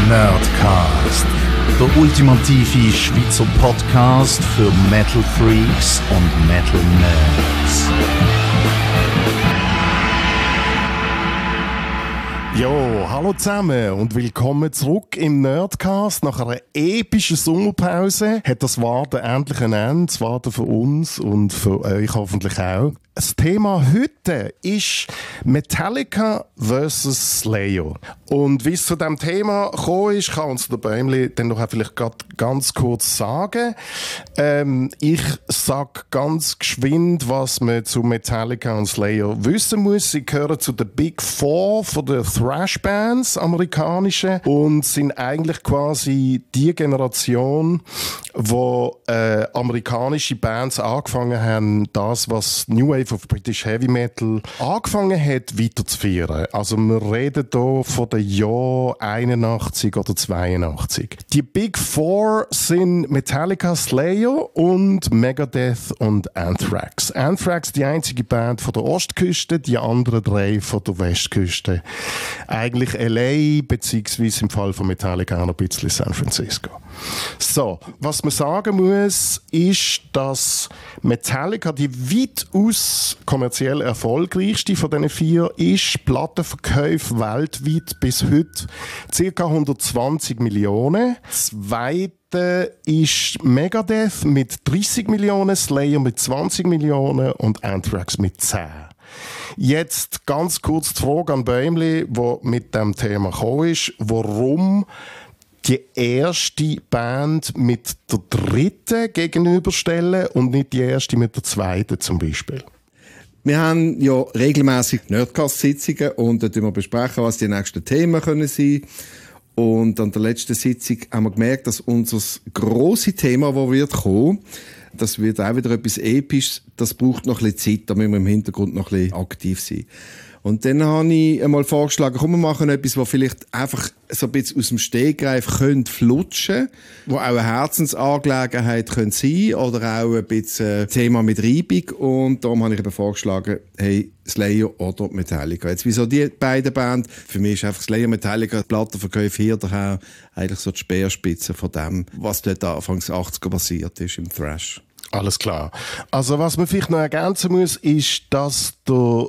Nerdcast, der ultimative Schweizer Podcast für Metal Freaks und Metal Nerds. Jo, hallo zusammen und willkommen zurück im Nerdcast. Nach einer epischen Sommerpause hat das Warten endlich ein Ende. Das Warten für uns und für euch hoffentlich auch. Das Thema heute ist Metallica vs. Slayer. Und wie es zu diesem Thema gekommen ist, kann uns der Bäumli dann noch vielleicht ganz kurz sagen. Ich sage ganz geschwind, was man zu Metallica und Slayer wissen muss. Sie gehören zu den Big Four von den Thrash-Bands, amerikanischen, und sind eigentlich quasi die Generation, wo amerikanische Bands angefangen haben, das, was New Wave of British Heavy Metal angefangen hat, weiterzuführen. Also wir reden hier von den Jahren 81 oder 82. Die Big Four sind Metallica, Slayer und Megadeth und Anthrax. Anthrax die einzige Band von der Ostküste, die anderen drei von der Westküste. Eigentlich LA, beziehungsweise im Fall von Metallica auch ein bisschen San Francisco. So, was man sagen muss, ist, dass Metallica die weitaus kommerziell erfolgreichste von diesen vier ist. Plattenverkäufe weltweit bis heute ca. 120 Millionen. Zweite ist Megadeth mit 30 Millionen, Slayer mit 20 Millionen und Anthrax mit 10. Jetzt ganz kurz die Frage an Bäumli, der mit dem Thema gekommen ist. Warum die erste Band mit der dritten gegenüberstellen und nicht die erste mit der zweiten zum Beispiel? Wir haben ja regelmäßig Nerdcast-Sitzungen und da besprechen wir, was die nächsten Themen können sein. Und an der letzten Sitzung haben wir gemerkt, dass unser grosses Thema, das wird kommen, das wird auch wieder etwas Episches, das braucht noch ein bisschen Zeit, da müssen wir im Hintergrund noch ein bisschen aktiv sein. Und dann habe ich einmal vorgeschlagen, komm, wir machen etwas, was vielleicht einfach so ein bisschen aus dem Stegreif könnte flutschen, wo auch eine Herzensangelegenheit könnte sein oder auch ein bisschen Thema mit Reibung. Und darum habe ich eben vorgeschlagen, hey, Slayer oder Metallica. Jetzt, wieso die beiden Bands? Für mich ist einfach Slayer, Metallica, Plattenverkäufe hier daher eigentlich so die Speerspitze von dem, was dort Anfangs 80er passiert ist im Thrash. Alles klar. Also was man vielleicht noch ergänzen muss, ist, dass der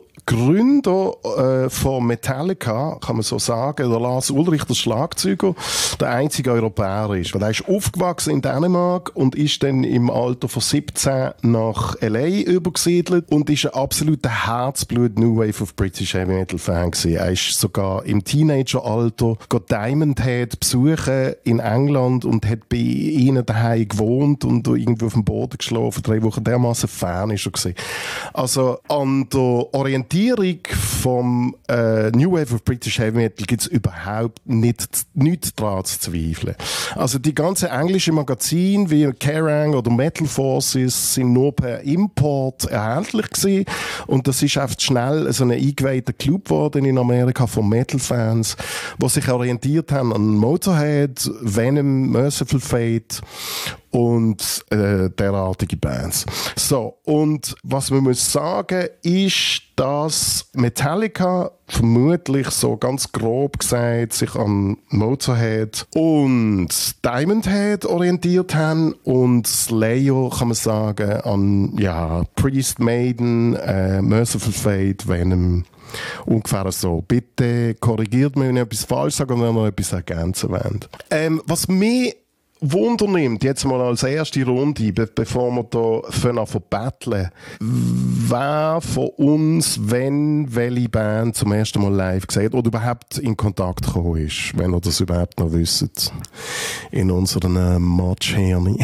Gründer von Metallica, kann man so sagen, der Lars Ulrich, der Schlagzeuger, der einzige Europäer ist. Weil er ist aufgewachsen in Dänemark und ist dann im Alter von 17 nach L.A. übergesiedelt und ist ein absoluter Herzblut New Wave of British Heavy Metal Fan gewesen. Er ist sogar im Teenageralter Diamond Head besuchen in England und hat bei ihnen daheim gewohnt und irgendwo auf dem Boden geschlafen. 3 Wochen dermaßen Fan ist er gewesen. Also an der Orientierung vom New Wave of British Heavy Metal gibt es überhaupt nichts daran zu zweifeln. Also die ganzen englischen Magazine wie Kerrang oder Metal Forces sind nur per Import erhältlich gewesen. Und das ist einfach schnell so ein eingeweihter Club geworden in Amerika von Metal-Fans, die sich orientiert haben an Motorhead, Venom, Merciful Fate und derartige Bands. So, und was man muss sagen, ist, dass Metallica vermutlich so ganz grob gesagt sich an Motorhead und Diamond Head orientiert haben und Slayer, kann man sagen, an Priest, Maiden, Merciful Fate, Venom. Ungefähr so. Bitte korrigiert mich, wenn ich etwas falsch sage und wenn wir etwas ergänzen wollen. Was mich Wunder nimmt, jetzt mal als erste Runde, bevor wir hier anfangen battlen, wer von uns, welche Band zum ersten Mal live gesehen oder überhaupt in Kontakt gekommen ist, wenn ihr das überhaupt noch wisst, in unseren Matschhirni.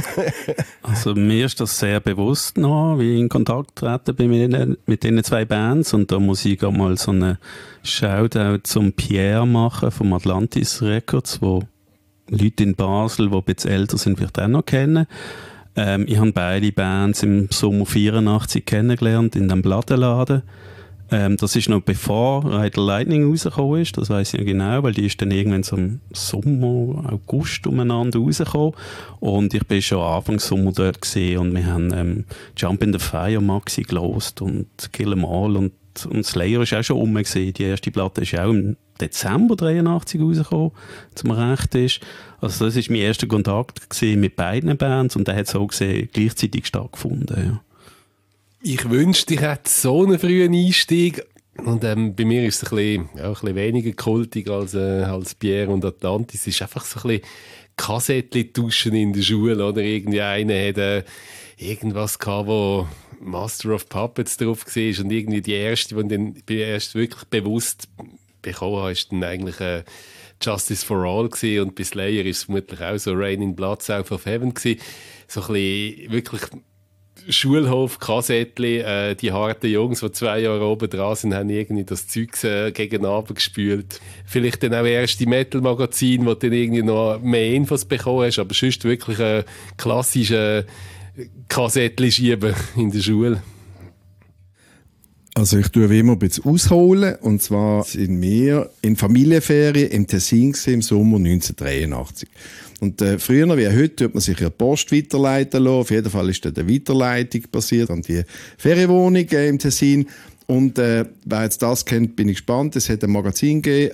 Also mir ist das sehr bewusst noch, wie ich in Kontakt trete mit diesen 2 Bands, und da muss ich mal so einen Shoutout zum Pierre machen vom Atlantis Records, wo Leute in Basel, die ein bisschen älter sind, vielleicht auch noch kennen. Ich habe beide Bands im Sommer 84 kennengelernt, in dem Plattenladen. Das ist noch bevor Ride the Lightning rausgekommen ist, das weiss ich ja genau, weil die ist dann irgendwann so im Sommer, August umeinander rausgekommen. Und ich bin schon Anfang Sommer dort gewesen und wir haben Jump in the Fire Maxi gelost und Kill 'Em All und und Slayer ist auch schon rum gewesen. Die erste Platte ist auch im Dezember 83 rausgekommen, zum Recht ist. Also das ist mein erster Kontakt gewesen mit beiden Bands und der hat so gesehen gleichzeitig stattgefunden. Ja. Ich wünschte, ich hätte so einen frühen Einstieg. Und bei mir ist es ein bisschen weniger kultig als Pierre und Atlantis. Es ist einfach so ein bisschen Kassettchen tauschen in der Schule. Oder irgendwie einer hat irgendwas gehabt, wo Master of Puppets drauf war. Und irgendwie die erste, die dann erst wirklich bewusst bekommen habe, ist dann eigentlich Justice for All gewesen. Und bei Slayer ist es vermutlich auch so Rain in Blood, South of Heaven gewesen. So ein bisschen wirklich Schulhof-Kassettchen, die harten Jungs, die 2 Jahre oben dran sind, haben irgendwie das Zeugs gegen Abend gespült. Vielleicht dann auch erst die Metal-Magazin, wo du dann irgendwie noch mehr Infos bekommen hast, aber sonst wirklich ein klassisches Kassettchen schieben in der Schule. Also ich tue wie immer ein bisschen ausholen. Und zwar sind wir in Familienferien im Tessin im Sommer 1983. Und früher wie heute tut man sich ja die Post weiterleiten lassen. Auf jeden Fall ist da eine Weiterleitung passiert an die Ferienwohnung im Tessin. Und wer jetzt das kennt, bin ich gespannt. Es hat ein Magazin gegeben,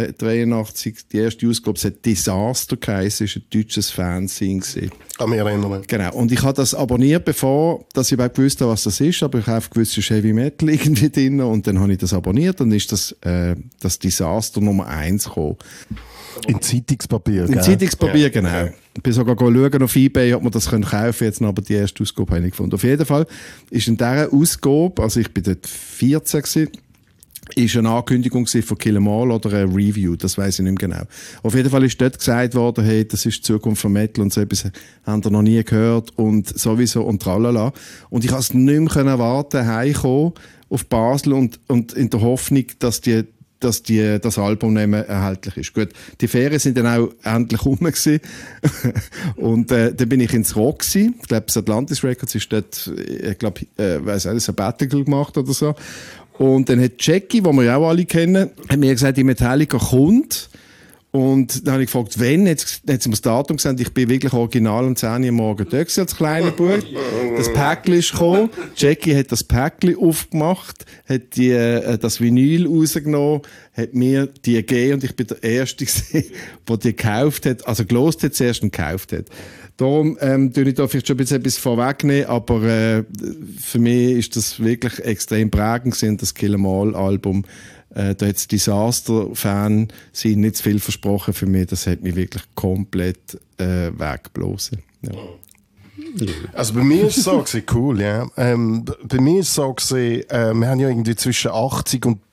83, die erste Ausgabe, es hat Disaster geheißen, es war ein deutsches Fanzine. An mich erinnern. Genau. Und ich habe das abonniert, bevor dass ich überhaupt gewusst habe, was das ist. Aber ich habe einfach gewusst, es ist Heavy Metal irgendwie drin. Und dann habe ich das abonniert und ist das Disaster Nummer 1 gekommen. In Zeitungspapier, In Zeitungspapier, genau. Ich bin sogar schauen auf eBay, ob man das kaufen kann. Jetzt noch, aber die erste Ausgabe habe ich nicht gefunden. Auf jeden Fall ist in dieser Ausgabe, also ich bin dort 14 gewesen, ist eine Ankündigung von Kill 'Em All oder eine Review, das weiss ich nicht mehr genau. Auf jeden Fall ist dort gesagt worden, hey, das ist die Zukunft von Metal und so etwas haben wir noch nie gehört und sowieso und tralala. Und ich konnte es nicht mehr erwarten, heimkommen auf Basel und in der Hoffnung, dass das Album nicht mehr erhältlich ist. Gut, die Ferien sind dann auch endlich rum gewesen. Und dann bin ich ins Roxy. Ich glaube, das Atlantis Records ist dort, ich glaube, weiss nicht, ein Sabbatical gemacht oder so. Und dann hat Jackie, die wir ja auch alle kennen, hat mir gesagt, die Metallica kommt. Und dann habe ich gefragt, wann? Jetzt hat sie mir das Datum gesagt. Ich bin wirklich original um 10 Uhr morgen da als kleiner Bub. Das Päckchen ist gekommen. Jackie hat das Päckchen aufgemacht, hat das Vinyl rausgenommen, hat mir die gegeben und ich bin der Erste gewesen, der die gekauft hat. Also gelost hat zuerst und gekauft hat. Darum tue ich da vielleicht schon ein bisschen etwas vorwegnehmen, aber für mich ist das wirklich extrem prägend gewesen, das Kill 'Em All Album. Da hat Disaster-Fan sind nicht zu viel versprochen für mich. Das hat mich wirklich komplett weggeblasen. Ja. Also bei mir ist es so gewesen, cool, ja. Bei mir ist es so gewesen, wir haben ja irgendwie zwischen 80 und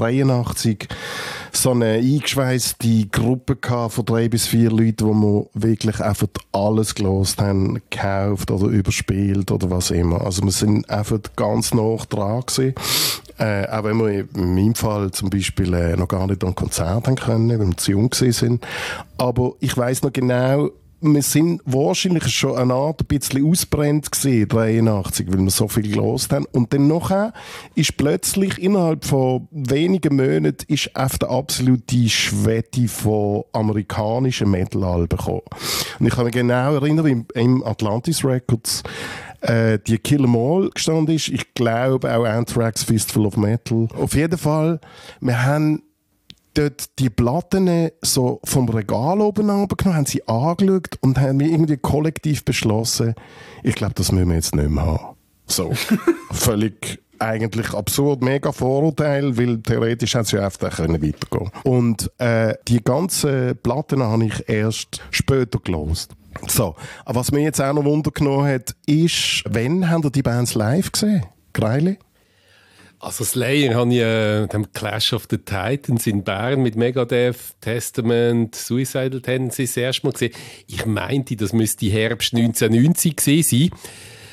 83 so eine eingeschweißte Gruppe gehabt von 3 bis 4 Leuten, wo wir wirklich einfach alles gelost haben, gekauft oder überspielt oder was immer. Also wir sind einfach ganz nah dran gewesen. Auch wenn wir in meinem Fall zum Beispiel noch gar nicht an Konzert haben können, weil wir zu jung sind. Aber ich weiss noch genau, wir sind wahrscheinlich schon eine Art ein bisschen ausbrennt gewesen, 83, weil wir so viel gelost haben. Und dann nachher ist plötzlich innerhalb von wenigen Monaten ist auf der absolute Schwette von amerikanischen Metal-Alben gekommen. Und ich kann mich genau erinnern, im Atlantis Records die Kill 'Em All gestanden ist. Ich glaube auch Anthrax, Fistful of Metal. Auf jeden Fall, wir haben dort die Platten so vom Regal oben runtergenommen, haben sie angeschaut und haben irgendwie kollektiv beschlossen, ich glaube, das müssen wir jetzt nicht mehr haben. So. Völlig eigentlich absurd, mega Vorurteil, weil theoretisch hätte es ja einfach weitergehen können. Und die ganzen Platten habe ich erst später gelost. So, aber was mir jetzt auch noch Wunder genommen hat, ist, wann habt ihr die Bands live gesehen? Greili? Also Slayer habe ich dem Clash of the Titans in Bern mit Megadeth, Testament, Suicidal Tendencies das erste Mal gesehen. Ich meinte, das müsste Herbst 1990 gewesen sein.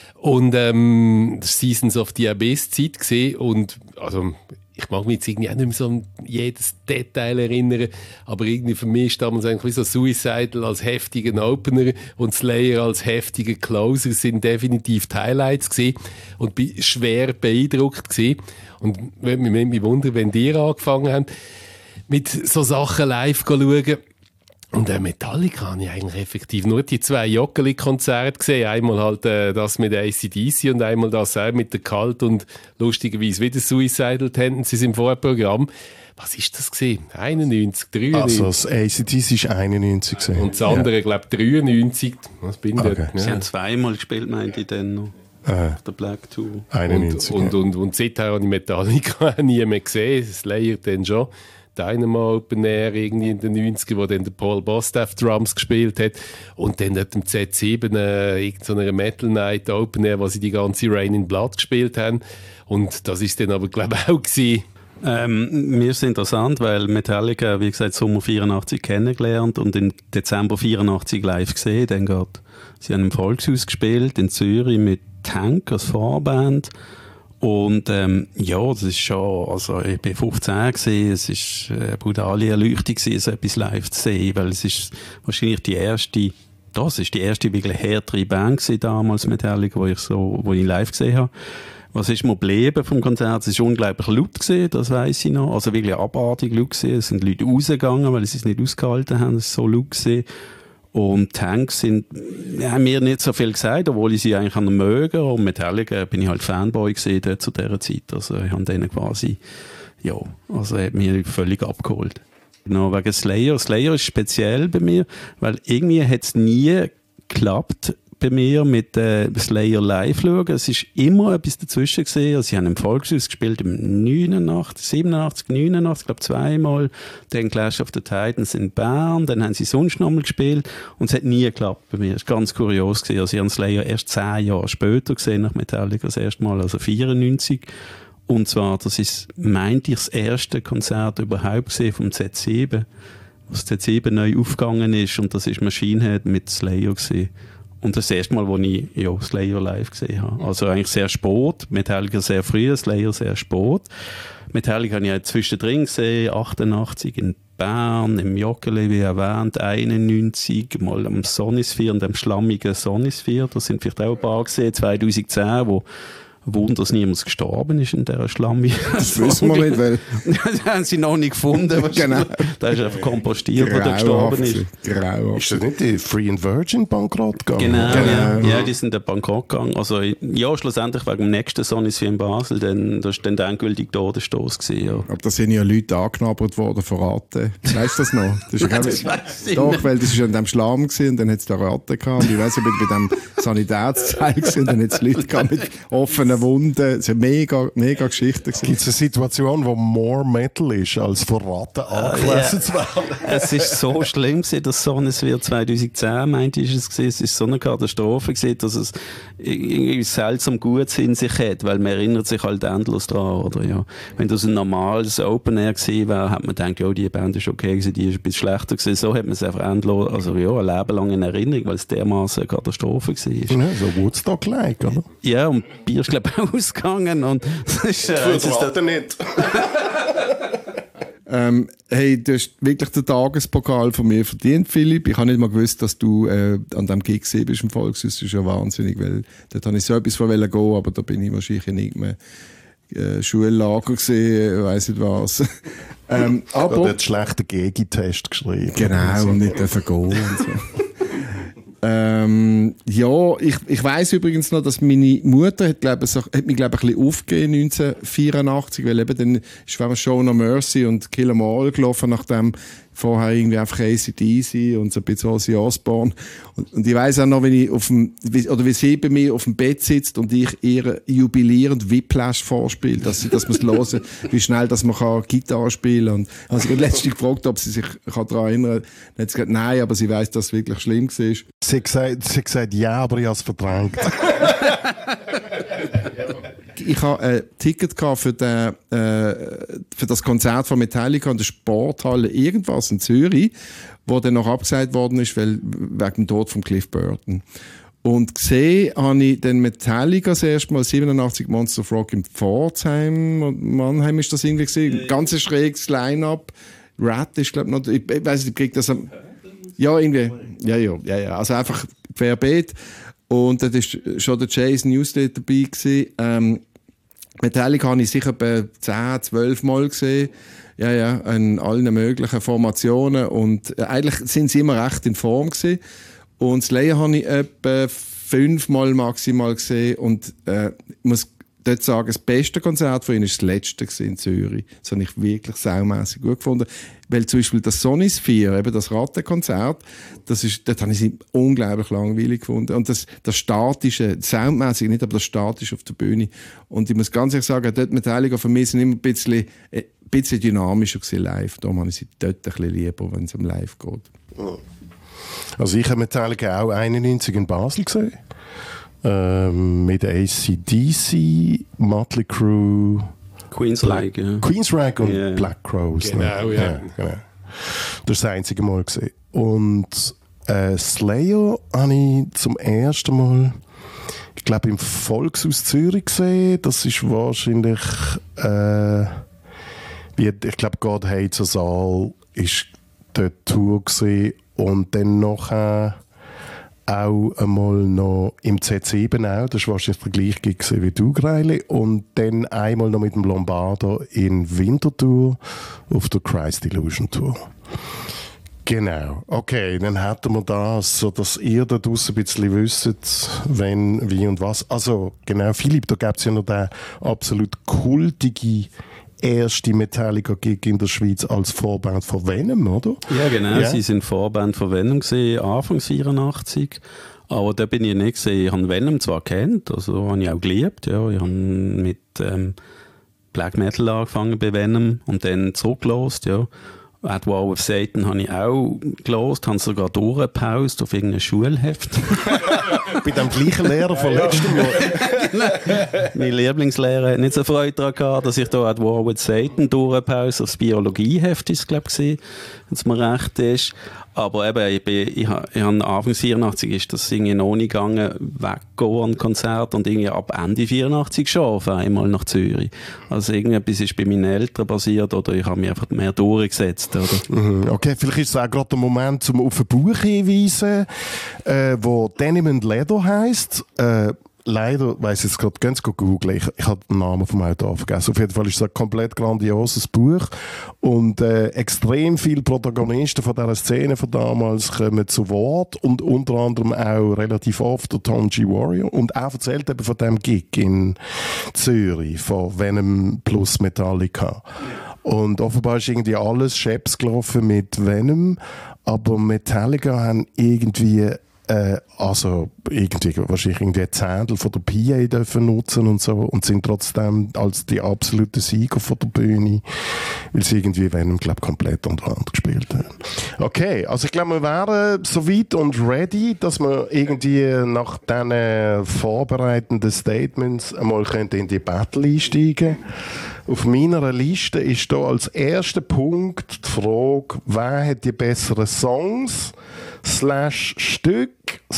Und Seasons of the Abyss Zeit gesehen. Und also ich mag mich jetzt irgendwie auch nicht mehr so an jedes Detail erinnern, aber irgendwie für mich ist damals eigentlich wie so Suicidal als heftigen Opener und Slayer als heftiger Closer sind definitiv die Highlights gewesen und bin schwer beeindruckt gewesen. Und würde mich wundern, wenn die angefangen haben, mit so Sachen live zu schauen. Und Metallica habe ich eigentlich effektiv nur die 2 Joggeli-Konzerte gesehen. Einmal halt das mit AC/DC und einmal das auch mit der Cult und lustigerweise wieder Suicidal Tendencies im Vorprogramm. Was ist das gewesen? 91, 93? Also das ACDC war 91 gewesen. Und das andere, glaube ich, 93. Was bin ich Okay. da? Sie haben zweimal gespielt, meinte ich dann noch. Auf der Black Tour. 91. Und seither habe ich Metallica nie mehr gesehen. Slayer dann schon. Dynamo Open Air irgendwie in den 90ern, wo dann der Paul Bostaph Drums gespielt hat. Und dann hat im Z7 irgendeine Metal Night Open Air, wo sie die ganze Rain in Blood gespielt haben. Und das ist dann aber, glaube ich, auch gewesen. Mir ist es interessant, weil Metallica, wie gesagt, Sommer 84 kennengelernt und im Dezember 84 live gesehen. Dann sie haben im Volkshaus gespielt, in Zürich mit Tank als Vorband. Und ja, das ist schon, also ich bin 15 gewesen, es ist eine brutale Erleuchtung gewesen, so etwas live zu sehen, weil es ist wahrscheinlich die erste wirklich härtere Band gewesen damals, Metallica, wo ich live gesehen habe. Was ist mir geblieben vom Konzert? Es war unglaublich laut gewesen, das weiss ich noch. Also wirklich abartig laut gewesen. Es sind Leute rausgegangen, weil sie es nicht ausgehalten haben. Es war so laut gewesen. Und Tanks haben mir nicht so viel gesagt, obwohl ich sie eigentlich mögen. Und Metallica bin ich halt Fanboy gewesen dort zu dieser Zeit. Also ich habe denen quasi, ja, also er hat mich völlig abgeholt. Genau, wegen Slayer. Slayer ist speziell bei mir, weil irgendwie hat es nie geklappt, bei mir mit Slayer live schauen. Es ist immer etwas dazwischen gesehen. Also sie haben im Volkshaus gespielt im 89, 87, 89, ich glaube zweimal. Dann Clash of the Titans in Bern. Dann haben sie sonst nochmal gespielt. Und es hat nie geklappt bei mir. Es war ganz kurios gewesen. Also ich habe Slayer erst 10 Jahre später gesehen, nach Metallica das erste Mal, also 94. Und zwar, das ist, meinte ich, das erste Konzert überhaupt gesehen vom Z7. Was Z7 neu aufgegangen ist. Und das ist Machine Head mit Slayer gewesen. Und das erste Mal, wo ich Slayer live gesehen habe. Also eigentlich sehr spät. Metallica sehr früh, Slayer sehr spät. Metallica habe ich ja zwischendrin gesehen, 88 in Bern, im Joggeli, wie erwähnt, 91, mal am Sonisphere und am schlammigen Sonisphere. Da sind vielleicht auch ein paar gesehen, 2010, wo Wunder, dass niemand gestorben ist in dieser Schlamme. Das wissen wir nicht, weil... Das haben sie noch nicht gefunden. Genau. Da ist einfach kompostiert, wo der gestorben ist. Grauhaft. Ist das nicht die Free and Virgin bankrott gegangen? Genau. Ja, die sind in bankrott gegangen. Also, ja, schlussendlich wegen dem nächsten Sonisphere in Basel, das war dann der endgültige Todesstoß gewesen, ja. Aber da sind ja Leute angeknabbert worden von Ratten. Weißt du das noch? Das ist Das weiss ich doch, nicht. weil das war an dem Schlamm gewesen, und dann hat es da Ratten gehabt. Und ich weiss, ich bin bei dem Sanitätsteil gewesen, und dann hat es Leute gehabt mit offenen Wunden. Es war mega Geschichte gewesen. Gibt es eine Situation, wo more Metal ist, als von Ratten angefressen zu werden? Es war so schlimm gewesen, dass Sonisphere 2010, meinte ich, es war so eine Katastrophe gewesen, dass es irgendwie seltsam Gutes in sich hat, weil man erinnert sich halt endlos dran, oder ja. Wenn das ein normales Open Air gewesen wäre, hat man gedacht, ja, die Band ist okay gewesen, die ist ein bisschen schlechter gewesen. So hat man es einfach endlos, also ja, ein Leben lang in Erinnerung, weil es dermaßen eine Katastrophe war. Ja, so Woodstock-like, oder? Ja, und Bier ist, glaube ich, ausgegangen und es ist, nicht. Hey, du hast wirklich den Tagespokal von mir verdient, Philipp. Ich habe nicht mal gewusst, dass du an diesem Gig gesehen bist im Volkshaus. Das ist ja wahnsinnig, weil dort habe ich so etwas von gehen, aber da bin ich wahrscheinlich nicht mehr Schullager gesehen, weiss nicht was. Aber der hat schlechten Gegentest geschrieben. Genau, und nicht dürfen gehen und so. Ja, ich weiss übrigens noch, dass meine Mutter hat mich, glaube ich, ein bisschen aufgegeben 1984, weil eben dann ist Show No Mercy und Kill 'Em All gelaufen, nachdem vorher irgendwie einfach AC/DC und so ein bisschen Ozzy Osbourne. Und ich weiss auch noch, wie sie bei mir auf dem Bett sitzt und ich ihr jubilierend Whiplash vorspiele, dass man es hören, wie schnell dass man Gitarre spielen kann. Und also ich habe letztens gefragt, ob sie sich daran erinnern kann. Dann hat sie gesagt, nein, aber sie weiss, dass es wirklich schlimm war. Sie hat gesagt, ja, aber ich habe es verdrängt. Ich hatte ein Ticket für das Konzert von Metallica in der Sporthalle irgendwas in Zürich, wo dann noch abgesagt worden ist, wegen dem Tod von Cliff Burton. Und gesehen habe ich den Metallica das erste Mal 87 Monster of Rock in Pforzheim. Mannheim ist das irgendwie gesehen. Ganz schräges Line-Up. Rat ist, glaube ich, noch. Ich weiss nicht, kriegt das. Ja, irgendwie. Ja. Also einfach querbeet. Und da war schon der Jason Newsted dabei gewesen. Metallica habe ich sicher etwa 10, 12 Mal gesehen. Ja, in allen möglichen Formationen. Und eigentlich sind sie immer recht in Form gewesen. Und Slayer habe ich etwa 5 Mal maximal gesehen. Und ich muss dort sagen, das beste Konzert von ihnen war das letzte in Zürich. Das habe ich wirklich saumässig gut gefunden. Weil zum Beispiel das Sonisphere, eben das Rattenkonzert, dort habe ich sie unglaublich langweilig gefunden. Und das Statische, soundmässig nicht, aber das Statische auf der Bühne. Und ich muss ganz ehrlich sagen, dort Metallica für mich sind immer ein bisschen dynamischer gewesen live. Darum habe ich sie dort ein bisschen lieber, wenn es um live geht. Also ich habe Metallica auch 91 in Basel gesehen. Mit AC/DC, Motley Crue, Queensryche, ja. Queensryche und Black Crowes. Genau, ja. Genau. Das ist das einzige Mal gesehen. Und Slayer habe ich zum ersten Mal, ich glaube, im Volkshaus Zürich gesehen. Das ist wahrscheinlich, ich glaube, God Hates Us All ist dort Tour gesehen. Und dann nachher auch einmal noch im Z7 auch, das war wahrscheinlich der gleiche Gig wie du, Greili. Und dann einmal noch mit dem Lombardo in Winterthur auf der Christ Illusion Tour. Genau, okay, dann hätten wir das, so dass ihr da draussen ein bisschen wisst, wenn, wie und was. Also genau, Philipp, da gibt es ja noch den absolut kultige erste Metallica-Gig in der Schweiz als Vorband von Venom, oder? Ja, genau. Ja. Sie sind Vorband von Venom gewesen, Anfangs 84. Aber da bin ich nicht gesehen. Ich habe Venom zwar kennt, also habe ich auch geliebt. Ja. Ich habe mit Black Metal angefangen bei Venom und dann zurückgelost. Ja. At War of Satan habe ich auch gelost, habe sogar durchgepaust auf irgendein Schulheft. Bei dem gleichen Lehrer von letztem Jahr. Mein Lieblingslehrer hat nicht so Freude daran gehabt, dass ich da At War with Satan durchpause. Das Biologieheft ist es, glaube ich, wenn es mir recht ist. Aber eben, ich habe Anfang 84 ist das irgendwie noch nicht gegangen, weggehen an Konzert und irgendwie ab Ende 84 schon auf einmal nach Zürich. Also irgendetwas ist bei meinen Eltern passiert oder ich habe mich einfach mehr durchgesetzt. Oder? Okay, vielleicht ist es auch gerade der Moment, um auf ein Buch hinzuweisen, wo Denim and Leather heisst. Leider weiss ich jetzt gerade, ganz googeln, ich habe den Namen vom Autor vergessen. Auf jeden Fall ist es ein komplett grandioses Buch und extrem viele Protagonisten von dieser Szene von damals kommen zu Wort und unter anderem auch relativ oft der Tom G. Warrior und er erzählt eben von dem Gig in Zürich von Venom plus Metallica. Und offenbar ist irgendwie alles scheps gelaufen mit Venom, aber Metallica haben irgendwie wahrscheinlich irgendwie ein Zehntel von der PA dürfen nutzen und so und sind trotzdem als die absoluten Sieger von der Bühne, weil sie irgendwie Venom, glaube ich, komplett untereinander gespielt haben. Okay, also ich glaube, wir wären soweit und ready, dass wir irgendwie nach diesen vorbereitenden Statements einmal in die Battle einsteigen. Auf meiner Liste ist da als erster Punkt die Frage, wer hat die besseren Songs /Stück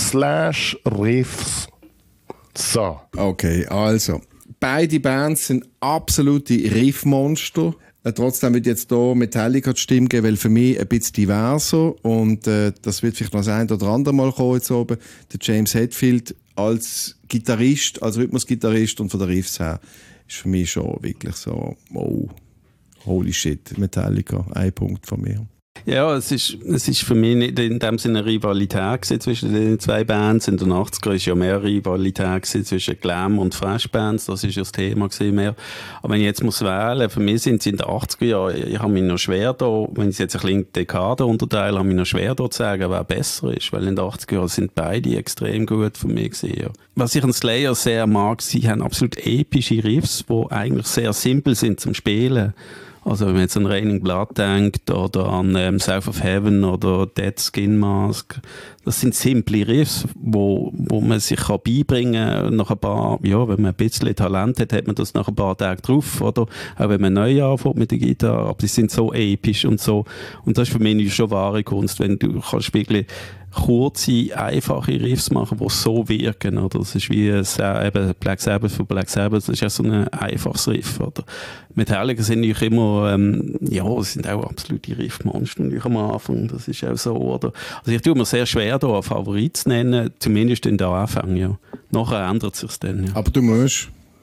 /Riffs. So. Okay, also beide Bands sind absolute Riffmonster. Trotzdem wird jetzt hier Metallica die Stimme geben, weil für mich ein bisschen diverser und das wird vielleicht noch das ein oder andere Mal kommen jetzt oben. Der James Hetfield als Gitarrist, als Rhythmusgitarrist und von der Riffs her ist für mich schon wirklich so, oh, holy shit, Metallica, ein Punkt von mir. Ja, es ist für mich nicht in dem Sinne eine Rivalität zwischen den zwei Bands. In den 80er war ja mehr Rivalität zwischen Glam und Fresh-Bands. Das war ja das Thema mehr. Aber wenn ich jetzt muss wählen, für mich sind sie in den 80er Jahren, ich habe mich noch schwer da, wenn ich es jetzt ein bisschen in Dekaden unterteile, habe ich noch schwer da zu sagen, wer besser ist. Weil in den 80er Jahren sind beide extrem gut für mich gewesen, ja. Was ich an Slayer sehr mag, sie haben absolut epische Riffs, die eigentlich sehr simpel sind zum Spielen. Also wenn man jetzt an Raining Blood denkt oder an South of Heaven oder Dead Skin Mask, das sind simple Riffs, wo man sich beibringen kann. Nach ein paar, ja, wenn man ein bisschen Talent hat, hat man das nach ein paar Tagen drauf, oder? Auch wenn man neu anfängt mit der Gitarre, aber die sind so episch und so. Und das ist für mich schon wahre Kunst, wenn du kannst wirklich kurze, einfache Riffs machen, die so wirken, oder? Das ist wie eben Black Sabbath von Black Sabbath, das ist ja so ein einfaches Riff, oder? Metallica sind natürlich immer, sind auch absolute Riffmonster am Anfang, das ist auch so, oder? Also ich tue mir sehr schwer, da einen Favorit zu nennen, zumindest in der Anfang, ja. Nachher ändert es sich dann, ja. Aber du musst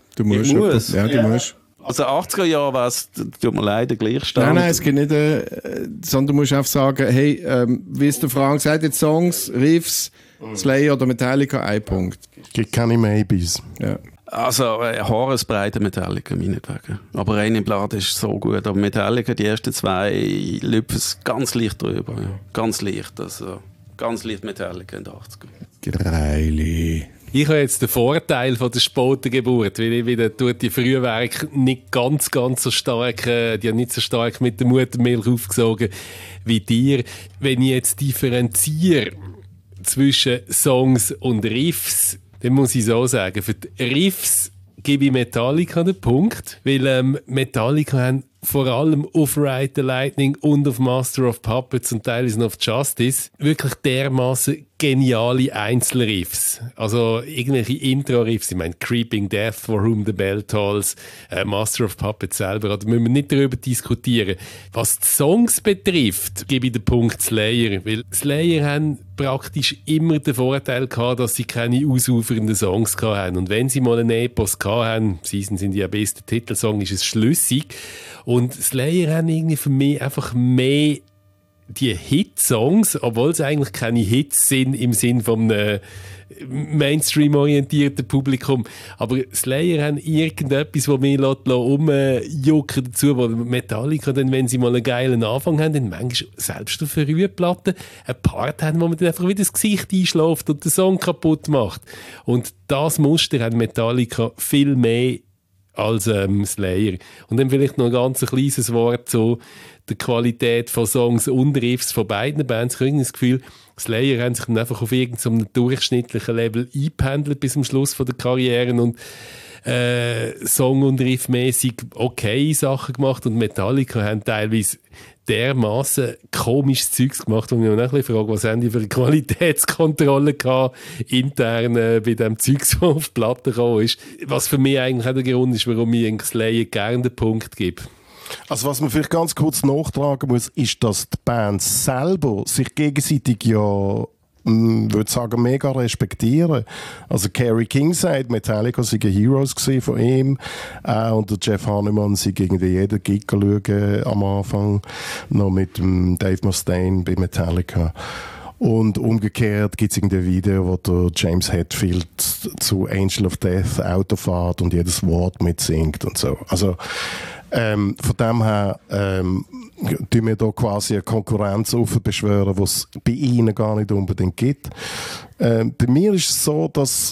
Du musst. Ich muss? Ja, du musst. Also 80er Jahre war es, tut mir leid, der gleiche Stand. Nein, es geht nicht, sondern du musst einfach sagen, hey, wie es der Frank sagt, jetzt Songs, Riffs, Slayer oder Metallica, ein Punkt. Gibt keine Maybes. Ja. Also Haaresbreite Metallica, meinetwegen. Aber Rain in Blood ist so gut. Aber Metallica, die ersten zwei, lüpfen es ganz leicht drüber. Ja. Ganz leicht, also ganz leicht Metallica in den 80er. Greili. Ich habe jetzt den Vorteil von der späten Geburt, weil ich wieder die Frühwerke nicht ganz so stark, die haben nicht so stark mit der Muttermilch aufgesogen wie dir. Wenn ich jetzt differenziere zwischen Songs und Riffs, dann muss ich so sagen, für die Riffs gebe ich Metallica den Punkt, weil Metallica haben vor allem auf Ride the Lightning und auf Master of Puppets und teilweise of Justice wirklich dermaßen geniale Einzelriffs. Also irgendwelche Intro-Riffs, ich meine Creeping Death, For Whom the Bell Tolls, Master of Puppets selber, da müssen wir nicht darüber diskutieren. Was die Songs betrifft, gebe ich den Punkt Slayer, weil Slayer haben praktisch immer den Vorteil gehabt, dass sie keine ausufernden Songs hatten. Und wenn sie mal einen Epos hatten, Season sind ja beste Titelsong, ist es schlüssig. Und Slayer haben irgendwie für mich einfach mehr die Hitsongs, obwohl es eigentlich keine Hits sind im Sinn von einem Mainstream-orientierten Publikum. Aber Slayer haben irgendetwas, das mich umjucken dazu, wo Metallica dann, wenn sie mal einen geilen Anfang haben, dann manchmal selbst auf einer Rührplatte einen Part haben, wo man dann einfach wieder das Gesicht einschläft und den Song kaputt macht. Und das Muster hat Metallica viel mehr als Slayer. Und dann vielleicht noch ein ganz kleines Wort zu der Qualität von Songs und Riffs von beiden Bands. Ich habe das Gefühl, Slayer haben sich dann einfach auf irgendeinem durchschnittlichen Level eingependelt bis zum Schluss von der Karriere und Song- und Riffmäßig okay Sachen gemacht und Metallica haben teilweise dermaßen komisches Zeugs gemacht, wo ich mich auch ein bisschen frage, was haben die für eine Qualitätskontrolle gehabt, intern bei dem Zeugs, das auf die Platte gekommen ist. Was für mich eigentlich auch der Grund ist, warum ich Slayer gerne den Punkt gebe. Also was man vielleicht ganz kurz nachtragen muss, ist, dass die Bands selber sich gegenseitig ja, würde sagen, mega respektieren. Also Kerry King sagt, Metallica seien Heroes von ihm und der Jeff Hanneman sei irgendwie jeden Gig schauen am Anfang noch mit dem Dave Mustaine bei Metallica. Und umgekehrt gibt es irgendein Video, wo der James Hetfield zu Angel of Death Auto fährt und jedes Wort mitsingt und so. Also von dem her tun wir da quasi eine Konkurrenz beschwören, die es bei ihnen gar nicht unbedingt gibt. Bei mir ist es so, dass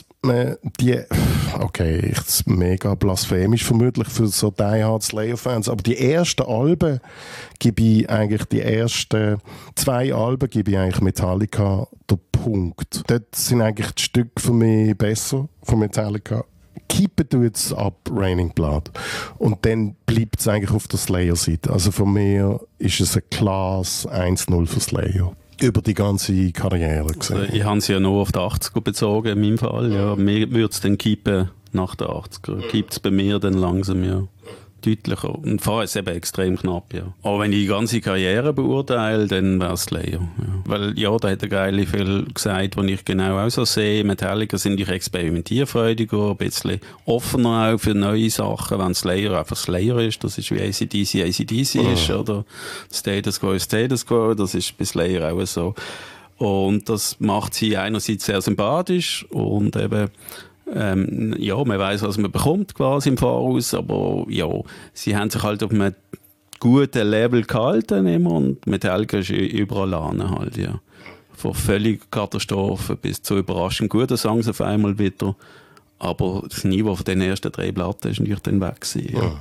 okay, das ist mega blasphemisch vermutlich für so Die Hard Slayer-Fans, aber die ersten Alben gebe ich eigentlich, die ersten 2 Alben gebe ich eigentlich Metallica den Punkt. Dort sind eigentlich die Stücke für mich besser von Metallica. Kippen tut es ab Raining Blood. Und dann bleibt es eigentlich auf der Slayer-Seite. Also von mir ist es ein klares 1-0 für Slayer. Über die ganze Karriere gesehen. Also ich habe es ja nur auf die 80er bezogen, in meinem Fall. Ja. Mir würde es dann kippen nach den 80er. Gibt es bei mir dann langsam, ja. Deutlicher. Und vorher ist es eben extrem knapp, ja. Aber wenn ich die ganze Karriere beurteile, dann wäre es Slayer. Ja. Weil, ja, da hat der Geile viel gesagt, was ich genau auch so sehe. Metallica sind ich experimentierfreudiger, ein bisschen offener auch für neue Sachen, wenn Slayer einfach Slayer ist. Das ist wie AC/DC ist, oder Status Quo, das ist bei Slayer auch so. Und das macht sie einerseits sehr sympathisch und eben ja, man weiss, was man bekommt quasi im Voraus, aber ja, sie haben sich halt auf einem guten Level gehalten immer und Metallica ist überall an halt, ja. Von völlig Katastrophe bis zu überraschend guten Songs auf einmal wieder, aber das Niveau von den ersten 3 Platten ist natürlich dann weg gewesen, ja.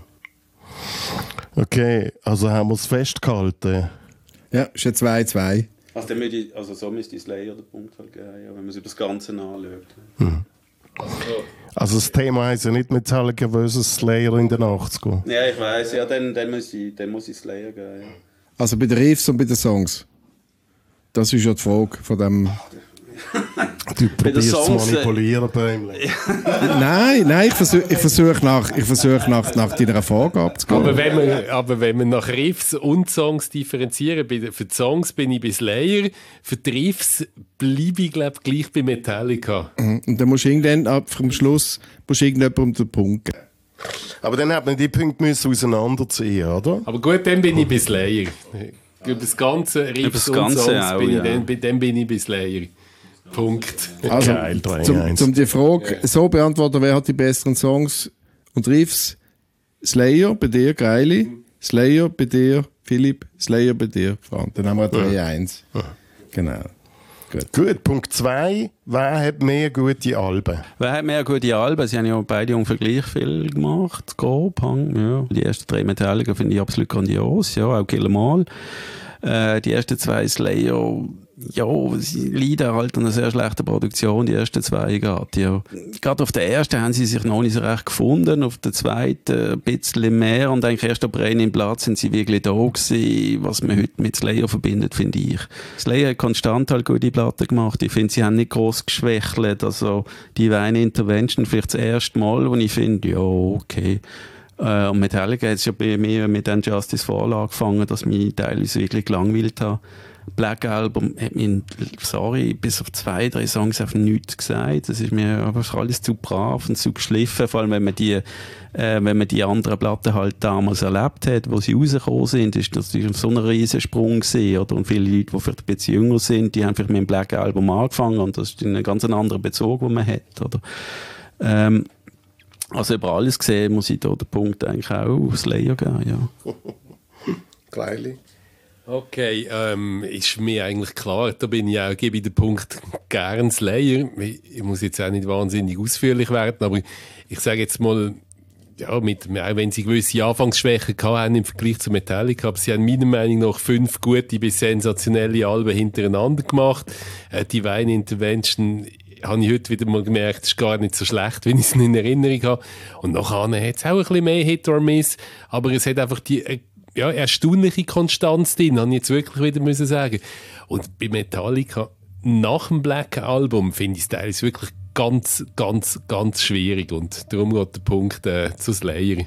Okay, also haben wir es festgehalten. Ja, ist ja 2-2. Also so müsste Slayer den Punkt halt geben, ja, wenn man es über das Ganze anschaut. Also das Thema heisst ja nicht Metallica vs. Slayer in den 80ern. Ja, ich weiss, ja, dann muss ich Slayer geben, ja. Also bei den Riffs und bei den Songs. Das ist ja die Frage von dem... Du probierst zu manipulieren, Bäumli. Nein, ich versuche nach deiner Vorgabe zu gehen. Aber wenn wir nach Riffs und Songs differenzieren, für die Songs bin ich bei Slayer, für die Riffs bleibe ich, glaube ich, gleich bei Metallica. Und dann musst du irgendwann ab vom Schluss jemandem den Punkt geben. Aber dann hat man die Punkte müssen auseinanderziehen, oder? Aber gut, dann bin ich bei Slayer. Über das ganze Riffs und Songs auch, dann bin ich bei Slayer. Punkt. Also, Geil, um die Frage so beantworten, wer hat die besseren Songs und Riffs? Slayer bei dir, Greili. Slayer bei dir, Philipp. Slayer bei dir, Frank. Dann haben wir 3-1. Genau. Gut, Punkt 2. Wer hat mehr gute Alben? Wer hat mehr gute Alben? Sie haben ja beide ungefähr gleich viel gemacht. Grob, ja. Die ersten 3 Metallica finde ich absolut grandios. Ja, auch Kill 'Em All. Die ersten 2 Slayer, ja, sie leiden halt an einer sehr schlechten Produktion, die ersten 2 gerade, ja. Gerade auf der ersten haben sie sich noch nicht so recht gefunden, auf der zweiten ein bisschen mehr und eigentlich erst ab Rain in Blood sind sie wirklich da gewesen, was man heute mit Slayer verbindet, finde ich. Slayer hat konstant halt gute Platten gemacht, ich finde, sie haben nicht gross geschwächelt, also die Divine Intervention vielleicht das erste Mal, wo ich finde, ja, okay. Und Metallica hat es ja bei mir mit den Justice for All angefangen, dass mich teilweise wirklich gelangweilt habe. Black Album hat mir, sorry, bis auf 2-3 Songs auf nichts gesagt. Das ist mir einfach alles zu brav und zu geschliffen, vor allem wenn man die anderen Platten halt damals erlebt hat, wo sie rausgekommen sind, ist das natürlich so ein riesen Sprung gewesen, oder? Und viele Leute, die vielleicht ein bisschen jünger sind, die haben vielleicht mit dem Black Album angefangen und das ist ein ganz anderer Bezug, den man hat, oder? Also über alles gesehen muss ich da den Punkt eigentlich auch auf Slayer geben, ja. Kleili. Okay, ist mir eigentlich klar, da bin ich auch, gebe ich den Punkt gern Slayer. Ich muss jetzt auch nicht wahnsinnig ausführlich werden, aber ich sage jetzt mal, ja, auch wenn sie gewisse Anfangsschwächen hatten im Vergleich zu Metallica, aber sie haben meiner Meinung nach 5 gute bis sensationelle Alben hintereinander gemacht. Divine Intervention habe ich heute wieder mal gemerkt, ist gar nicht so schlecht, wenn ich es in Erinnerung habe. Und nachher hat es auch ein bisschen mehr Hit or Miss, aber es hat einfach die erstaunliche Konstanz drin, habe ich jetzt wirklich wieder müssen sagen. Und bei Metallica, nach dem Black Album, finde ich es teilweise wirklich ganz, ganz, ganz schwierig und darum geht der Punkt zu Slayer.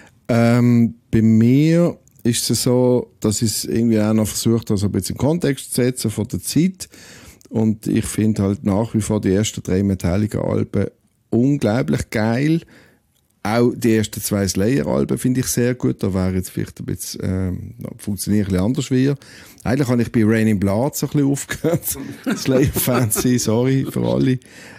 Bei mir ist es so, dass ich es irgendwie auch noch versucht habe, so ein bisschen in Kontext zu setzen von der Zeit. Und ich finde halt nach wie vor die ersten 3 Metallica-Alben unglaublich geil. Auch die ersten 2 Slayer-Alben finde ich sehr gut. Da wäre jetzt vielleicht ein bisschen, funktioniert ein bisschen anders wie. Eigentlich habe ich bei Rain in Blood so ein bisschen aufgehört. Slayer-Fans, sorry für alle.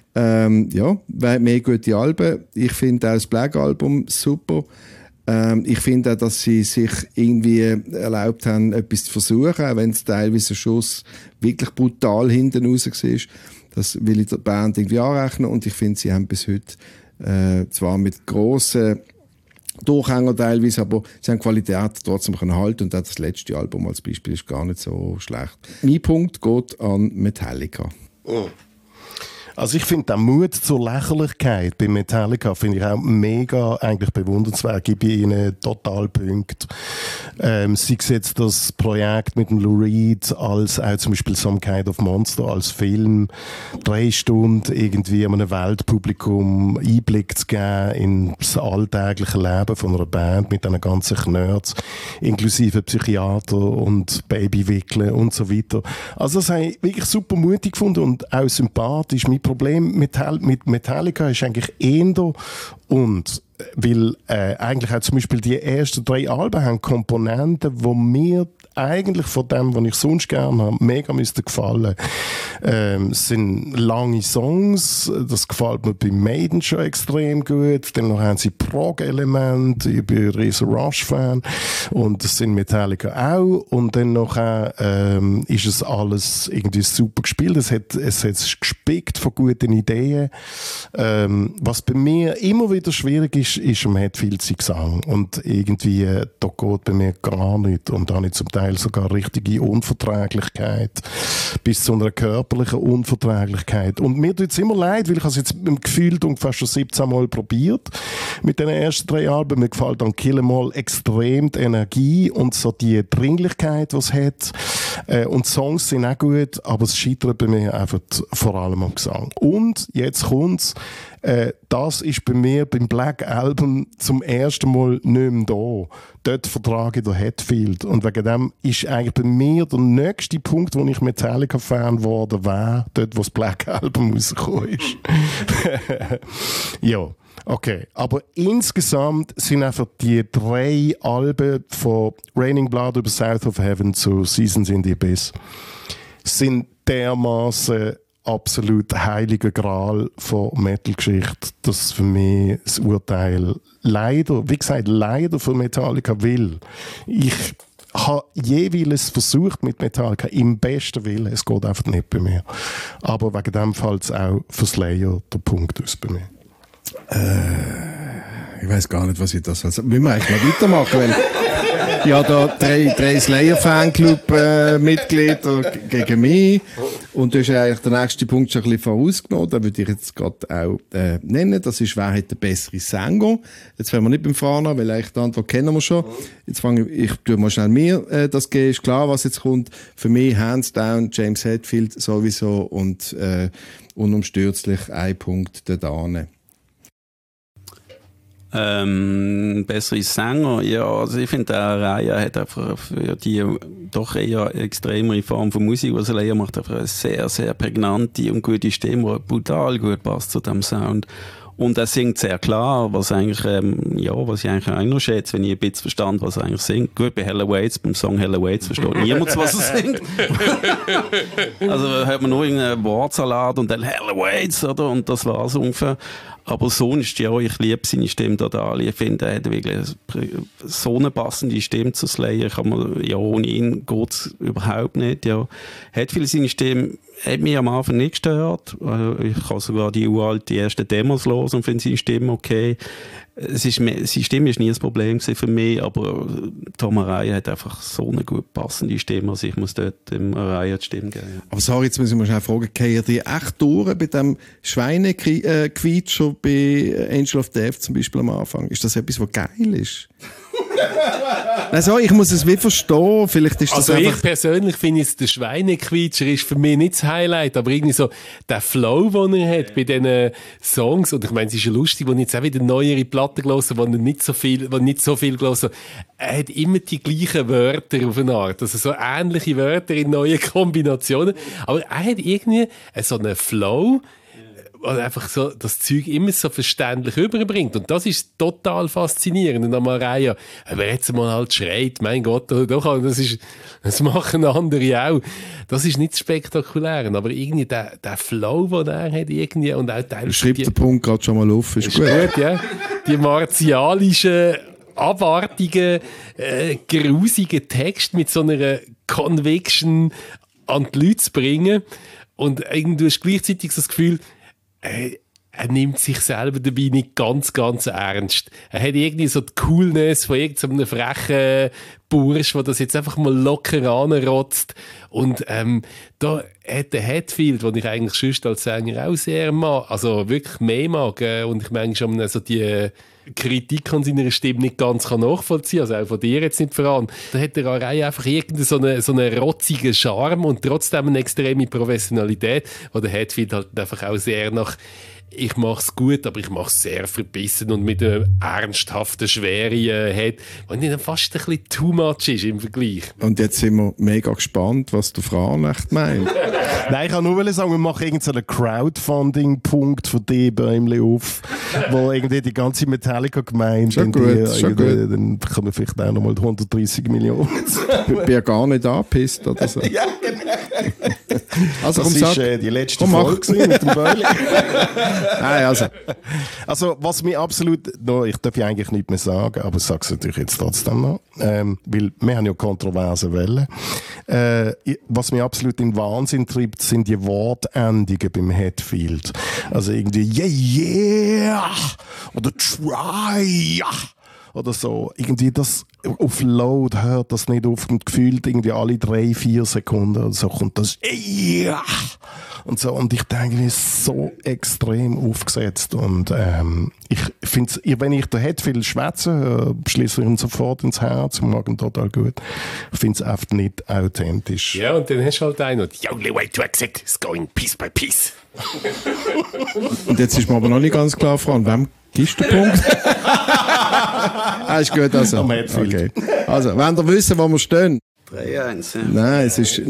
Ja, mehr gute Alben. Ich finde auch das Black Album super. Ich finde auch, dass sie sich irgendwie erlaubt haben, etwas zu versuchen, auch wenn es teilweise ein Schuss wirklich brutal hinten raus war. Das will ich der Band irgendwie anrechnen und ich finde, sie haben bis heute zwar mit grossen Durchhängern teilweise, aber sie haben Qualität trotzdem halten und auch das letzte Album als Beispiel ist gar nicht so schlecht. Mein Punkt geht an Metallica. Oh. Also ich finde den Mut zur Lächerlichkeit bei Metallica finde ich auch mega eigentlich bewundernswert. Gebe ich ihnen total Punkte. Sei es jetzt das Projekt mit dem Lou Reed als auch zum Beispiel Some Kind of Monster als Film 3 Stunden irgendwie einem Weltpublikum Einblick zu geben in das alltägliche Leben von einer Band mit diesen ganzen Nerds, inklusive Psychiater und Babywickeln und so weiter. Also das habe ich wirklich super mutig gefunden und auch sympathisch. Mein Problem mit Metallica ist eigentlich eher und weil eigentlich auch zum Beispiel die ersten 3 Alben haben Komponenten, die mir eigentlich von dem, was ich sonst gerne habe, mega müssten gefallen. Es sind lange Songs, das gefällt mir bei Maiden schon extrem gut. Dann noch haben sie Prog-Elemente, ich bin ein riesen Rush-Fan und das sind Metallica auch. Und dann noch ist es alles irgendwie super gespielt. Es hat gespickt von guten Ideen. Was bei mir immer wieder schwierig ist, man hat viel zu Gesang und irgendwie da geht bei mir gar nichts und da habe ich zum Teil Teil sogar richtige Unverträglichkeit, bis zu einer körperlichen Unverträglichkeit. Und mir tut es immer leid, weil ich es jetzt im Gefühl fast schon 17 Mal probiert mit den ersten 3 Alben. Mir gefällt an Kill 'Em All extrem die Energie und so die Dringlichkeit, die es hat. Und die Songs sind auch gut, aber es scheitert bei mir einfach vor allem am Gesang. Und jetzt kommt's. Das ist bei mir beim Black Album zum ersten Mal nicht mehr da. Dort vertrage ich den Hetfield. Und wegen dem ist eigentlich bei mir der nächste Punkt, wo ich Metallica-Fan geworden wäre, dort, wo das Black Album rausgekommen ist. Ja, okay. Aber insgesamt sind einfach die 3 Alben von Raining Blood über South of Heaven zu Seasons in the Abyss sind dermaßen absolut heiliger Gral von Metal-Geschichte, dass für mich das Urteil leider, wie gesagt, leider für Metallica will. Ich habe jeweils versucht mit Metallica im besten Willen, es geht einfach nicht bei mir. Aber wegen dem fällt es auch für Slayer der Punkt aus bei mir. Ich weiss gar nicht, was ich das also, müssen wir eigentlich mal weitermachen, weil ja, da 3 Slayer-Fanclub-Mitglieder gegen mich. Und du hast eigentlich den nächsten Punkt schon ein bisschen vorausgenommen. Den würde ich jetzt gerade auch nennen. Das ist, wer hat den besseren Sänger? Jetzt wären wir nicht beim Frana, weil eigentlich die Antwort kennen wir schon. Jetzt ich tue mal schnell mir das geben. Ist klar, was jetzt kommt. Für mich hands down James Hetfield sowieso und unumstürzlich ein Punkt da dane. Bessere Sänger, ja, also ich finde, der Raya hat einfach für die doch eher extremere Form von Musik, was er leider macht, einfach eine sehr, sehr prägnante und gute Stimme, die brutal gut passt zu dem Sound. Und er singt sehr klar, was eigentlich, was ich eigentlich auch noch schätze, wenn ich ein bisschen verstand, was er eigentlich singt. Gut, bei Hell Awaits, beim Song Hell Awaits versteht niemand, was er singt. Also hört man nur irgendeinen Wortsalat und dann Hell Awaits, oder? Und das war es ungefähr. Aber sonst, ja, ich liebe seine Stimme total. Ich finde, er hat wirklich so eine passende Stimme zu Slayer. Ohne ihn geht es überhaupt nicht. Ja. Hat viel seine Stimme, hat mich am Anfang nicht gestört. Ich kann sogar die ersten Demos hören und finde seine Stimme okay. Seine Stimme war nie ein Problem für mich, aber Tom Araya hat einfach so eine gut passende Stimme, also ich muss dort dem Araya die Stimme geben. Aber sorry, jetzt müssen wir schnell fragen, gehen die echt durch bei dem Schweinequietscher bei Angel of Death zum Beispiel am Anfang? Ist das etwas, was geil ist? Also, ich muss es wie verstehen. Vielleicht ist das also einfach... ich persönlich finde, der Schweinequietscher ist für mich nicht das Highlight, aber irgendwie so der Flow, den er hat bei diesen Songs, und ich meine, es ist ja lustig, als ich jetzt auch wieder neuere Platten gelesen habe, wo nicht so viel gelesen habe, er hat immer die gleichen Wörter auf eine Art, also so ähnliche Wörter in neuen Kombinationen, aber er hat irgendwie so einen Flow, und einfach so das Zeug immer so verständlich überbringt. Und das ist total faszinierend. Und an Araya, wer jetzt mal halt schreit, mein Gott, das machen andere auch. Das ist nicht spektakulär, aber irgendwie der Flow, den er hat, irgendwie, und auch teilweise... Schreib den Punkt gerade schon mal auf, ist gut. Ja. Die martialischen, abartigen, grusigen Texte mit so einer Conviction an die Leute zu bringen. Und irgendwie hast du gleichzeitig so das Gefühl, er nimmt sich selber dabei nicht ganz, ganz ernst. Er hat irgendwie so die Coolness von irgendeinem frechen Bursch, der das jetzt einfach mal locker anrotzt. Und da hat der Hetfield, den ich eigentlich sonst als Sänger auch sehr mag, also wirklich mehr mag, und ich manchmal so die Kritik an seiner Stimme nicht ganz nachvollziehen kann, also auch von dir jetzt nicht voran. Da hat der Araya einfach irgendeinen so einen rotzigen Charme und trotzdem eine extreme Professionalität, wo der Hetfield halt einfach auch sehr nach ich mache es gut, aber ich mache es sehr verbissen und mit einer ernsthaften Schwere hat, was dann fast ein bisschen too much ist im Vergleich. Und jetzt sind wir mega gespannt, was der Fran echt meint. Nein, ich kann nur sagen, wir machen irgendeinen Crowdfunding-Punkt für die Bäumchen auf, wo irgendwie die ganze Metallica-Gemeinde... Schon gut. Dann können wir vielleicht auch noch mal 130 Millionen. Ich bin ja gar nicht angepisst oder so. Ja, genau. Also, das ist die letzte Folge mit dem Bäumchen. Nein, also was mir absolut, ich darf ja eigentlich nicht mehr sagen, aber ich sage es natürlich jetzt trotzdem noch, weil wir haben ja kontroverse Wellen. Was mir absolut in Wahnsinn treibt, sind die Wortendungen beim Hetfield. Also irgendwie yeah oder try oder so. Irgendwie das auf Load hört das nicht auf und gefühlt irgendwie alle 3-4 Sekunden oder so kommt das und so. Und ich denke, es ist so extrem aufgesetzt. Und ich finde, wenn ich den Hetfield schwätzen höre, schließe ich ihn sofort ins Herz und mag ihn total gut. Ich finde es einfach nicht authentisch. Ja, und dann hast du halt einen, the only way to exit is going piece by piece. Und jetzt ist mir aber noch nicht ganz klar, Fran, wem gibst du den Punkt? Ist gut, also. Okay. Also, wollt ihr wissen, wo wir stehen? 3-1. Ja. Nein, es ist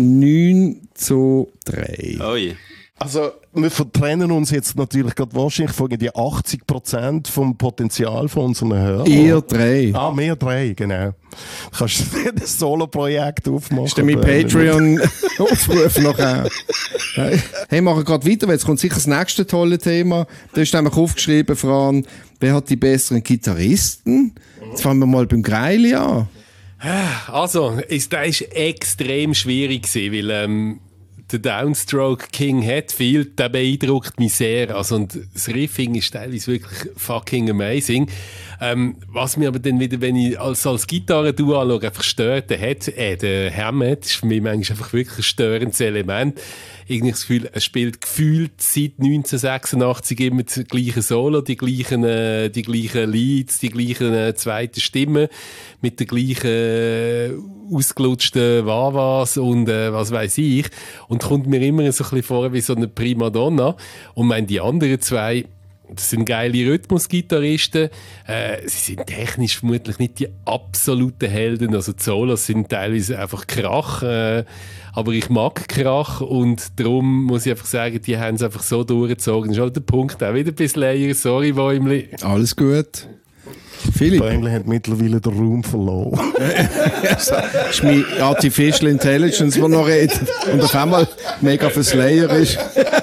9-3. Oi. Also, wir vertrennen uns jetzt natürlich gerade wahrscheinlich von die 80% vom Potenzial von unseren Hörern. Ihr 3. Wir 3, genau. Du kannst ein Solo-Projekt aufmachen. Ist denn mein Patreon-Aufruf noch auch? Hey, machen gerade weiter, weil jetzt kommt sicher das nächste tolle Thema. Da ist nämlich aufgeschrieben, Fran, wer hat die besseren Gitarristen? Jetzt fangen wir mal beim Greili an. Also, das war extrem schwierig, weil der Downstroke King Hetfield, der beeindruckt mich sehr. Also, und das Riffing ist teilweise wirklich fucking amazing. Was mir aber dann wieder, wenn ich als Gitarre-Duo anschaue, einfach stört, der Hammett ist für mich manchmal einfach wirklich ein störendes Element. Irgendwie das Gefühl, er spielt gefühlt seit 1986 immer das gleiche Solo, die gleichen Leads, die gleichen zweiten Stimmen mit den gleichen ausgelutschten Wah-Wahs und was weiß ich. Und kommt mir immer so ein bisschen vor wie so eine Primadonna. Und meine, die anderen zwei, das sind geile Rhythmusgitarristen. Sie sind technisch vermutlich nicht die absoluten Helden. Also die Solos sind teilweise einfach Krach. Aber ich mag Krach und darum muss ich einfach sagen, die haben es einfach so durchgezogen. Das ist halt der Punkt auch wieder ein bisschen leer. Sorry, Bäumli. Alles gut. Philipp. Bäumli hat mittlerweile den Raum verloren. Das ist meine Artificial Intelligence, die noch redet. Und auf einmal mega für Slayer ist.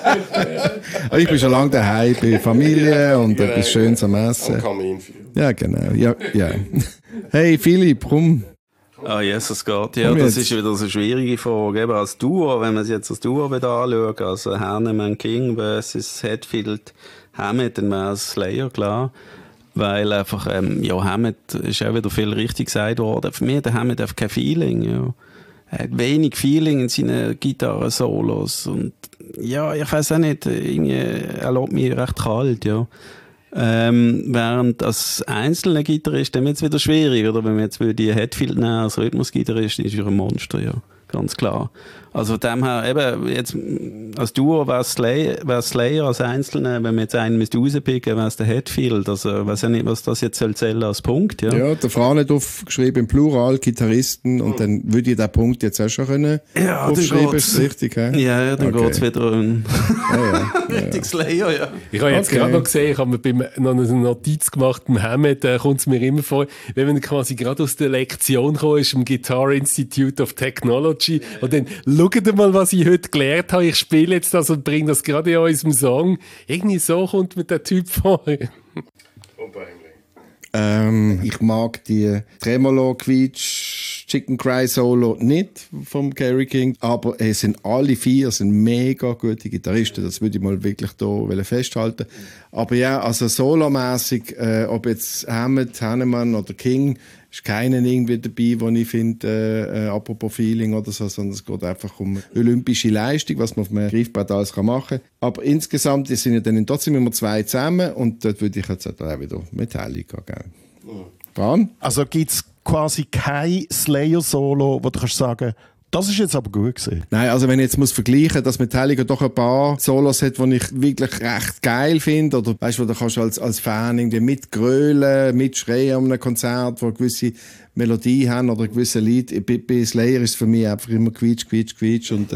Ich bin schon lange daheim bei Familie und etwas Schönes am Essen. Ja, genau. Ja. Hey, Philipp, komm. Ah, Jesus Gott, ja, das ist wieder so eine schwierige Frage. Eben als Duo, wenn man es jetzt als Duo anschaut, also Hanneman King versus Hetfield Hammett, dann wäre es Slayer, klar. Weil einfach, Hammett ist auch wieder viel richtig gesagt worden. Für mich hat der Hammett einfach kein Feeling, ja. Er hat wenig Feeling in seinen Gitarren-Solos. Und ja, ich weiß auch nicht, irgendwie, er lässt mich recht kalt, ja. Während als einzelner Gitarrist dann wird es wieder schwierig, oder? Wenn wir jetzt die Hetfield nehmen als Rhythmusgitarrist, ist er ein Monster, ja. Ganz klar. Also von dem her, eben, jetzt als Duo wäre es Slayer, als Einzelne, wenn wir jetzt einen rauspicken, wäre es der Hetfield. Also ich weiß ja nicht, was das jetzt soll zählen als Punkt, ja. Ja, der Fran hat aufgeschrieben, im Plural, Gitarristen, und dann würde ich den Punkt jetzt auch schon können aufschreiben, ist richtig, he? Ja, dann geht es wieder richtig Slayer, ja. Ich habe jetzt gerade noch gesehen, ich habe mir noch eine Notiz gemacht, beim Hammett, kommt es mir immer vor, wenn man quasi gerade aus der Lektion gekommen ist, im Guitar Institute of Technology, und dann schaut mal, was ich heute gelernt habe. Ich spiele jetzt das und bringe das gerade in unserem Song. Irgendwie so kommt mir der Typ vor. Ich mag die Tremolo Quietsch Chicken Cry Solo nicht vom Kerry King, aber es sind alle 4 mega gute Gitarristen. Das würde ich mal wirklich hier festhalten. Aber ja, also solomäßig, ob jetzt Hammett, Hanneman oder King, ist keiner irgendwie dabei, wo ich finde, apropos Feeling oder so, sondern es geht einfach um olympische Leistung, was man auf einem Griffbrett alles machen kann. Aber insgesamt sind ja dann trotzdem immer 2 zusammen und dort würde ich jetzt auch wieder Metallica geben. Fran? Also gibt es quasi kein Slayer-Solo, wo du kannst sagen, das ist jetzt aber gut gewesen. Nein, also wenn ich jetzt muss vergleichen, dass Metallica doch ein paar Solos hat, die ich wirklich recht geil finde, oder weißt du, da kannst du als Fan irgendwie mitgrölen, mitschreien an einem Konzert, wo gewisse Melodie haben oder gewisse Lied. Bei Slayer ist es für mich einfach immer quietsch und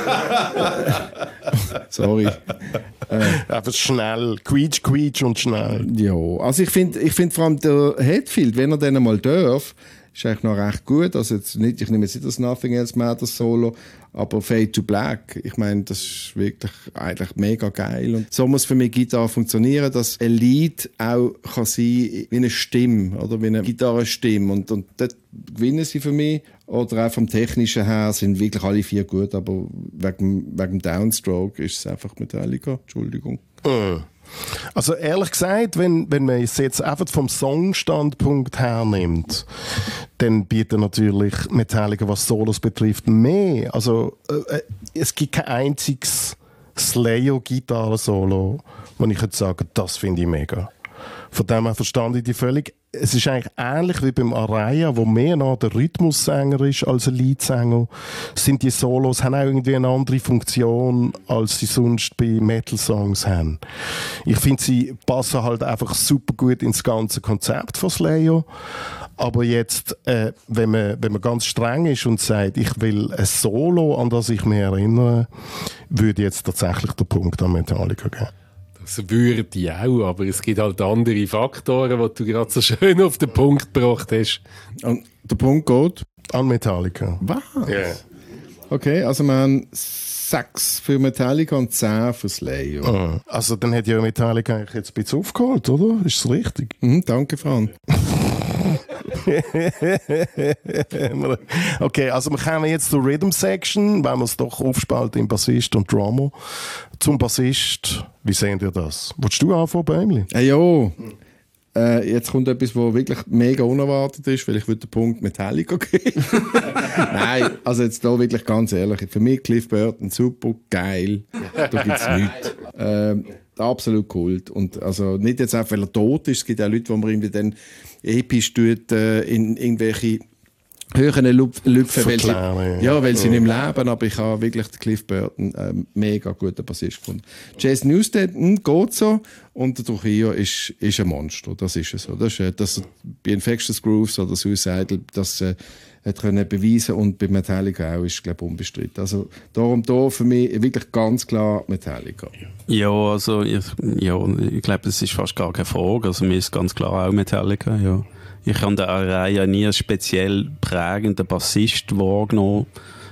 sorry. Einfach schnell, quietsch und schnell. Ja, also ich finde vor allem der Hetfield, wenn er dann mal darf, ist eigentlich noch recht gut. Also jetzt nicht, ich nehme jetzt nicht das Nothing Else Matters Solo, aber Fade to Black, ich meine, das ist wirklich eigentlich mega geil. Und so muss für mich Gitarre funktionieren, dass ein Lied auch kann sein wie eine Stimme oder wie eine Gitarrenstimme. Und dort gewinnen sie für mich. Oder auch vom Technischen her sind wirklich alle 4 gut, aber wegen Downstroke ist es einfach Metallica. Entschuldigung. Also ehrlich gesagt, wenn man es jetzt einfach vom Songstandpunkt her nimmt, dann bietet natürlich Metallica, was Solos betrifft, mehr. Also es gibt kein einziges Slayer-Gitarren-Solo, wo ich jetzt sage, das finde ich mega. Von dem her verstand ich die völlig. Es ist eigentlich ähnlich wie beim Araya, wo mehr noch der Rhythmussänger ist als ein Leadsänger. Sind die Solos, haben auch irgendwie eine andere Funktion, als sie sonst bei Metal-Songs haben. Ich finde, sie passen halt einfach super gut ins ganze Konzept von Slayer. Aber jetzt, wenn man ganz streng ist und sagt, ich will ein Solo, an das ich mich erinnere, würde jetzt tatsächlich der Punkt an Metallica geben. Das würde ich auch, aber es gibt halt andere Faktoren, die du gerade so schön auf den Punkt gebracht hast. Und der Punkt geht? An Metallica. Was? Yeah. Okay, also wir haben 6 für Metallica und 10 für Slayer. Also dann hat ja Metallica eigentlich jetzt ein bisschen aufgeholt, oder? Ist das richtig? Danke, Fran. Okay, also wir kommen jetzt zur Rhythm Section, weil wir es doch aufspalten in Bassist und Drummer. Zum Bassist, wie sehen ihr das? Willst du anfangen, Bäumli? Ja. Jetzt kommt etwas, was wirklich mega unerwartet ist, weil ich würde den Punkt Metallica geben. Nein, also jetzt da wirklich ganz ehrlich. Für mich Cliff Burton super geil. Da gibt es nichts. Absolut Kult. Und also nicht jetzt einfach, weil er tot ist. Es gibt auch Leute, die man irgendwie dann episch tut, in irgendwelche höheren Lüpfen, weil sie nicht mehr leben. Aber ich habe wirklich den Cliff Burton mega guter Bassist gefunden. Jason Newsted geht so. Und der Trujillo ist ein Monster. Das ist es so. Das bei Infectious Grooves oder Suicidal, das hat können beweisen, und bei Metallica auch, ist, glaube ich, unbestritten. Also darum da für mich wirklich ganz klar Metallica. Ja, also ich glaube, das ist fast gar keine Frage. Also mir ist ganz klar auch Metallica, ja. Ich habe der Araya nie als speziell prägenden Bassist wahrgenommen.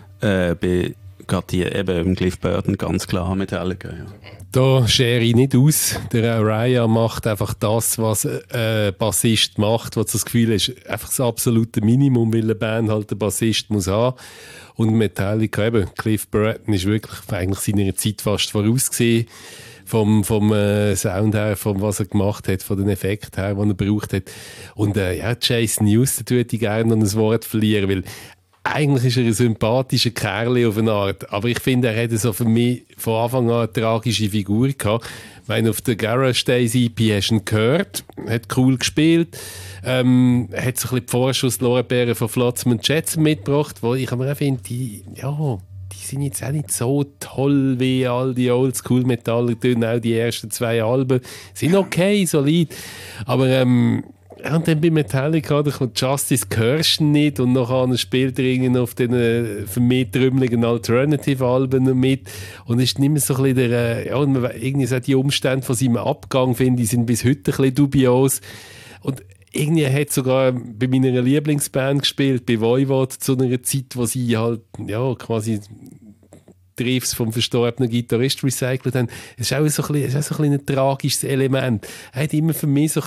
Gerade eben Cliff Burton ganz klar Metallica, ja. Da schere ich nicht aus. Der Araya macht einfach das, was ein Bassist macht, was das Gefühl ist, einfach das absolute Minimum, weil eine Band halt einen Bassist muss haben. Und Metallica eben, Cliff Burton ist wirklich eigentlich seiner Zeit fast vorausgesehen. Vom Sound her, von was er gemacht hat, von den Effekten her, die er gebraucht hat. Und Jason Newsted würde ich gerne noch ein Wort verlieren, weil eigentlich ist er ein sympathischer Kerl auf eine Art, aber ich finde, er hätte so für mich von Anfang an eine tragische Figur gehabt. Ich meine, auf der Garage Days EP hast du ihn gehört, hat cool gespielt, hat so ein bisschen die Vorschusslorbeeren von Flotsam & Jetsam mitgebracht, wo ich aber auch finde, die sind jetzt auch nicht so toll wie all die Oldschool-Metaller, auch die ersten 2 Alben sind okay, solid, aber und dann bei Metallica, da kommt Justice Kirsten nicht und nachher spielt er irgendwie auf den für mich trümmeligen Alternative-Alben mit und ist nicht mehr so ein bisschen und irgendwie so die Umstände von seinem Abgang, finde ich, sind bis heute ein bisschen dubios. Und irgendwie hat sogar bei meiner Lieblingsband gespielt, bei Voivod, zu einer Zeit, wo sie halt quasi Riffs vom verstorbenen Gitarrist recycelt haben. Es ist auch so ein tragisches Element. Er hat immer für mich so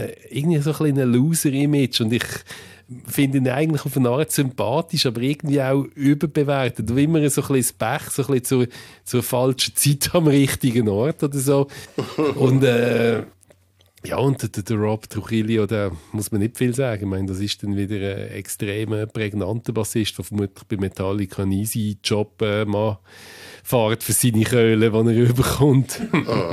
ein Loser-Image und ich finde ihn eigentlich auf eine Art sympathisch, aber irgendwie auch überbewertet. Und immer so ein bisschen das Pech, so ein bisschen zur falschen Zeit am richtigen Ort oder so. Und und der Rob Trujillo, da muss man nicht viel sagen. Ich meine, das ist dann wieder ein extrem prägnanter Bassist, der vermutlich bei Metallica einen easy Job fährt für seine Köhle, die er überkommt.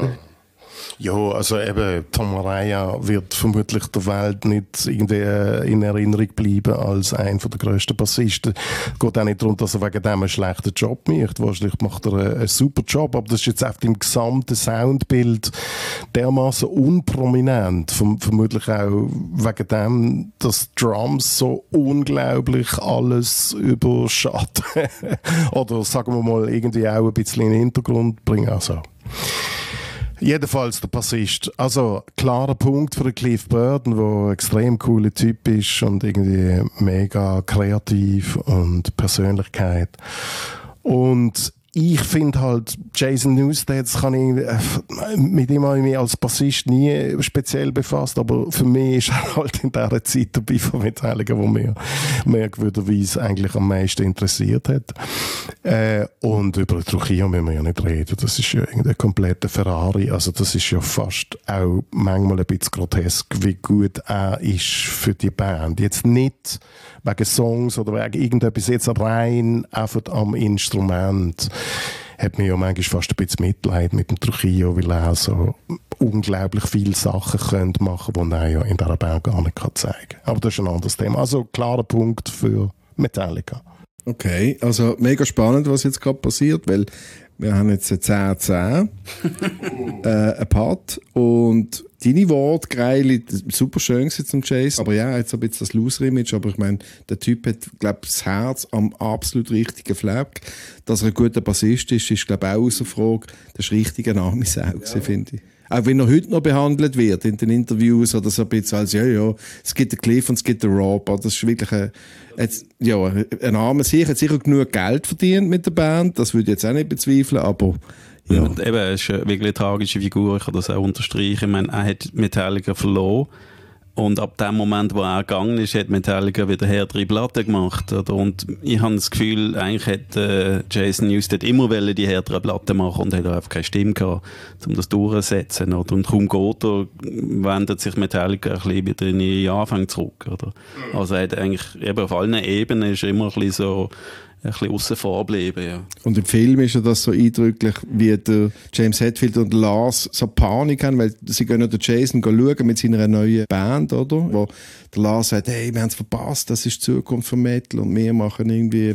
Ja, also eben, Tom Araya wird vermutlich der Welt nicht irgendwie in Erinnerung bleiben als einer der grössten Bassisten. Es geht auch nicht darum, dass er wegen dem einen schlechten Job macht. Wahrscheinlich macht er einen super Job, aber das ist jetzt auf dem gesamten Soundbild dermaßen unprominent. Vermutlich auch wegen dem, dass Drums so unglaublich alles überschatten. Oder sagen wir mal, irgendwie auch ein bisschen in den Hintergrund bringen. Also. Jedenfalls der Bassist. Also, klarer Punkt für den Cliff Burton, der ein extrem cooler Typ ist und irgendwie mega kreativ und Persönlichkeit. Und ich finde halt, Jason Newsted, das kann ich, mit ihm habe ich mich als Bassist nie speziell befasst, aber für mich ist er halt in dieser Zeit dabei von Metallica, wo mir merkwürdigerweise eigentlich am meisten interessiert hat. Und über Trujillo müssen wir ja nicht reden, das ist ja irgendein kompletter Ferrari, also das ist ja fast auch manchmal ein bisschen grotesk, wie gut er ist für die Band. Jetzt nicht wegen Songs oder wegen irgendetwas, jetzt rein einfach am Instrument. Hat mir ja manchmal fast ein bisschen Mitleid mit dem Trujillo, weil er so unglaublich viele Sachen könnte machen, die er ja in dieser Band gar nicht zeigen kann. Aber das ist ein anderes Thema. Also klarer Punkt für Metallica. Okay, also mega spannend, was jetzt gerade passiert, weil wir haben jetzt 10-10 ein Part und deine Worte, Greili, super schön zum Chase, aber ja, jetzt ein bisschen das Loser-Image, aber ich meine, der Typ hat, glaube ich, das Herz am absolut richtigen Fleck. Dass er ein guter Bassist ist, glaube ich, auch außer Frage. Das ist richtiger Name auch, finde ich. Auch wenn er heute noch behandelt wird in den Interviews oder so ein bisschen als, ja, es gibt den Cliff und es gibt den Rob, das ist wirklich ein armer Sieg, hat sicher genug Geld verdient mit der Band, das würde ich jetzt auch nicht bezweifeln, aber ja. Und eben, er ist wirklich eine tragische Figur, ich kann das auch unterstreichen. Ich meine, er hat Metallica verloren und ab dem Moment, wo er gegangen ist, hat Metallica wieder härtere Platten gemacht. Oder? Und ich habe das Gefühl, eigentlich hätte Jason Newsted immer die härteren Platten machen und hat einfach keine Stimme gehabt, um das durchzusetzen. Oder? Und kaum geht er, wendet sich Metallica ein bisschen wieder in den Anfang zurück. Oder? Also er hat eigentlich eben auf allen Ebenen ist immer ein bisschen so ein bisschen aussen vor geblieben, ja. Und im Film ist ja das so eindrücklich, wie der James Hetfield und Lars so Panik haben, weil sie gehen ja den Jason schauen mit seiner neuen Band, oder? Wo der Lars sagt, hey, wir haben es verpasst, das ist die Zukunft von Metal und wir machen irgendwie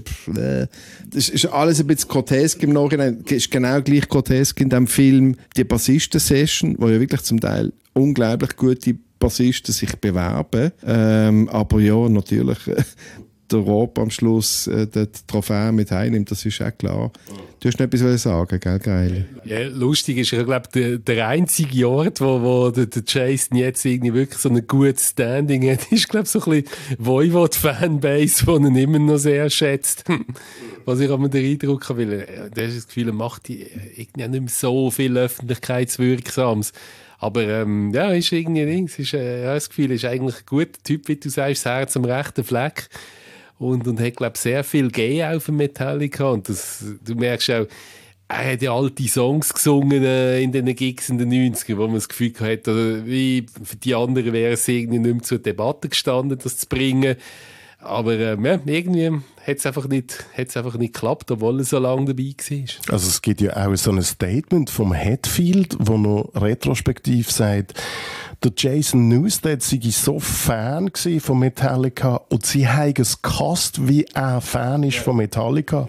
Das ist alles ein bisschen grotesk im Nachhinein. Es ist genau gleich grotesk in dem Film die Bassisten-Session, wo ja wirklich zum Teil unglaublich gute Bassisten sich bewerben. Aber ja, natürlich der Rob am Schluss die Trophäe mit heimnimmt, das ist auch klar. Du hast noch etwas sagen, gell, Geil? Ja, lustig ist, ich glaube, der einzige Ort, wo der Jason jetzt irgendwie wirklich so ein gutes Standing hat, ist, glaube ich, so ein bisschen Voivod-Fanbase, die ihn immer noch sehr schätzt. Was ich aber den Eindruck habe, weil der ist das Gefühl, er macht irgendwie nicht mehr so viel Öffentlichkeitswirksames. Aber ja, ist irgendwie nichts. Das Gefühl, er ist eigentlich ein guter Typ, wie du sagst, das Herz am rechten Fleck. Und hat, glaube ich, sehr viel gegeben auf dem Metallica. Und du merkst auch, er hat ja alte Songs gesungen in den Gigs in den 90ern, wo man das Gefühl hatte, wie für die anderen wäre es irgendwie nicht mehr zur Debatte gestanden, das zu bringen. Aber ja, irgendwie hat es einfach nicht geklappt, obwohl er so lange dabei war. Also es gibt ja auch so ein Statement vom Hetfield, wo noch retrospektiv sagt, der Jason Newsted sei so Fan von Metallica und sie haben es gehasst, wie er Fan ist von Metallica.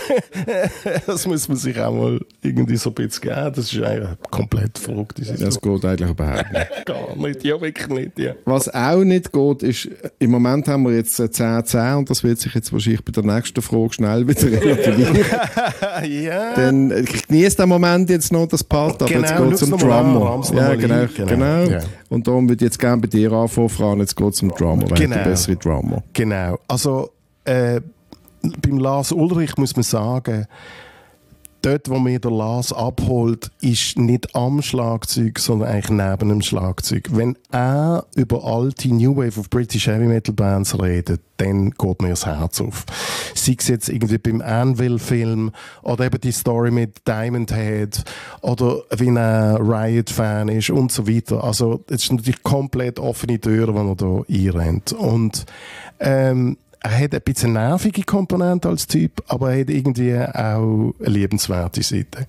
Das muss man sich auch mal irgendwie so ein bisschen geben. Das ist eigentlich komplett verrückt. Das geht eigentlich überhaupt nicht. Gar nicht, ja wirklich nicht. Ja. Was auch nicht geht, ist, im Moment haben wir jetzt 10-10 und das wird sich jetzt wahrscheinlich bei der nächsten Frage schnell wieder relativieren. Ja. Dann genießt den Moment jetzt noch, das Part, aber genau, jetzt geht es um Drummer. Ja, genau. Ja. Und darum würde ich jetzt gerne bei dir anfangen, jetzt geht es um Drummer, weil der bessere Drummer. Genau. Also beim Lars Ulrich muss man sagen, dort, wo mir der Lars abholt, ist nicht am Schlagzeug, sondern eigentlich neben dem Schlagzeug. Wenn er über alte New Wave of British Heavy Metal Bands redet, dann geht mir das Herz auf. Sei es jetzt irgendwie beim Anvil-Film oder eben die Story mit Diamond Head oder wie ein Riot-Fan ist und so weiter. Also es ist natürlich komplett offene Türen, die er da einrennt. Und er hat ein bisschen nervige Komponente als Typ, aber er hat irgendwie auch eine liebenswerte Seite.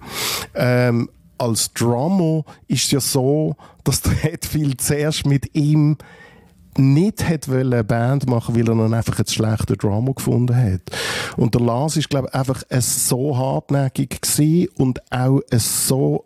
Als Drummer ist es ja so, dass der Hetfield zuerst mit ihm nicht eine Band machen, weil er dann einfach einen schlechten Drummer gefunden hat. Und der Lars ist, glaube ich, einfach so hartnäckig gewesen und auch so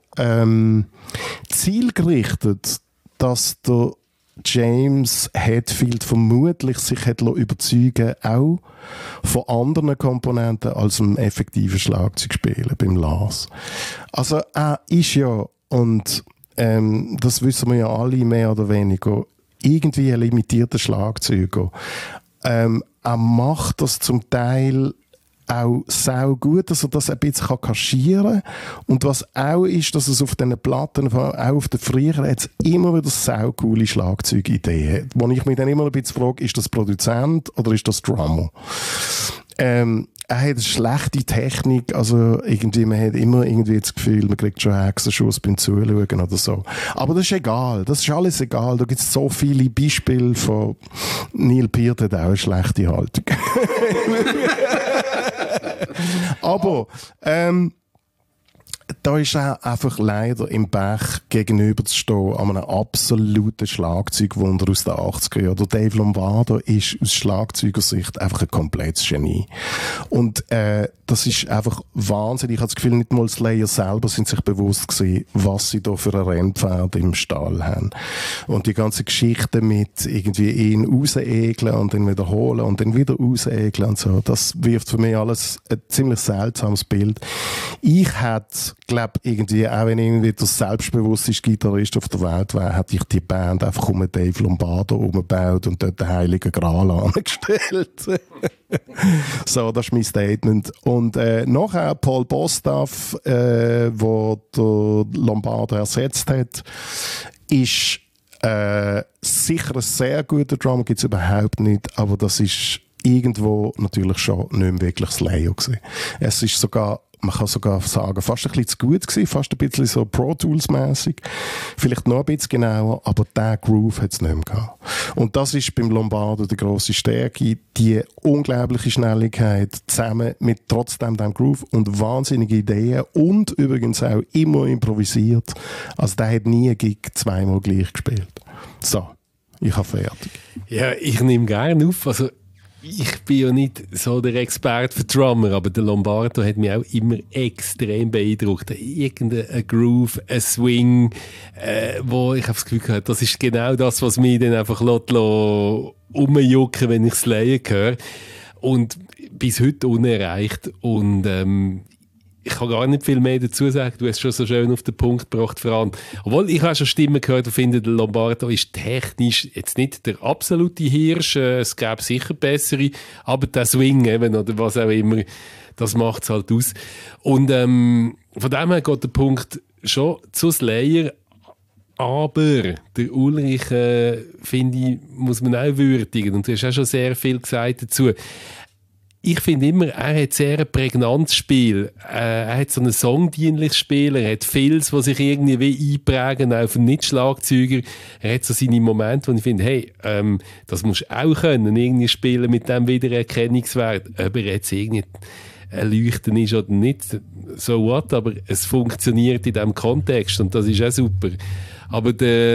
zielgerichtet, dass der James Hetfield vermutlich sich hat überzeugen auch von anderen Komponenten als dem effektiven Schlagzeugspielen beim Lars. Also er ist ja, und das wissen wir ja alle mehr oder weniger, irgendwie ein limitierter Schlagzeuger. Er macht das zum Teil auch sau gut, dass er das ein bisschen kaschieren kann. Und was auch ist, dass es auf diesen Platten, auch auf den früheren, hat es immer wieder sau coole Schlagzeugideen. Wo ich mich dann immer ein bisschen frage, ist das Produzent oder ist das Drummer? Er hat eine schlechte Technik, also irgendwie, man hat immer irgendwie das Gefühl, man kriegt schon Hexenschuss beim Zuschauen oder so. Aber das ist egal, das ist alles egal. Da gibt es so viele Beispiele von Neil Peart hat auch eine schlechte Haltung. Aber da ist auch einfach leider im Bach gegenüberzustehen an einem absoluten Schlagzeugwunder aus den 80er Jahren. Der Dave Lombardo ist aus Schlagzeugersicht einfach ein komplettes Genie. Und das ist einfach Wahnsinn. Ich habe das Gefühl, nicht mal Slayer selber sind sich bewusst gewesen, was sie da für ein Rennpferd im Stall haben. Und die ganze Geschichte mit irgendwie ihn rausegeln und dann wiederholen und dann wieder rausegeln und so, das wirft für mich alles ein ziemlich seltsames Bild. Ich hätte, glaube irgendwie, auch wenn ich irgendwie der selbstbewussteste Gitarrist auf der Welt wäre, hätte ich die Band einfach um Dave Lombardo umgebaut und dort den Heiligen Gral angestellt. So, das ist mein Statement. Und nachher Paul Bostaph, wo der Lombardo ersetzt hat, ist sicher ein sehr guter Drummer, gibt es überhaupt nicht, aber das ist irgendwo natürlich schon nicht mehr wirklich Slayer gewesen. Es ist sogar, man kann sogar sagen, fast ein bisschen zu gut gewesen, fast ein bisschen so Pro Tools-mässig. Vielleicht noch ein bisschen genauer, aber der Groove hat es nicht mehr gehabt. Und das ist beim Lombardo die grosse Stärke, die unglaubliche Schnelligkeit zusammen mit trotzdem dem Groove und wahnsinnige Ideen und übrigens auch immer improvisiert. Also der hat nie einen Gig zweimal gleich gespielt. So, ich habe fertig. Ja, ich nehme gerne auf, also ich bin ja nicht so der Experte für Drummer, aber der Lombardo hat mich auch immer extrem beeindruckt. Irgendein Groove, ein Swing, wo ich das Gefühl habe, das ist genau das, was mich dann einfach umjucken, wenn ich Slayer höre. Und bis heute unerreicht. Und ich kann gar nicht viel mehr dazu sagen. Du hast es schon so schön auf den Punkt gebracht, Fran. Obwohl, ich habe schon Stimmen gehört, die finden, der Lombardo ist technisch jetzt nicht der absolute Hirsch. Es gäbe sicher bessere. Aber der Swing eben, oder was auch immer, das macht es halt aus. Und von dem her geht der Punkt schon zu Slayer. Aber der Ulrich, finde ich, muss man auch würdigen. Und du hast auch schon sehr viel gesagt dazu. Ich finde immer, er hat sehr ein prägnantes Spiel. Er hat so ein songdienliches Spiel, er hat Filz, die sich irgendwie wie einprägen, auch für Nicht-Schlagzeuger. Er hat so seine Momente, wo ich finde, hey, das musst du auch können, irgendwie spielen mit dem Wiedererkennungswert. Ob er jetzt irgendwie ein Leuchten ist oder nicht, so what, aber es funktioniert in diesem Kontext und das ist auch super. Aber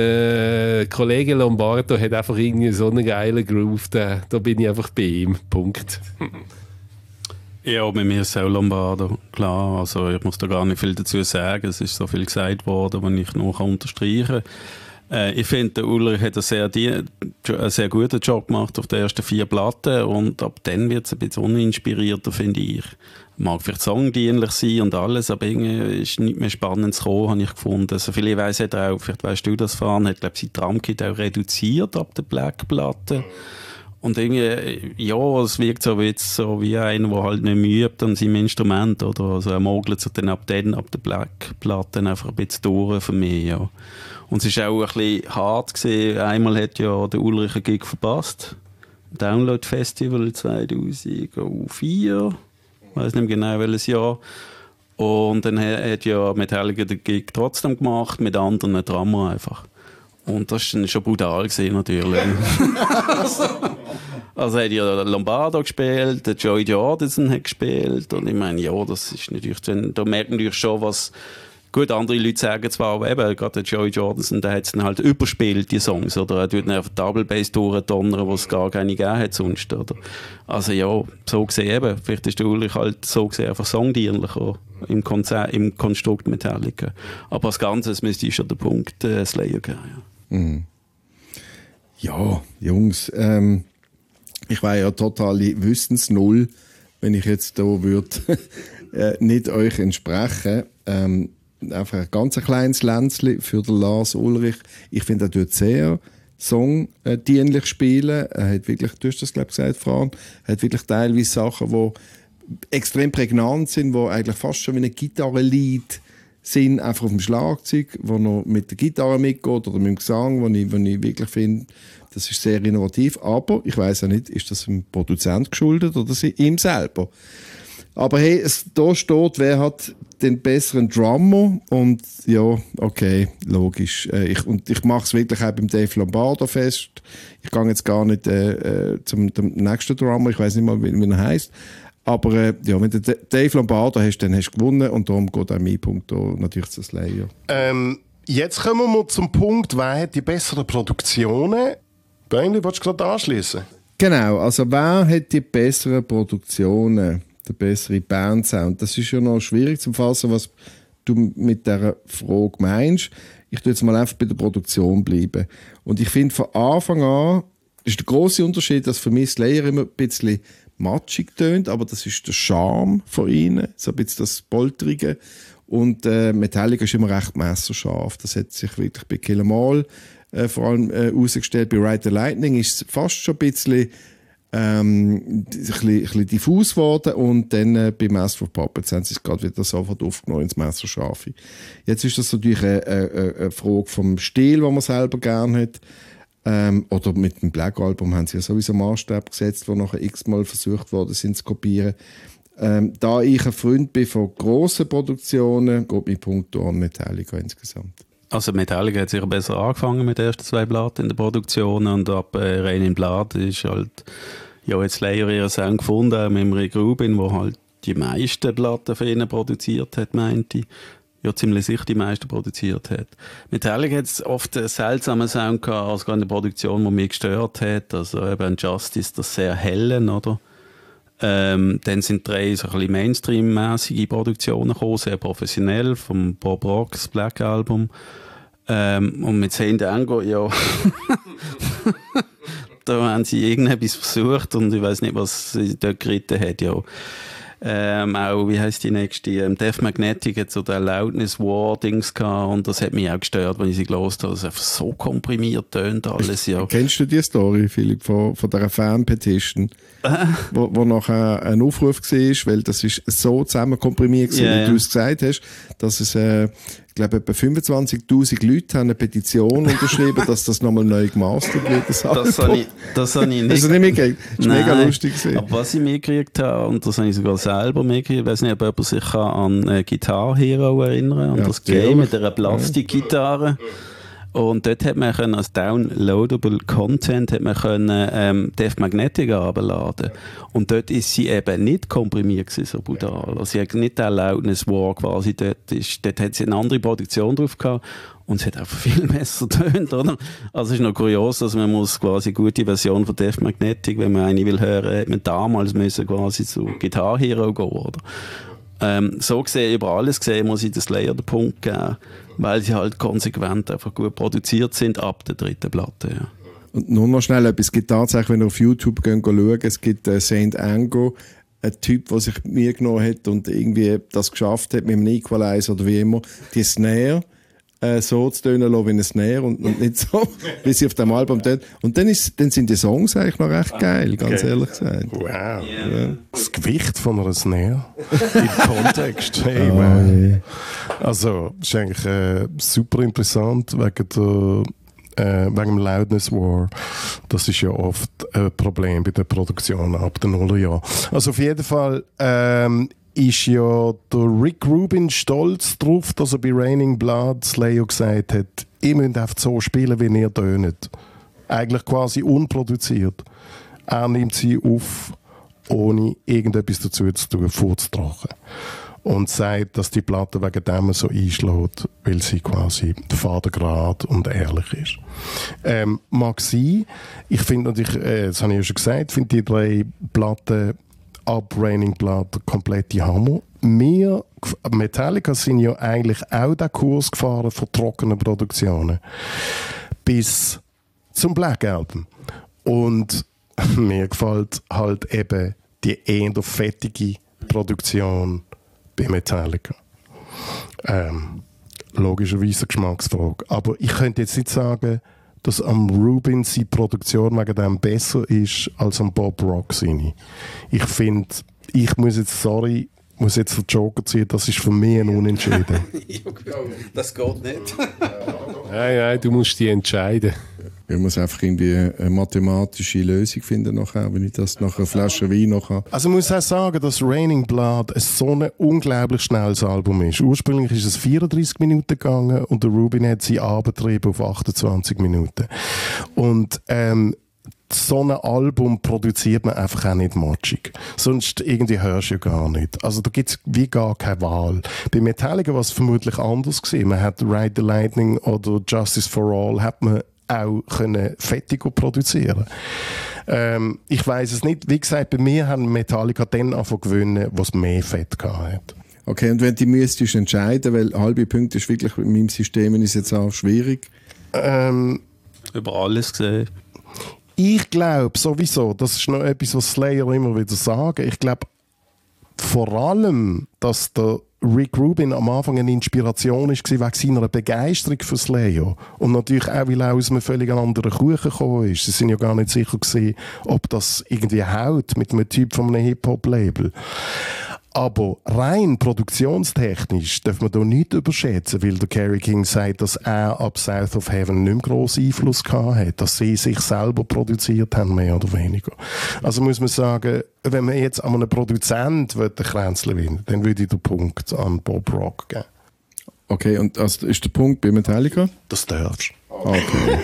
der Kollege Lombardo hat einfach irgendwie so einen geilen Groove, da bin ich einfach bei ihm. Punkt. Ja, bei mir ist auch Lombardo, klar. Also ich muss da gar nicht viel dazu sagen. Es ist so viel gesagt worden, was ich noch unterstreichen kann. Ich finde, der Ulrich hat einen sehr guten Job gemacht auf den ersten 4 Platten und ab dann wird es ein bisschen uninspirierter, finde ich. Mag vielleicht songdienlich sein und alles, aber irgendwie ist nicht mehr spannend zu kommen, habe ich gefunden. Also viele weiss hat er auch, vielleicht weißt du das, Fahren, hat glaube ich sein Drumkit auch reduziert ab der Black-Platte. Und irgendwie, ja, es wirkt so wie einer, der halt nicht mehr übt an seinem Instrument, oder? Also er mogelt sich dann ab der Black-Platte einfach ein bisschen durch für mich, ja. Und es war auch ein bisschen hart gewesen. Einmal hat ja der Ulrich einen Gig verpasst. Download Festival 2004. Ich weiss nicht mehr genau welches Jahr. Und dann hat ja Metallica den Gig trotzdem gemacht, mit anderen Drummer einfach. Und das war dann schon brutal gewesen, natürlich. Also hat ja Lombardo gespielt, der Joey Jordison hat gespielt. Und ich meine, ja, das ist natürlich, da merkt man natürlich schon, was. Gut, andere Leute sagen zwar, aber eben, gerade der Joey Jordison, der hat es dann halt überspielt, die Songs, oder? Er tut dann auf Double Bass durchdonnern, wo es gar keine gegeben hat sonst, oder? Also ja, so gesehen eben, vielleicht ist der Ulrich halt so gesehen einfach songdienlicher im Konstrukt Metallica. Aber als Ganzes müsste ich schon den Punkt Slayer geben, ja. Mhm. Ja, Jungs, ich wäre ja totale Wissensnull, wenn ich jetzt da würde nicht euch entsprechen. Einfach ein ganz kleines Länzchen für den Lars Ulrich. Ich finde, er tut sehr songdienlich spielen. Er hat wirklich, du hast das glaube ich gesagt, Fran, er hat wirklich teilweise Sachen, extrem prägnant sind, die eigentlich fast schon wie ein Gitarrenlied sind, einfach auf dem Schlagzeug, wo noch mit der Gitarre mitgeht oder mit dem Gesang, wo ich wirklich finde, das ist sehr innovativ. Aber ich weiss auch nicht, ist das dem Produzent geschuldet oder ihm selber? Aber hey, da steht, wer hat den besseren Drummer und ja, okay, logisch. Ich mache es wirklich auch beim Dave Lombardo fest. Ich gehe jetzt gar nicht zum nächsten Drummer, ich weiß nicht mal, wie er heisst. Aber ja, wenn du Dave Lombardo hast, dann hast du gewonnen und darum geht auch mein Punkt da natürlich zu Slayer. Jetzt kommen wir zum Punkt, wer hat die besseren Produktionen? Beinli, willst du gerade anschließen? Genau, also wer hat die besseren Produktionen? Der bessere Bandsound. Das ist ja noch schwierig zu fassen, was du mit dieser Frage meinst. Ich tue jetzt mal einfach bei der Produktion bleiben. Und ich finde, von Anfang an ist der grosse Unterschied, dass für mich Slayer immer ein bisschen matschig tönt, aber das ist der Charme von ihnen, so ein bisschen das Polterige. Und Metallica ist immer recht messerscharf. Das hat sich wirklich bei Kill 'Em All vor allem herausgestellt. Bei Ride the Lightning ist es fast schon ein bisschen ein bisschen diffus geworden und dann bei Master of Puppets haben sie es gerade wieder sofort aufgenommen ins Messerscharfe. Jetzt ist das natürlich eine Frage vom Stil, den man selber gerne hat. Oder mit dem Black Album haben sie ja sowieso Maßstab gesetzt, wo nachher x-mal versucht worden sind zu kopieren. Da ich ein Freund bin von grossen Produktionen, geht mein Punkt an Metallica insgesamt. Also Metallica hat sicher besser angefangen mit den ersten 2 Platten in der Produktion und ab Rain in Blood ist halt jetzt Slayer ihren Sound gefunden, mit Rick Rubin, der halt die meisten Platten für ihn produziert hat, meinte ich. Ja, ziemlich sicher die meisten produziert hat. Metallica hat oft einen seltsamen Sound gehabt, also gerade in der Produktion, die mich gestört hat. Also eben Justice, das sehr hellen, oder? Dann sind 3 so ein bisschen Mainstream-mäßige Produktionen gekommen, sehr professionell, vom Bob Rocks Black Album. Und mit Saint Anger, ja, da haben sie irgendetwas versucht und ich weiß nicht, was sie dort geritten hat, ja. Auch, wie heisst die nächste? Death Magnetic hat so den Loudness War Dings gehabt und das hat mich auch gestört, wenn ich sie gehört habe. Es einfach so komprimiert tönt alles, ja. Kennst du die Story, Philipp, von dieser Fan-Petition? Wo nachher ein Aufruf war, weil das ist so zusammen komprimiert wie du es gesagt hast, dass es, ich glaube, etwa 25'000 Leute haben eine Petition unterschrieben, dass das nochmal neu gemastert wird. Das habe ich nicht. Hast du nicht mitgekriegt? Das war mega lustig. Aber was ich mitgekriegt habe, und das habe ich sogar selber mitgekriegt, ich weiß nicht, ob jemand sich an Guitar Hero erinnern an das Game mit einer Plastikgitarre. Und dort hat man als downloadable Content Death Magnetic herunterladen. Und dort ist sie eben nicht komprimiert gewesen, so brutal. Also sie hat nicht den Loudness War quasi. Dort hat sie eine andere Produktion drauf gehabt. Und es hat einfach viel besser getönt, oder? Also es ist noch kurios, dass man muss quasi eine gute Version von Death Magnetic, wenn man eine will hören, hat man damals müssen quasi zu Guitar Hero gehen, oder? So gesehen, über alles gesehen, muss ich das Slayer den Punkt geben, weil sie halt konsequent einfach gut produziert sind ab der 3. Platte, ja. Und nur noch schnell etwas, es gibt tatsächlich, wenn ihr auf YouTube schauen, es gibt Saint Anger, ein Typ, der sich Mühe genommen hat und irgendwie das geschafft hat mit dem Equalizer oder wie immer, die Snare so zu tönen lassen wie eine Snare und nicht so, wie sie auf dem Album tönt. Und dann sind die Songs eigentlich noch recht geil, ganz ehrlich gesagt. Wow. Ja. Das Gewicht von einer Snare im Kontext. Hey, wow. Also, das ist eigentlich super interessant wegen dem Loudness War. Das ist ja oft ein Problem bei der Produktion ab den Nullerjahren. Also auf jeden Fall ist ja der Rick Rubin stolz darauf, dass er bei Raining Blood Slayer gesagt hat, ihr müsst einfach so spielen, wie ihr tönt. Eigentlich quasi unproduziert. Er nimmt sie auf, ohne irgendetwas dazu zu tun, vorzutragen. Und sagt, dass die Platte wegen dem so einschlägt, weil sie quasi fadengrad und ehrlich ist. Mag sein. Ich finde natürlich, das habe ich ja schon gesagt, finde die 3 Platten ab Raining Blood der komplette Hammer. Wir Metallica sind ja eigentlich auch den Kurs gefahren von trockenen Produktionen bis zum Black Album. Und mir gefällt halt eben die eher fettige Produktion bei Metallica. Logischerweise eine Geschmacksfrage. Aber ich könnte jetzt nicht sagen, dass am Rubin seine Produktion wegen dem besser ist als am Bob Rock seine. Ich finde, ich muss jetzt den Joker ziehen, das ist für mich ein Unentschieden. Das geht nicht. Nein, du musst dich entscheiden. Ich muss einfach irgendwie eine mathematische Lösung finden, nachher, wenn ich das nach einer Flasche Wein noch habe. Also ich muss auch sagen, dass Raining Blood so ein unglaublich schnelles Album ist. Ursprünglich ist es 34 Minuten gegangen und der Rubin hat sie abgetrieben auf 28 Minuten. Und so ein Album produziert man einfach auch nicht matschig. Sonst irgendwie hörst du ja gar nicht. Also da gibt es wie gar keine Wahl. Bei Metallica war es vermutlich anders gewesen. Man hat Ride the Lightning oder Justice for All hat man auch Fettigo produzieren. Ich weiss es nicht. Wie gesagt, bei mir haben Metallica dann angefangen gewinnen, was mehr Fett hat. Okay, und wenn du müsstest entscheiden, weil halbe Punkte ist wirklich in meinem System ist jetzt auch schwierig. Über alles gesehen. Ich glaube sowieso, das ist noch etwas, was Slayer immer wieder sagen. Ich glaube vor allem, dass der Rick Rubin am Anfang eine Inspiration war wegen seiner Begeisterung für Slayer. Und natürlich auch, weil er aus einem völlig anderen Kuchen gekommen ist. Sie sind ja gar nicht sicher gewesen, ob das irgendwie haut mit einem Typ von einem Hip-Hop-Label. Aber rein produktionstechnisch darf man da nicht überschätzen, weil der Kerry King sagt, dass er ab South of Heaven nicht mehr grossen Einfluss gehabt hat, dass sie sich selber produziert haben, mehr oder weniger. Also muss man sagen, wenn man jetzt an einen Produzent den Kränzle will, dann würde ich den Punkt an Bob Rock geben. Okay, und das ist der Punkt bei Metallica? Das darfst du. Okay.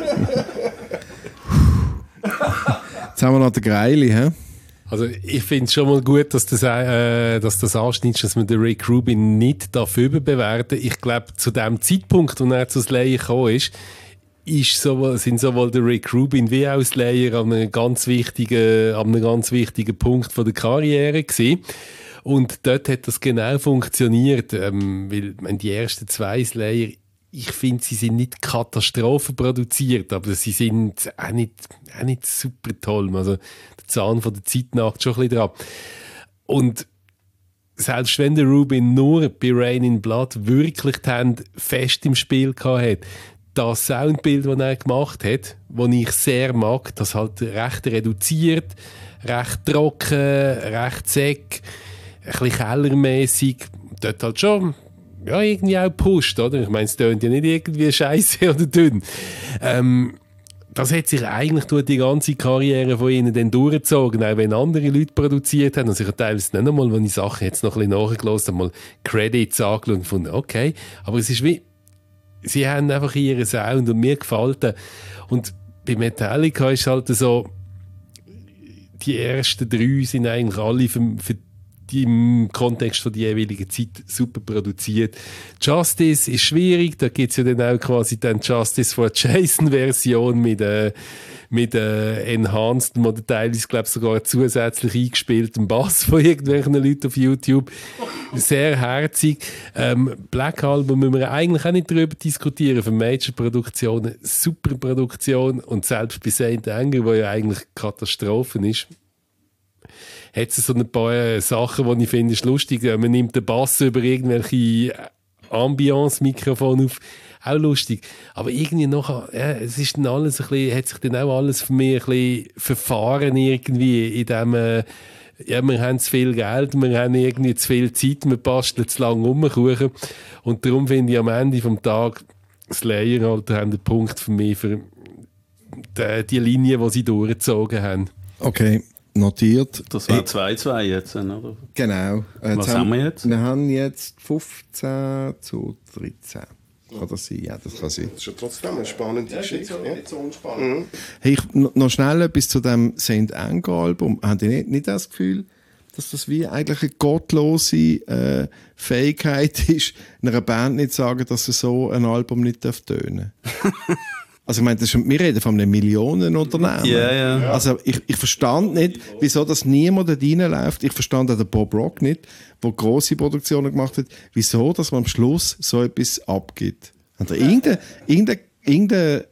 Jetzt haben wir noch den Greili, hä? Also ich finde es schon mal gut, dass das anschneidest, dass man den Rick Rubin nicht dafür überbewerten. Ich glaube, zu dem Zeitpunkt, wo er zu Slayer gekommen ist, sind sowohl der Rick Rubin wie auch Slayer an einem ganz wichtigen Punkt von der Karriere gewesen. Und dort hat das genau funktioniert, weil die ersten zwei Slayer, ich finde, sie sind nicht Katastrophen produziert, aber sie sind auch nicht super toll. Also der Zahn von der Zeit nagt schon ein bisschen dran. Und selbst wenn der Rubin nur bei Rain in Blood wirklich die Hände fest im Spiel hatte, das Soundbild, das er gemacht hat, das ich sehr mag, das halt recht reduziert, recht trocken, recht säck, ein bisschen kellermässig, dort halt schon irgendwie auch pusht, oder? Ich meine, es tönt ja nicht irgendwie scheiße oder dünn. Das hat sich eigentlich durch die ganze Karriere von ihnen dann durchgezogen, auch wenn andere Leute produziert haben. Also ich habe teilweise nicht einmal, wenn ich Sachen jetzt noch ein bisschen nachgelassen habe, mal Credits angeschaut und gefunden, okay, aber es ist wie, sie haben einfach ihren Sound und mir gefällt er. Und bei Metallica ist halt so, die ersten drei sind eigentlich alle für im Kontext von der jeweiligen Zeit super produziert. Justice ist schwierig, da gibt es ja dann auch quasi dann Justice for Jason-Version mit Enhanced, oder teilweise, glaube ich, sogar zusätzlich eingespieltem Bass von irgendwelchen Leuten auf YouTube. Sehr herzig. Black Album müssen wir eigentlich auch nicht darüber diskutieren. Für Major-Produktionen, super Produktion, und selbst bei Saint Anger, wo ja eigentlich Katastrophen ist, hat es so ein paar Sachen, die ich finde, ist lustig. Man nimmt den Bass über irgendwelche Ambiance-Mikrofone auf. Auch lustig. Aber irgendwie noch, es ist dann alles ein bisschen, hat sich dann auch alles für mich ein bisschen verfahren irgendwie in dem, wir haben zu viel Geld, wir haben irgendwie zu viel Zeit, wir basteln zu lange Kuchen. Und darum finde ich am Ende vom Tag, Slayer halt, haben den Punkt für mich für die Linie, die sie durchgezogen haben. Okay. Notiert. Das war 2-2 jetzt, oder? Genau. Was haben wir jetzt? Wir haben jetzt 15 zu 13. Kann das sein? Ja, das kann sein. Das ist ja trotzdem eine spannende Geschichte. Nicht so unspannend. Hey, noch schnell etwas zu dem Saint Anger Album. Habt ihr nicht das Gefühl, dass das wie eigentlich eine gottlose Fähigkeit ist, einer Band nicht zu sagen, dass sie so ein Album nicht tönen darf? Also ich meine, wir reden von einem Millionenunternehmen. Yeah. Also ich verstand nicht, wieso das niemand da reinläuft. Ich verstand auch den Bob Rock nicht, der grosse Produktionen gemacht hat, wieso, dass man am Schluss so etwas abgibt. Hat er irgendeine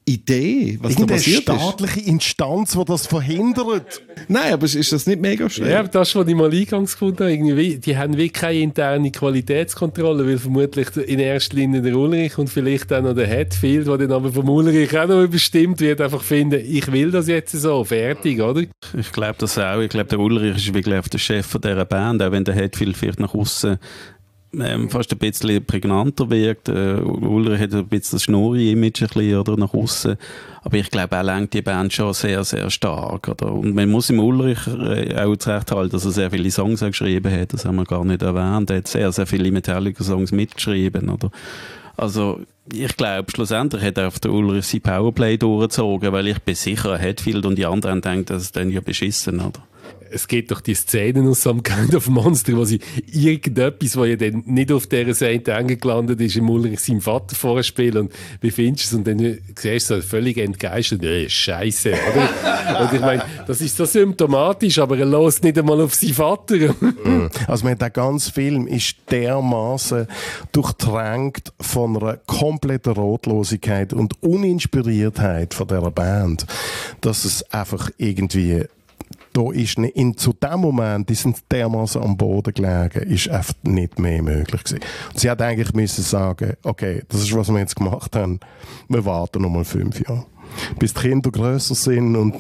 Idee, was da passiert ist. Irgendeine staatliche Instanz, die das verhindert. Nein, aber ist das nicht mega schwer? Ja, das, was ich mal eingangs gefunden habe, irgendwie, die haben wirklich keine interne Qualitätskontrolle, weil vermutlich in erster Linie der Ulrich und vielleicht auch noch der Hatfield, der dann aber vom Ulrich auch noch bestimmt wird, einfach finden, ich will das jetzt so, fertig, oder? Ich glaube das auch. Ich glaube, der Ulrich ist wirklich der Chef von dieser Band, auch wenn der Hatfield vielleicht nach außen fast ein bisschen prägnanter wirkt. Ulrich hat ein bisschen das Schnurri-Image oder, nach außen. Aber ich glaube, er lenkt die Band schon sehr, sehr stark. Oder? Und man muss ihm Ulrich auch zurecht halten, dass er sehr viele Songs auch geschrieben hat. Das haben wir gar nicht erwähnt. Er hat sehr, sehr viele Metallica-Songs mitgeschrieben. Oder? Also, ich glaube, schlussendlich hat er auf der Ulrich sein Powerplay durchgezogen, weil ich bin sicher, Hatfield und die anderen denken, das ist dann ja beschissen, oder? Es gibt doch die Szenen aus Some Kind of Monster, wo sie irgendetwas, was ja dann nicht auf dieser Seite gelandet ist, im Ulrich seinem Vater vorspielen und wie findest du es? Und dann siehst du so völlig entgeistert, Scheiße, oder? Und ich meine, das ist so symptomatisch, aber er lässt nicht einmal auf seinen Vater. Also der ganze Film ist dermaßen durchtränkt von einer kompletten Rotlosigkeit und Uninspiriertheit von dieser Band, dass es einfach irgendwie da ist zu dem Moment, die sind dermaßen am Boden gelegen, ist einfach nicht mehr möglich gewesen. Und sie hat eigentlich müssen sagen, okay, das ist, was wir jetzt gemacht haben, wir warten noch mal 5 Jahre. Bis die Kinder grösser sind und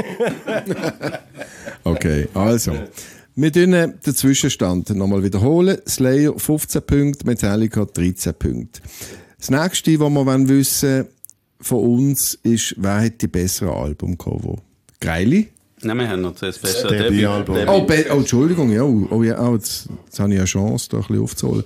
Okay, also. Wir den Zwischenstand nochmal wiederholen. Slayer 15 Punkte, Metallica 13 Punkte. Das nächste, was wir wissen von uns, ist, wer hat die besseren Albumcover? Greili? Nein, wir haben noch das beste Debütalbum. Entschuldigung, ja, jetzt habe ich eine Chance, da ein bisschen aufzuholen.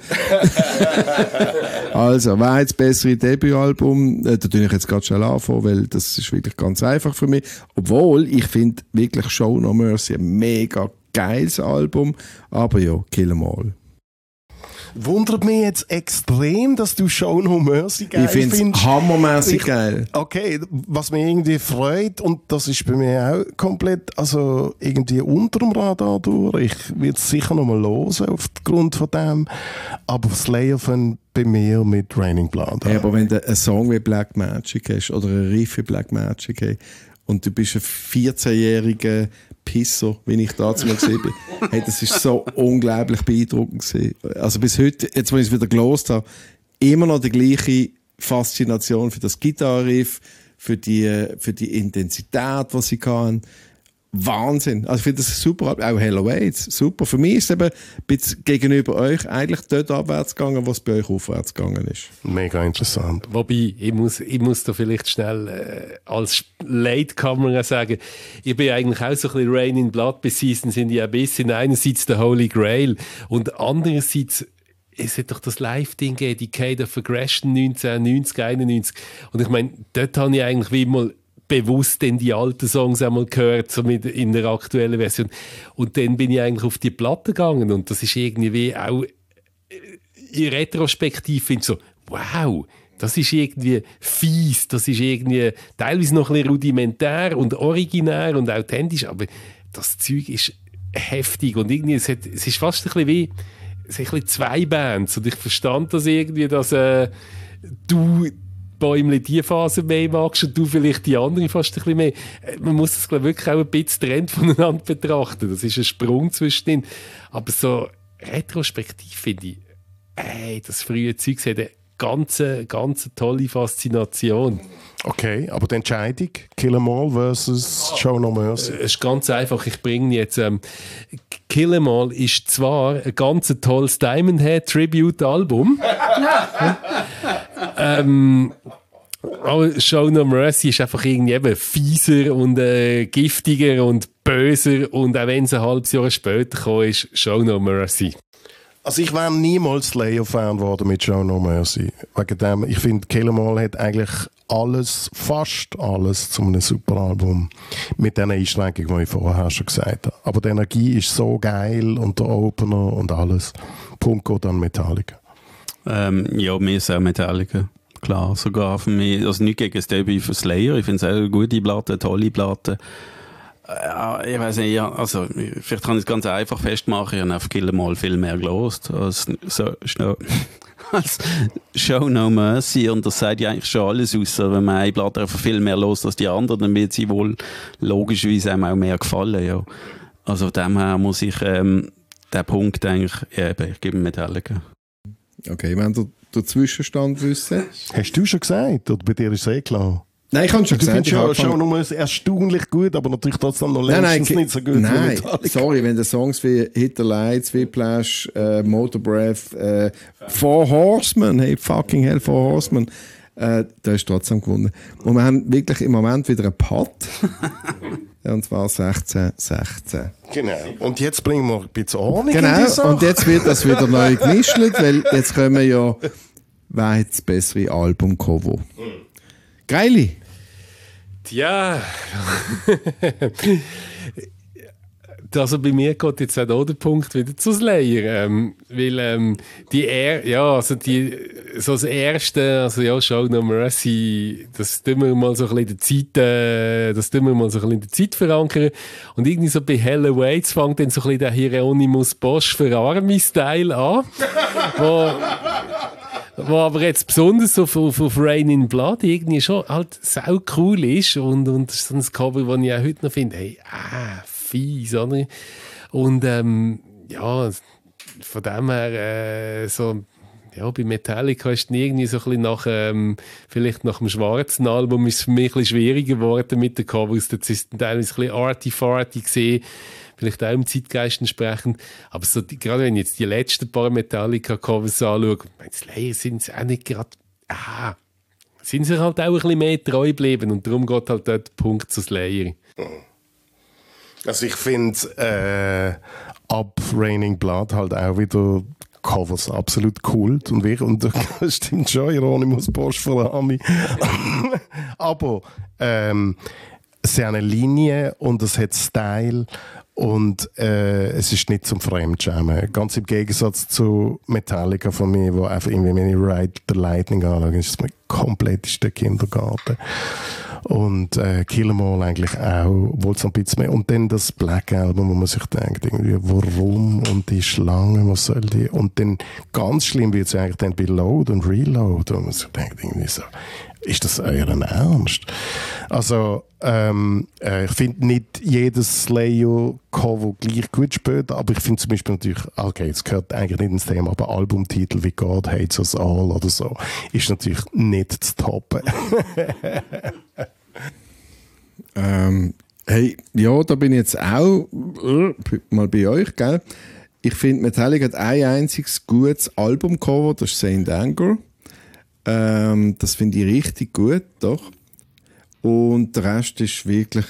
Also, wer hat das bessere Debütalbum? Da tue ich jetzt gerade schnell anfangen, weil das ist wirklich ganz einfach für mich. Obwohl, ich finde wirklich Show No Mercy ein mega geiles Album, aber ja, Kill 'Em All. Wundert mich jetzt extrem, dass du Show No Mercy geil findest. Ich finde es hammermäßig geil. Okay, was mich irgendwie freut, und das ist bei mir auch komplett, also irgendwie unter dem Radar durch. Ich werde es sicher noch mal hören aufgrund von dem. Aber Slayer fängt bei mir mit Raining Blood. Ja, aber wenn du einen Song wie Black Magic hast oder einen Riff wie Black Magic hast und du bist ein 14-jähriger Pisser, wie ich damals mal gesehen bin. Hey, das ist so unglaublich beeindruckend gewesen. Also bis heute, jetzt wo ich es wieder gelost habe, immer noch die gleiche Faszination für das Gitarriff, für die Intensität, die sie hatten. Wahnsinn. Also ich finde das super. Auch Hello Aids, super. Für mich ist es eben gegenüber euch eigentlich dort abwärts gegangen, was bei euch aufwärts gegangen ist. Mega interessant. Wobei, ich muss da vielleicht schnell als Latecomer sagen, ich bin eigentlich auch so ein bisschen Rain in Blood besessen, sind ja ein bisschen einerseits der Holy Grail und andererseits es hat doch das Live-Ding gegeben, Decade of Aggression 1990, 91. Und ich meine, dort habe ich eigentlich wie mal bewusst in die alten Songs einmal gehört, so in der aktuellen Version. Und dann bin ich eigentlich auf die Platte gegangen und das ist irgendwie auch in retrospektiv finde ich so, wow, das ist irgendwie fies, das ist irgendwie teilweise noch ein bisschen rudimentär und originär und authentisch, aber das Zeug ist heftig und irgendwie, es ist fast ein bisschen wie es sind ein bisschen zwei Bands und ich verstand das irgendwie, dass du Bäumle die Phase mehr magst und du vielleicht die andere fast ein bisschen mehr. Man muss das, glaube ich, wirklich auch ein bisschen getrennt voneinander betrachten. Das ist ein Sprung zwischen denen. Aber so retrospektiv finde ich, das frühe Zeug hat eine ganz tolle Faszination. Okay, aber die Entscheidung, Kill 'Em All versus Show No Mercy? Es ist ganz einfach. Ich bringe jetzt Kill 'Em All ist zwar ein ganz tolles Diamond Head Tribute-Album. Aber Show No Mercy ist einfach irgendwie eben fieser und giftiger und böser und auch wenn es ein halbes Jahr später kam, ist Show No Mercy. Also ich wäre niemals Slayer-Fan geworden mit Show No Mercy. Wegen dem, ich finde, Kill 'Em All hat eigentlich fast alles zu einem super Album. Mit den Einschränkungen, die ich vorher schon gesagt habe. Aber die Energie ist so geil und der Opener und alles. Punkt geht an Metallica. Ja, mir ist auch Metallica. Klar, sogar für mich. Also nicht gegen das Debüt für Slayer. Ich finde es auch eine gute Platte, eine tolle Platte. Ich weiß nicht, ja, also vielleicht kann ich es ganz einfach festmachen. Ich habe auf Kill 'Em All viel mehr gelost als so schnell. als Show No Mercy und das sagt ja eigentlich schon alles aus. Wenn man eine Platte einfach viel mehr los als die anderen, dann wird sie wohl logischerweise einem auch mehr gefallen. Ja. Also von dem her muss ich den Punkt eigentlich, ich gebe Metallica. Okay, wenn du den Zwischenstand wissen. Hast du schon gesagt? Oder bei dir ist es eh klar? Nein, ich habe schon gesagt. Du findest schon nur erstaunlich gut, aber natürlich trotzdem noch längstens nicht so gut wie Metallica. Sorry, wenn du Songs wie Hit the Lights, Whiplash, Motor Breath, Four Horsemen, hey, fucking hell, Four Horsemen, da ist trotzdem gewonnen. Und wir haben wirklich im Moment wieder einen Putt. Und zwar 16-16. Genau. Und jetzt bringen wir ein bisschen Ordnung in die Genau, Sache. und jetzt wird das wieder neu gemischt, weil jetzt kommen ja, wer hat das bessere Albumcover? Greili. Ja, also bei mir geht jetzt auch der Punkt wieder zu Slayer, weil so das erste, also ja, Show No Mercy, das tun wir mal so ein bisschen in der Zeit verankern und irgendwie so bei Hell Awaits fängt dann so ein bisschen der Hieronymus Bosch für Army-Style an, wo aber jetzt besonders auf Rain in Blood irgendwie schon halt sau cool ist und das ist so ein Cover, das ich auch heute noch finde, hey, fies, oder? Und ja, von dem her so, ja, bei Metallica ist es irgendwie so ein bisschen vielleicht nach dem schwarzen Album ist es für mich ein bisschen schwieriger geworden mit den Covers, das ist teilweise ein bisschen arty-farty gesehen, vielleicht auch im Zeitgeist entsprechend. Aber so gerade wenn ich jetzt die letzten paar Metallica-Covers anschaue, Slayer sind sie auch nicht gerade, sind sie halt auch ein bisschen mehr treu geblieben und darum geht halt dort der Punkt zu Slayer. Also ich finde ab Raining Blood halt auch wieder Covers absolut Kult und das stimmt schon, Hieronymus Bosch von der Army. Aber es hat eine Linie und es hat Style und es ist nicht zum Fremdschämen. Ganz im Gegensatz zu Metallica von mir, wo einfach irgendwie, wenn ich Ride the Lightning anschaue, ist es mir komplett ist der Kindergarten. Und Kill 'Em All eigentlich auch, obwohl es ein bisschen mehr. Und dann das Black Album, wo man sich denkt, irgendwie, warum? Und die Schlange, was soll die? Und dann ganz schlimm wird es eigentlich dann bei Load und Reload, wo man sich denkt, irgendwie so, ist das euren Ernst? Also, ich finde nicht jedes Slayer-Cover gleich gut spielt, aber ich finde zum Beispiel natürlich, okay, es gehört eigentlich nicht ins Thema, aber Albumtitel wie God Hates Us All oder so, ist natürlich nicht zu toppen. Hey, ja, da bin ich jetzt auch mal bei euch, gell? Ich finde, Metallica hat ein einziges gutes Albumcover, das ist Saint Anger. Das finde ich richtig gut, doch. Und der Rest ist wirklich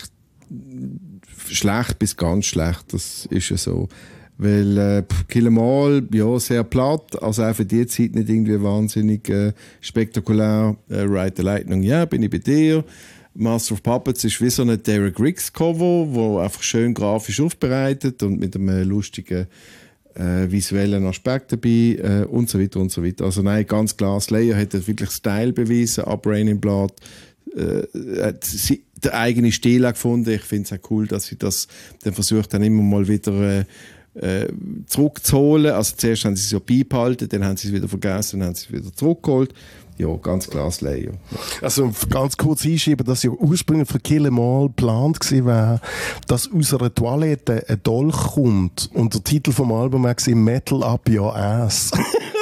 schlecht bis ganz schlecht, das ist ja so. Weil Kill 'Em All, ja, sehr platt, also auch für die Zeit nicht irgendwie wahnsinnig spektakulär. Ride the Lightning, ja, bin ich bei dir. Master of Puppets ist wie so ein Derek Riggs Cover, wo einfach schön grafisch aufbereitet und mit einem lustigen visuellen Aspekt dabei und so weiter und so weiter. Also nein, ganz klar, Slayer hat wirklich Style bewiesen, ab Rain in Blood, hat den eigenen Stil gefunden. Ich finde es auch cool, dass sie das dann versucht dann immer mal wieder zurückzuholen. Also zuerst haben sie es ja beibehalten, dann haben sie es wieder vergessen, dann haben sie es wieder zurückgeholt. Ja, ganz klar Slayer. Also ganz kurz einschieben, dass ja ursprünglich für Kill 'Em All geplant war, dass aus einer Toilette ein Dolch kommt und der Titel vom Album war Metal Up Your Ass.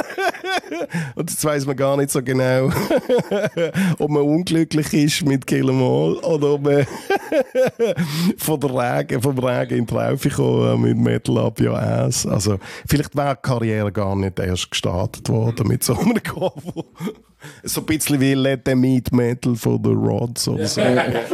Und jetzt weiss man gar nicht so genau, ob man unglücklich ist mit Kill 'Em All oder ob man vom Regen in die Traufe kommt mit Metal Up Your Ass. Also vielleicht wäre die Karriere gar nicht erst gestartet worden mit so einem Cover. So ein bisschen wie Let Them Eat Metal von The Rods oder so.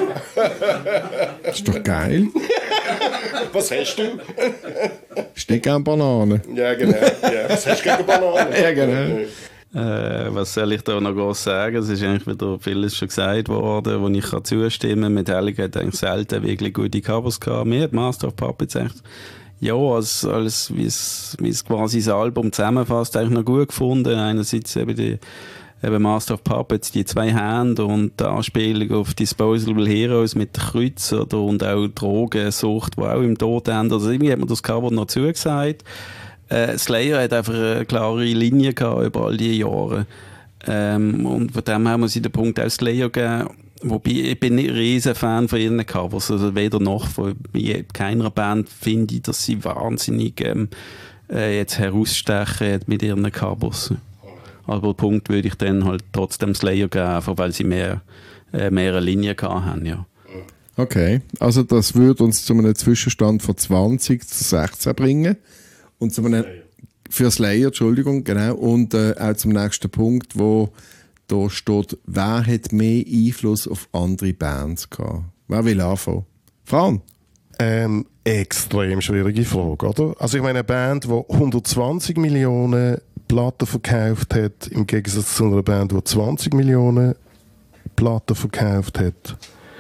Das ist doch geil. Was hast du? Ist nicht gern Bananen. Ja, genau. Ja. Was hast du gegen Bananen? Ja, genau. Was soll ich da noch groß sagen? Es ist eigentlich wieder vieles schon gesagt worden, wo ich zustimmen kann. Metallica hat eigentlich selten wirklich gute Covers gehabt. Mir hat Master of Puppets echt, ja, als wie es quasi das Album zusammenfasst, eigentlich noch gut gefunden. Einerseits eben Master of Puppets, die zwei Hände und die Anspielung auf Disposable Heroes mit Kreuz und auch Drogensucht, die auch im Tod endet. Also irgendwie hat man das Cover noch zugesagt. Slayer hat einfach eine klare Linie gehabt über all die Jahre. Und von dem her muss ich den Punkt auch Slayer geben. Wobei, ich bin nicht ein riesen Fan von ihren Covers. Also weder noch von keiner Band finde ich, dass sie wahnsinnig jetzt herausstechen mit ihren Covers. Aber den Punkt würde ich dann halt trotzdem Slayer geben, einfach weil sie mehr eine Linie gehabt haben, ja. Okay, also das würde uns zu einem Zwischenstand von 20-16 bringen. Und zu einem, für Slayer, Entschuldigung, genau. Und auch zum nächsten Punkt, wo da steht, wer hat mehr Einfluss auf andere Bands gehabt? Wer will anfangen? Fran? Extrem schwierige Frage, oder? Also ich meine, eine Band, die 120 Millionen Platten verkauft hat, im Gegensatz zu einer Band, die 20 Millionen Platten verkauft hat,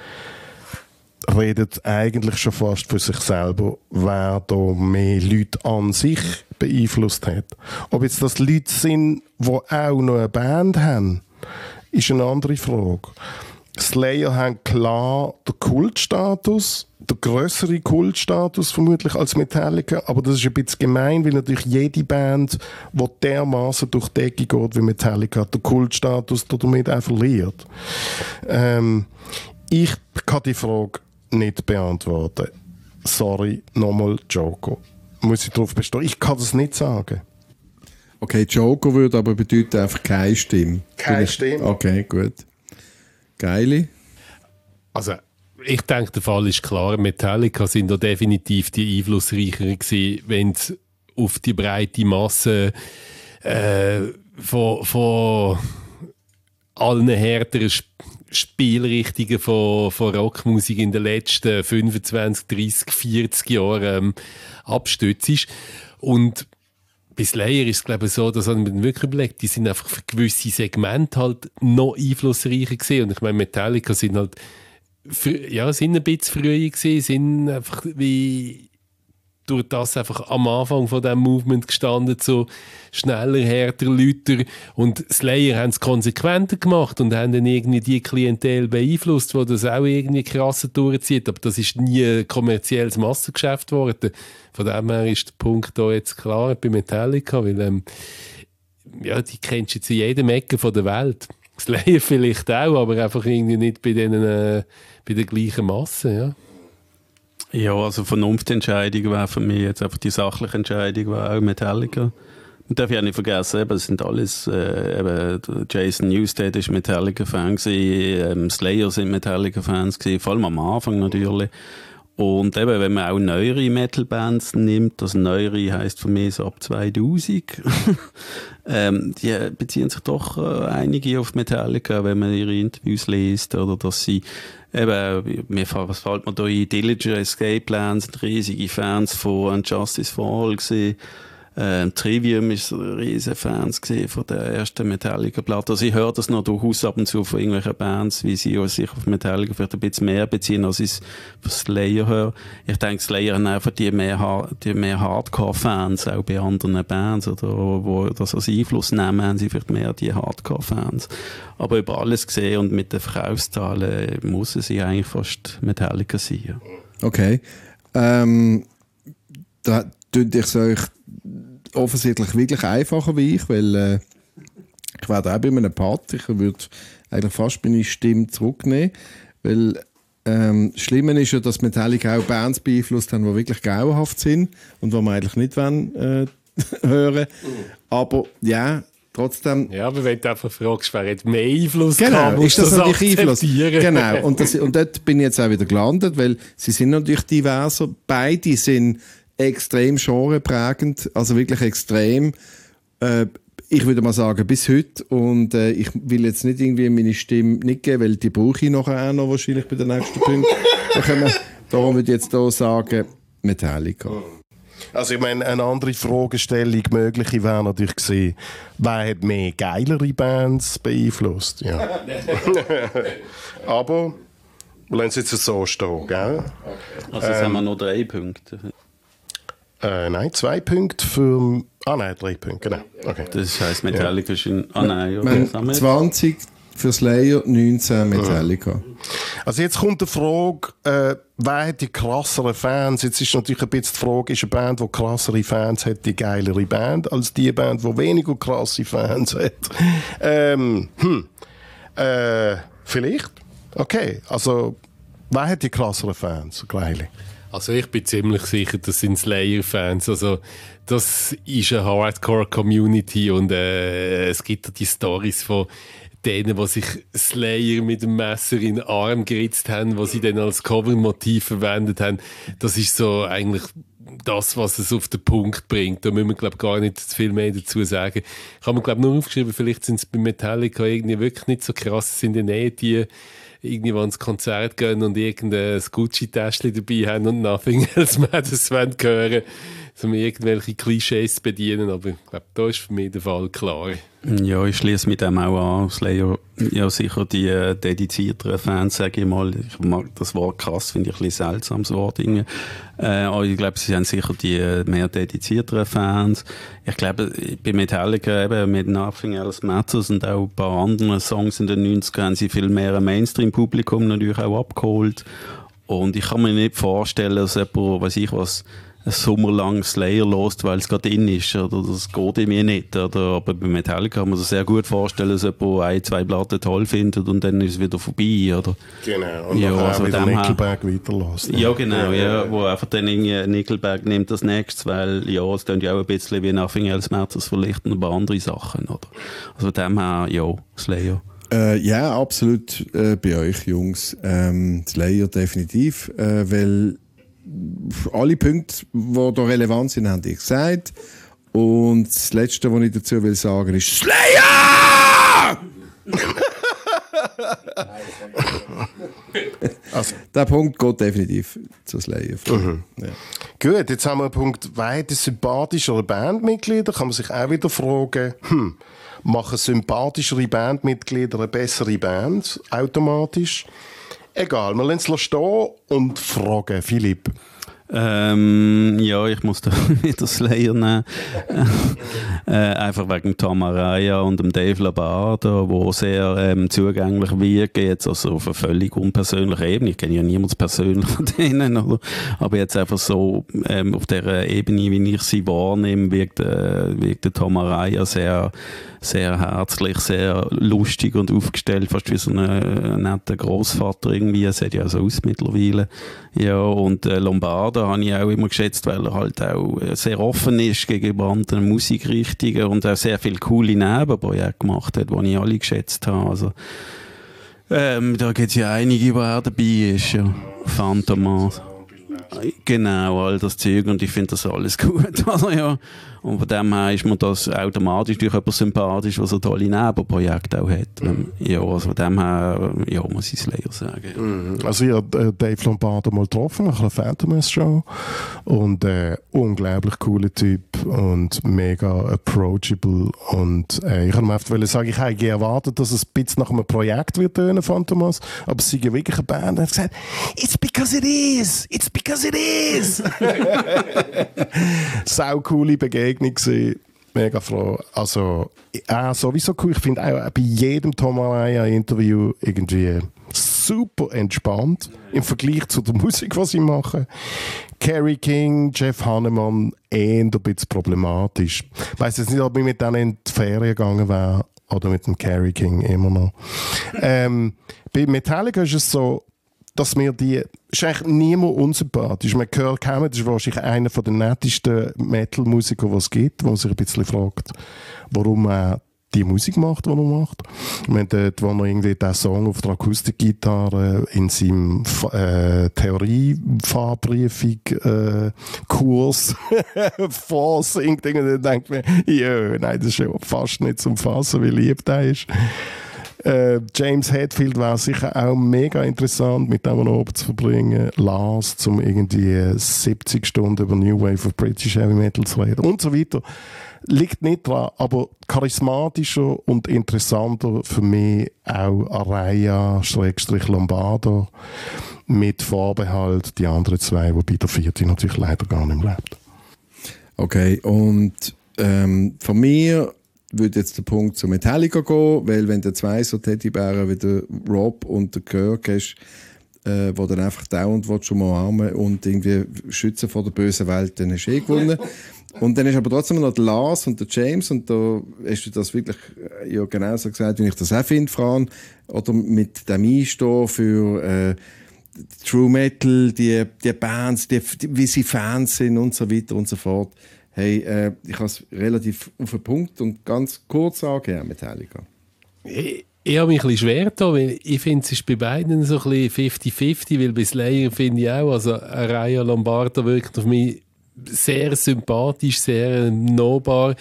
redet eigentlich schon fast für sich selber, wer da mehr Leute an sich beeinflusst hat. Ob jetzt das Leute sind, die auch noch eine Band haben, ist eine andere Frage. Slayer haben klar den Kultstatus, der grössere Kultstatus vermutlich als Metallica, aber das ist ein bisschen gemein, weil natürlich jede Band, die dermaßen durch die Decke geht wie Metallica, den Kultstatus damit auch verliert. Ich kann die Frage nicht beantworten. Sorry, nochmal Joko. Muss ich darauf bestehen? Ich kann das nicht sagen. Okay, Joker würde aber bedeuten einfach keine Stimme. Keine Stimme. Okay, gut. Geile. Also, ich denke, der Fall ist klar. Metallica sind da definitiv die einflussreicheren gewesen, wenn es auf die breite Masse von allen härteren Spielrichtungen von Rockmusik in den letzten 25, 30, 40 Jahren abstützt ist. Und bei Slayer ist es, glaube ich, so, dass man wirklich überlegt, die sind einfach für gewisse Segmente halt noch einflussreicher gewesen. Und ich meine, Metallica sind halt sind ein bisschen früher gewesen, sind einfach wie durch das einfach am Anfang von diesem Movement gestanden, so schneller, härter, lauter. Und Slayer haben es konsequenter gemacht und haben dann irgendwie die Klientel beeinflusst, die das auch irgendwie krasser durchzieht. Aber das ist nie ein kommerzielles Massengeschäft geworden. Von dem her ist der Punkt da jetzt klar bei Metallica, weil die kennst du jetzt in jedem Ecke von der Welt. Slayer vielleicht auch, aber einfach irgendwie nicht bei der gleichen Masse, ja. Ja, also Vernunftentscheidung wäre für mich jetzt einfach die sachliche Entscheidung, war auch Metallica. Man darf ja nicht vergessen, eben, es sind alles, Jason Newsted ist Metallica-Fan gewesen, Slayer sind Metallica-Fans gewesen, vor allem am Anfang natürlich. Und eben, wenn man auch neuere Metal-Bands nimmt, also neuere heisst für mich so ab 2000, die beziehen sich doch einige auf Metallica, wenn man ihre Interviews liest, oder dass sie eben, was fällt mir da ein, Dillinger Escape Plan sind riesige Fans von Justice for All gewesen. Trivium ist riesige Fans von der ersten Metallica-Platte. Also ich höre das noch durchaus ab und zu von irgendwelchen Bands, wie sie sich auf Metallica vielleicht ein bisschen mehr beziehen, als ich es von Slayer höre. Ich denke, Slayer haben einfach die mehr Hardcore-Fans, auch bei anderen Bands, oder wo das als Einfluss nehmen, haben sie vielleicht mehr die Hardcore-Fans. Aber über alles gesehen und mit den Verkaufszahlen muss es eigentlich fast Metallica sein. Ja. Okay. Da tue ich es euch offensichtlich wirklich einfacher wie ich, weil ich werde auch bei einem Part, ich würde eigentlich fast meine Stimme zurücknehmen, weil das Schlimme ist ja, dass Metallica auch Bands beeinflusst haben, die wirklich grauenhaft sind und die wir eigentlich nicht wollen, hören. Aber ja, trotzdem... Ja, aber wenn du einfach fragst, wer hat mehr Einfluss gehabt, ist das natürlich Einfluss. Genau, und dort bin ich jetzt auch wieder gelandet, weil sie sind natürlich diverser. Beide sind extrem genreprägend, also wirklich extrem. Ich würde mal sagen, bis heute. Und ich will jetzt nicht irgendwie meine Stimme nicht geben, weil die brauche ich nachher auch noch wahrscheinlich bei den nächsten Punkten. Darum würde ich jetzt hier sagen, Metallica. Also ich meine, eine andere Fragestellung mögliche wäre natürlich gewesen, wer hat mehr geilere Bands beeinflusst? Ja. Aber wir lassen es jetzt so stehen, gell? Also jetzt haben wir noch 3 Punkte. Nein, 2 Punkte für... 3 Punkte, genau. Okay. Das heisst, Metallica ist in... nein, ja, 20, für Slayer, 19 Metallica. Also jetzt kommt die Frage, wer hat die krasseren Fans? Jetzt ist natürlich ein bisschen die Frage, ist eine Band, die krassere Fans hat, die geilere Band, als die Band, die weniger krasse Fans hat? Vielleicht. Okay, also wer hat die krasseren Fans, Greili? Also ich bin ziemlich sicher, das sind Slayer-Fans. Also das ist eine Hardcore-Community und es gibt ja die Storys von denen, die sich Slayer mit dem Messer in den Arm geritzt haben, was sie dann als Covermotiv verwendet haben. Das ist so eigentlich das, was es auf den Punkt bringt. Da müssen wir, glaube ich, gar nicht viel mehr dazu sagen. Ich habe mir, glaube ich, nur aufgeschrieben, vielleicht sind es bei Metallica irgendwie wirklich nicht so krass, sind in der die irgendwie ins Konzert gehen und irgendein Gucci-Täschchen dabei haben und Nothing Else Matters hören wollen, um irgendwelche Klischees zu bedienen. Aber ich glaube, da ist für mich der Fall klar. Ja, ich schließe mit dem auch an. Slayer, ja sicher die dedizierteren Fans, sage ich mal. Ich mag das Wort krass, finde ich ein bisschen seltsames Wort. Aber ich glaube, sie haben sicher die mehr dedizierteren Fans. Ich glaube, bei Metallica eben mit Nothing Else Matters und auch ein paar anderen Songs in den 90ern haben sie viel mehr ein Mainstream-Publikum natürlich auch abgeholt. Und ich kann mir nicht vorstellen, dass jemand, weiß ich was, ein Sommer lang Slayer lost, weil es gerade in ist, oder das geht mir nicht, oder? Aber bei Metallica kann man sich sehr gut vorstellen, dass jemand ein, zwei Platten toll findet und dann ist es wieder vorbei, oder? Genau, und ja, dann also wieder Nickelback weiterlässt. Ja, genau, ja, wo einfach dann irgendwie Nickelback nimmt das nächstes, weil, ja, es klingt ja auch ein bisschen wie Nothing Else Matters vielleicht und ein paar andere Sachen, oder? Also von dem her, ja, Slayer. Ja, absolut bei euch, Jungs. Slayer definitiv, weil alle Punkte, die da relevant sind, haben die gesagt. Und das Letzte, was ich dazu will sagen, ist Slayer! Also, der Punkt geht definitiv zu Slayer. Ja. Gut, jetzt haben wir einen Punkt, wer hat sympathischere Bandmitglieder? Kann man sich auch wieder fragen, machen sympathischere Bandmitglieder eine bessere Band automatisch? Egal, wir lassen es stehen und fragen. Philipp. Ja, ich muss da wieder Slayer nehmen. Einfach wegen Tom Araya und dem Dave Lombardo, wo sehr zugänglich wirken, jetzt also auf einer völlig unpersönlichen Ebene. Ich kenne ja niemanden persönlich von denen, oder? Aber jetzt einfach so auf der Ebene, wie ich sie wahrnehme, wirkt der Tom Araya sehr herzlich, sehr lustig und aufgestellt, fast wie so ein netter Grossvater irgendwie. Es sieht ja so aus mittlerweile. Ja, und Lombardo habe ich auch immer geschätzt, weil er halt auch sehr offen ist gegenüber anderen Musikrichtungen und auch sehr viele coole Nebenprojekte gemacht hat, die ich alle geschätzt habe. Also, da gibt es ja einige, wo er dabei ist. Ja. Phantomas. Genau, all das Zeug und ich finde das alles gut. Also, ja. Und von dem her ist mir das automatisch durch jemand sympathisch, was so tolle Nebenprojekte auch hat. Ja, also von dem her, ja, muss ich Slayer sagen. Also ich habe Dave Lombardo mal getroffen nach einer Phantom-Show und unglaublich cooler Typ und mega approachable und ich habe mir einfach sagen, ich habe erwartet, dass es ein bisschen nach einem Projekt wird tönen, Phantomas, aber es ist wirklich eine Band und hat gesagt, it's because it is! It's because it is! Sau coole Begegnung gewesen. Mega froh. Also, sowieso cool. Ich finde auch bei jedem Tom Araya-Interview irgendwie super entspannt im Vergleich zu der Musik, was sie machen. Kerry King, Jeff Hanneman, ein bisschen problematisch. Ich weiss jetzt nicht, ob ich mit denen in die Ferien gegangen wäre oder mit dem Kerry King immer noch. Bei Metallica ist es so, dass mir ist eigentlich niemand unsympathisch. Man Kirk Hammett ist wahrscheinlich einer der nettesten Metal-Musiker, die es gibt, wo man sich ein bisschen fragt, warum er die Musik macht, die er macht. Ich meine, dort, wo er irgendwie den Song auf der Akustikgitarre in seinem Theorie-Fahrbriefung-Kurs vorsingt, dann denkt man, ja, nein, das ist ja fast nicht zum Fassen, wie lieb der ist. James Hetfield war sicher auch mega interessant, mit dem oben zu verbringen. Lars, um irgendwie 70 Stunden über New Wave of British Heavy Metal zu reden und so weiter. Liegt nicht dran, aber charismatischer und interessanter für mich auch Araya / Lombardo mit Vorbehalt die anderen zwei, wobei der vierte natürlich leider gar nicht mehr lebt. Okay, und von mir würde jetzt der Punkt zu Metallica gehen, weil wenn du zwei so Teddybären wie der Rob und der Kirk hast, wo dann einfach dauernd schon mal umarmen und irgendwie schützen vor der bösen Welt, dann hast du gewonnen. Und dann ist aber trotzdem noch der Lars und der James, und da hast du das wirklich ja genauso gesagt, wie ich das auch finde, Fran, oder mit dem Einstehen für True Metal, die Bands, wie sie Fans sind und so weiter und so fort. Hey, ich habe es relativ auf den Punkt und ganz kurz sagen, Metallica. Ich habe mich ein bisschen schwer da, weil ich finde, es ist bei beiden so ein bisschen 50-50, weil bei Slayer finde ich auch, also Araya Lombardo wirkt auf mich sehr sympathisch, sehr nahbar.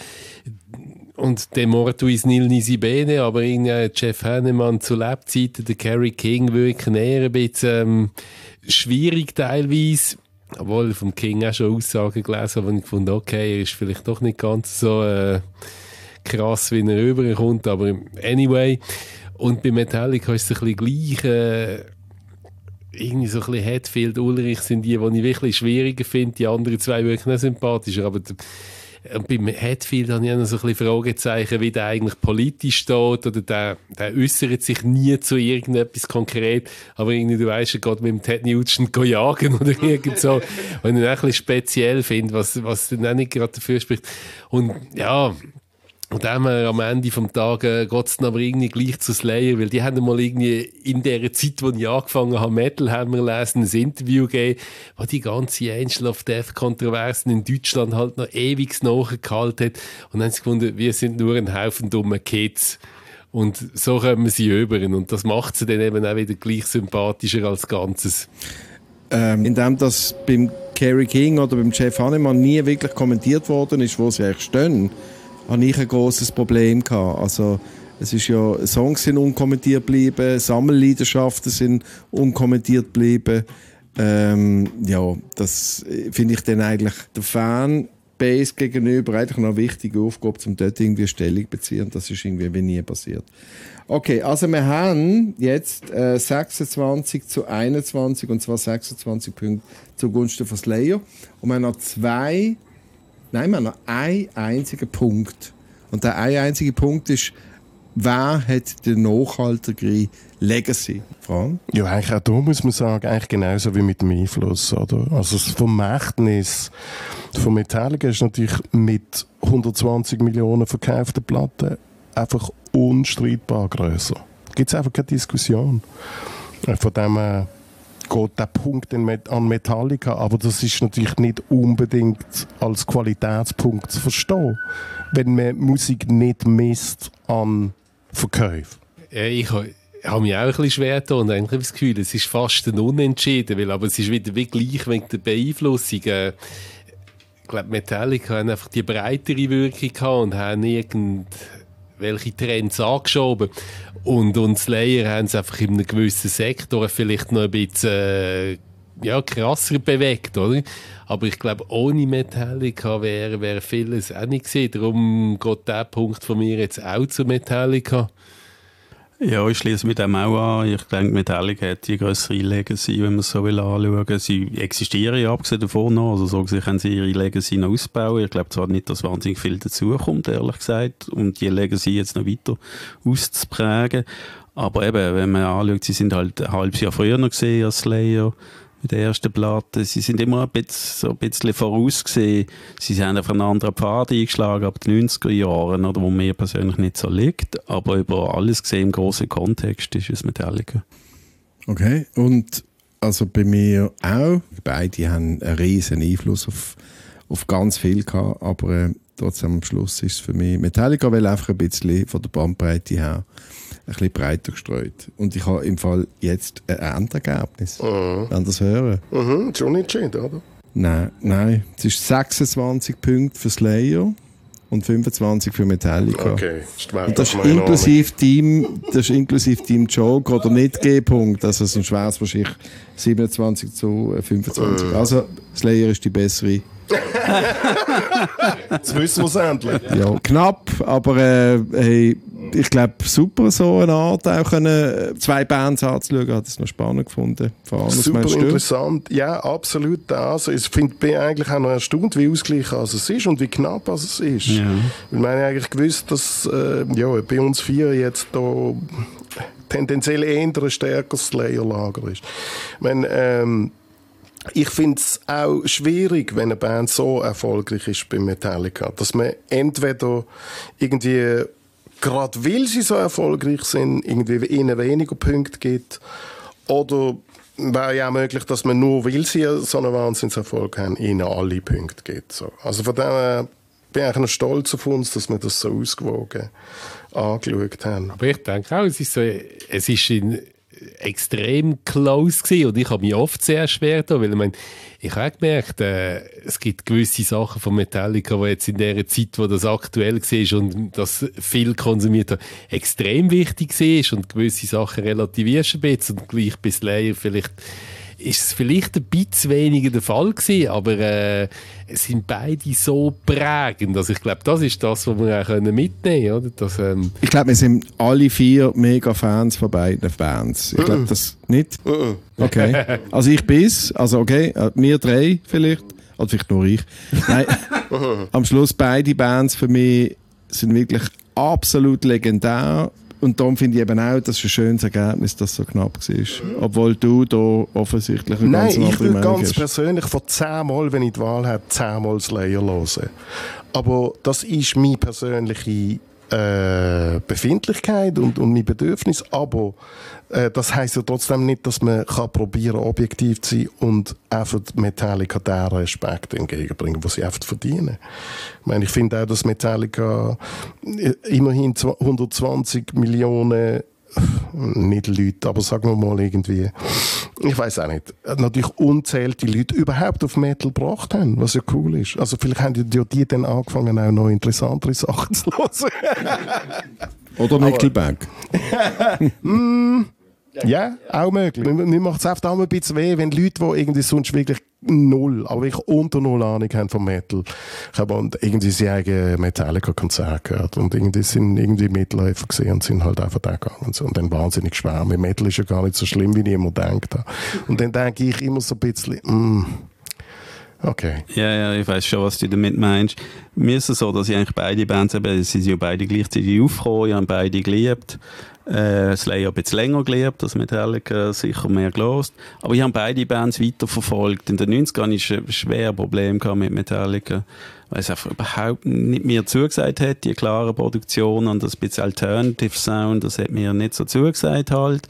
Und der Mortuis Nil Nisi Bene, aber irgendwie Jeff Hanneman zu Lebzeiten, der Kerry King wirken eher ein bisschen schwierig teilweise. Obwohl vom King auch schon Aussagen gelesen habe, wo ich gefunden, okay, er ist vielleicht doch nicht ganz so krass, wie er rüberkommt, aber anyway. Und bei Metallica ist es ein bisschen gleich. Irgendwie so ein bisschen Hetfield, Ulrich sind die ich wirklich schwieriger finde. Die anderen zwei wirken auch sympathischer, aber beim Hetfield habe ich auch noch so ein bisschen Fragezeichen, wie der eigentlich politisch steht, oder der äußert sich nie zu irgendetwas konkret, aber irgendwie, du weißt, er geht mit dem Ted Nugent jagen oder irgend so, und ich auch ein bisschen speziell finde, was dann auch nicht gerade dafür spricht. Und ja, und dann am Ende vom Tag geht es dann aber irgendwie gleich zu Slayer, weil die haben mal irgendwie in der Zeit, wo ich angefangen habe, Metal Hammer lesen, ein Interview gegeben, wo die ganze Angel of Death Kontroversen in Deutschland halt noch ewig nachgehalten hat. Und dann haben sie gefunden, wir sind nur ein Haufen dummer Kids. Und so kommen sie über. Und das macht sie dann eben auch wieder gleich sympathischer als Ganzes. Indem das beim Kerry King oder beim Jeff Hanneman nie wirklich kommentiert worden ist, wo sie eigentlich stehen, habe ich ein grosses Problem gehabt. Also, es ist ja, Songs sind unkommentiert geblieben, Sammelleidenschaften sind unkommentiert geblieben. Ja, das finde ich dann eigentlich der Fanbase gegenüber eigentlich noch eine wichtige Aufgabe, um dort irgendwie Stellung zu beziehen. Das ist irgendwie wie nie passiert. Okay, also wir haben jetzt 26-21, und zwar 26 Punkte zugunsten von Slayer. Und wir haben noch wir haben noch einen einzigen Punkt. Und der eine einzige Punkt ist, wer hat den nachhaltigeren Legacy? Frank? Ja, eigentlich auch da muss man sagen, eigentlich genauso wie mit dem Einfluss. Oder? Also das Vermächtnis von Metallica ist natürlich mit 120 Millionen verkauften Platten einfach unstreitbar grösser. Da gibt es einfach keine Diskussion. Von dem geht der Punkt an Metallica, aber das ist natürlich nicht unbedingt als Qualitätspunkt zu verstehen, wenn man Musik nicht misst an Verkäufen. Ich habe mich auch ein bisschen schwer getan und eigentlich das Gefühl, es ist fast ein Unentschieden, aber es ist wieder wie gleich wegen der Beeinflussung. Ich glaube, Metallica haben einfach die breitere Wirkung gehabt und haben irgendwelche Trends angeschoben. Und Slayer haben es einfach in einem gewissen Sektor vielleicht noch ein bisschen krasser bewegt, oder? Aber ich glaube, ohne Metallica wäre vieles auch nicht gewesen. Darum geht der Punkt von mir jetzt auch zu Metallica. Ja, ich schließe mit dem auch an. Ich denke, Metallica hat die grössere Legacy, wenn man es so anschauen will. Sie existieren ja abgesehen davon noch. Also so gesehen können sie ihre Legacy noch ausbauen. Ich glaube zwar nicht, dass wahnsinnig viel dazukommt, ehrlich gesagt, um die Legacy jetzt noch weiter auszuprägen. Aber eben, wenn man anschaut, sie sind halt ein halbes Jahr früher noch gesehen als Slayer mit der ersten Platte. Sie sind immer ein bisschen vorausgesehen. Sie haben auf einen anderen Pfad eingeschlagen ab den 90er Jahren, oder, wo mir persönlich nicht so liegt. Aber über alles gesehen im grossen Kontext ist es Metallica. Okay, und also bei mir auch. Beide haben einen riesen Einfluss auf ganz viel gehabt, aber trotzdem am Schluss ist es für mich Metallica, weil einfach ein bisschen von der Bandbreite her ein bisschen breiter gestreut. Und ich habe im Fall jetzt ein Endergebnis. Wenn das hören? Schon nicht schön, oder? Nein. Es ist 26 Punkte für Slayer und 25 für Metallica. Okay. Und das ist inklusive Team Joke oder nicht G-Punkt. Also sonst wäre es wahrscheinlich 27-25. Also Slayer ist die bessere. Jetzt wissen wir es endlich. Ja, knapp, aber hey, ich glaube, super, so eine Art auch können, 2 Bands anzuschauen. Ich habe das noch spannend gefunden. Vor allem, super interessant. Ja, absolut. Also, ich bin eigentlich auch noch erstaunt, wie ausgeglichen es ist und wie knapp es ist. Ja. Ich meine eigentlich gewusst, dass bei uns 4 jetzt da tendenziell eher ein stärkeres Slayer-Lager ist. Ich meine, ich finde es auch schwierig, wenn eine Band so erfolgreich ist bei Metallica, dass man entweder irgendwie, gerade weil sie so erfolgreich sind, irgendwie ihnen weniger Punkte gibt, oder wäre ja auch möglich, dass man nur, weil sie so einen Wahnsinnserfolg haben, ihnen alle Punkte gibt. So. Also von dem her bin ich noch stolz auf uns, dass wir das so ausgewogen angeschaut haben. Aber ich denke auch, es ist extrem close gewesen und ich habe mich oft sehr schwer da, weil ich habe gemerkt, es gibt gewisse Sachen von Metallica, die jetzt in der Zeit, wo das aktuell war und das viel konsumiert hat, extrem wichtig war und gewisse Sachen relativierst ein bisschen und gleich bei Slayer ist es vielleicht ein bisschen weniger der Fall gewesen, aber es sind beide so prägend. Also ich glaube, das ist das, was wir auch mitnehmen können. Dass, ich glaube, wir sind alle 4 mega Fans von beiden Bands. Ich glaube, das nicht? Okay. Also ich bin's. Also okay, wir 3 vielleicht. Oder vielleicht nur ich. Nein, am Schluss beide Bands für mich sind wirklich absolut legendär. Und darum finde ich eben auch, das ist ein schönes Ergebnis, dass es so knapp war. Obwohl du da offensichtlich eine ganz andere Meinung hast. Nein, ich würde ganz persönlich von 10 Mal, wenn ich die Wahl habe, 10 Mal Slayer hören. Aber das ist meine persönliche Befindlichkeit und mein Bedürfnis. Aber das heisst ja trotzdem nicht, dass man probieren kann, objektiv zu sein und einfach Metallica den Respekt entgegenbringen, den sie einfach verdienen. Ich meine, ich finde auch, dass Metallica immerhin 120 Millionen, nicht Leute, aber sagen wir mal irgendwie, ich weiß auch nicht, natürlich unzählte Leute überhaupt auf Metal gebracht haben, was ja cool ist. Also vielleicht haben die dann angefangen, auch noch interessantere Sachen zu hören. Oder Nickelback. Ja, auch möglich. Mir macht es einfach auch ein bisschen weh, wenn Leute, die irgendwie sonst wirklich null, aber wirklich unter null Ahnung haben vom Metal, und irgendwie sie eigene Metallica-Konzert gehört und irgendwie sind irgendwie Mitläufer gesehen und sind halt einfach da gegangen und so. Und dann wahnsinnig schwer. Metal ist ja gar nicht so schlimm, wie niemand denkt. Und dann denke ich immer so ein bisschen, okay. Ja, ich weiss schon, was du damit meinst. Mir ist es so, dass ich eigentlich beide Bands sie sind ja beide gleichzeitig aufgekommen, ich habe beide geliebt. Slayer ein bisschen länger geliebt, das Metallica sicher mehr gelost. Aber ich habe beide Bands weiterverfolgt. In den 90ern hatte ich ein schweres Problem mit Metallica, weil es einfach überhaupt nicht mir zugesagt hat, die klare Produktion und das bisschen Alternative Sound, das hat mir nicht so zugesagt halt.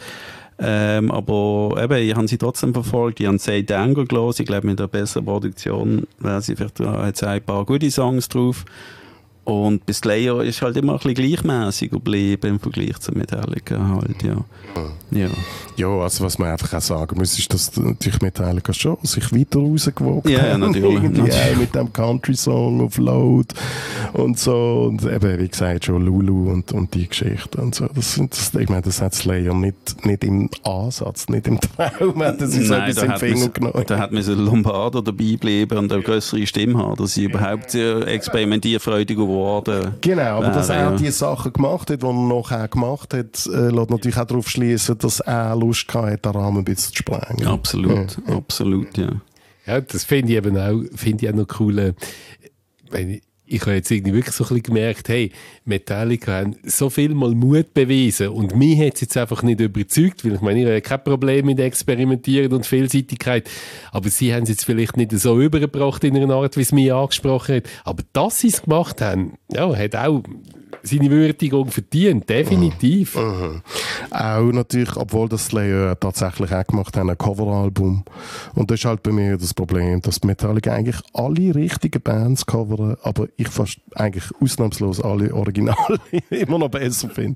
Aber eben, ich habe sie trotzdem verfolgt, ich habe Say Danger gelesen, ich glaube mit einer besseren Produktion wäre sie vielleicht ein paar gute Songs drauf. Und bei Slayer ist halt immer ein bisschen gleichmäßig geblieben im Vergleich zu Metallica halt, ja. Ja, also was man einfach auch sagen muss, ist, dass natürlich Metallica schon sich weiter rausgewogen hat. Ja, natürlich. Auch mit dem Country-Song auf Load und so. Und eben, wie gesagt, schon Lulu und die Geschichte und so. Ich meine, das hat Slayer nicht im Ansatz, nicht im Traum, hat sie so etwas im Finger genommen. Da hat man so Lombardo dabei bleiben und eine größere Stimme haben, dass sie überhaupt experimentierfreudig geworden. Genau, aber dass er die Sachen gemacht hat, die er nachher gemacht hat, lässt natürlich auch darauf schließen, dass er Lust hatte, den Rahmen ein bisschen zu sprengen. Absolut, absolut, ja. Ja, das finde ich eben auch noch cool. Ich habe jetzt irgendwie wirklich so ein bisschen gemerkt, hey, Metallica haben so viel mal Mut bewiesen und mich hat es jetzt einfach nicht überzeugt, weil ich meine, ich habe kein Problem mit Experimentieren und Vielseitigkeit, aber sie haben es jetzt vielleicht nicht so übergebracht in einer Art, wie es mich angesprochen hat, aber dass sie es gemacht haben, ja, hat auch seine Würdigung verdient, definitiv. Auch natürlich, obwohl das Slayer tatsächlich auch gemacht haben, ein Coveralbum. Und das ist halt bei mir das Problem, dass Metallica eigentlich alle richtigen Bands covern, aber ich fast eigentlich ausnahmslos alle Originale immer noch besser finde.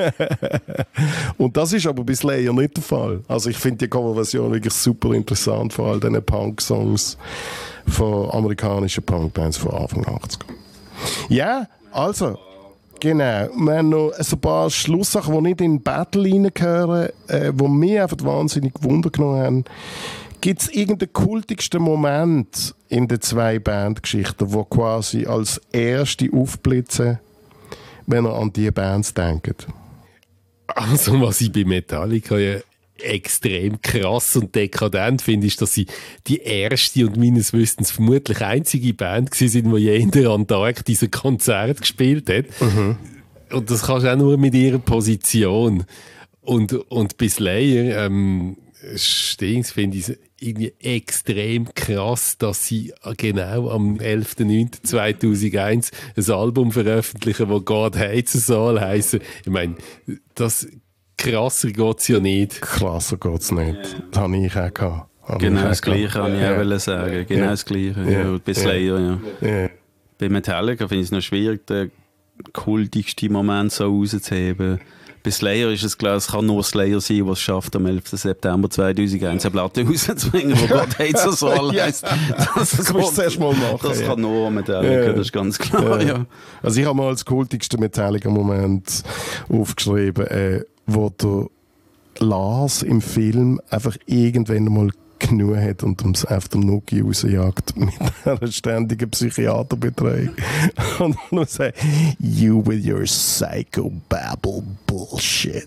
Und das ist aber bei Slayer nicht der Fall. Also ich finde die Coverversion wirklich super interessant, vor allem diesen Punk-Songs von amerikanischen Punkbands von Anfang 80er. Ja, also genau, wir haben noch ein paar Schlusssachen, die nicht in den Battle reingehören, die mich einfach wahnsinnig Wunder genommen haben. Gibt es irgendeinen kultigsten Moment in den 2 Bandgeschichten, die quasi als erste aufblitzen? wenn ihr an diese Bands denkt? Also was ich bei Metallica ja extrem krass und dekadent finde, ist, dass sie die erste und meines Wissens vermutlich einzige Band waren, die je in der Antarktis ein Konzert gespielt hat. Und das kannst du auch nur mit ihrer Position. Und bei Slayer finde ich es irgendwie extrem krass, dass sie genau am 11.09.2001 ein Album veröffentlichen, das God Hates Us All heisst. Ich meine, krasser geht es ja nicht. Krasser geht es nicht. Das habe ich auch gehabt. Genau das Gleiche kann ich auch sagen. Genau das Gleiche. Ja. Bei Slayer, ja. Bei Metallica finde ich es noch schwierig, den kultigsten Moment so rauszuheben. Bei Slayer ist es klar, es kann nur Slayer sein, der es schafft, am 11. September 2001 eine Platte rauszubringen, wo God Hates Us All heisst. Das musst du erst mal machen. Das kann nur Metallica, das ist ganz klar. Ja. Also ich habe mal als kultigsten Metallica-Moment aufgeschrieben, wo der Lars im Film einfach irgendwann mal genug hat und uns auf der Nuki rausjagt mit einer ständigen Psychiaterbetreuung. Und dann sagt, you with your psychobabble bullshit.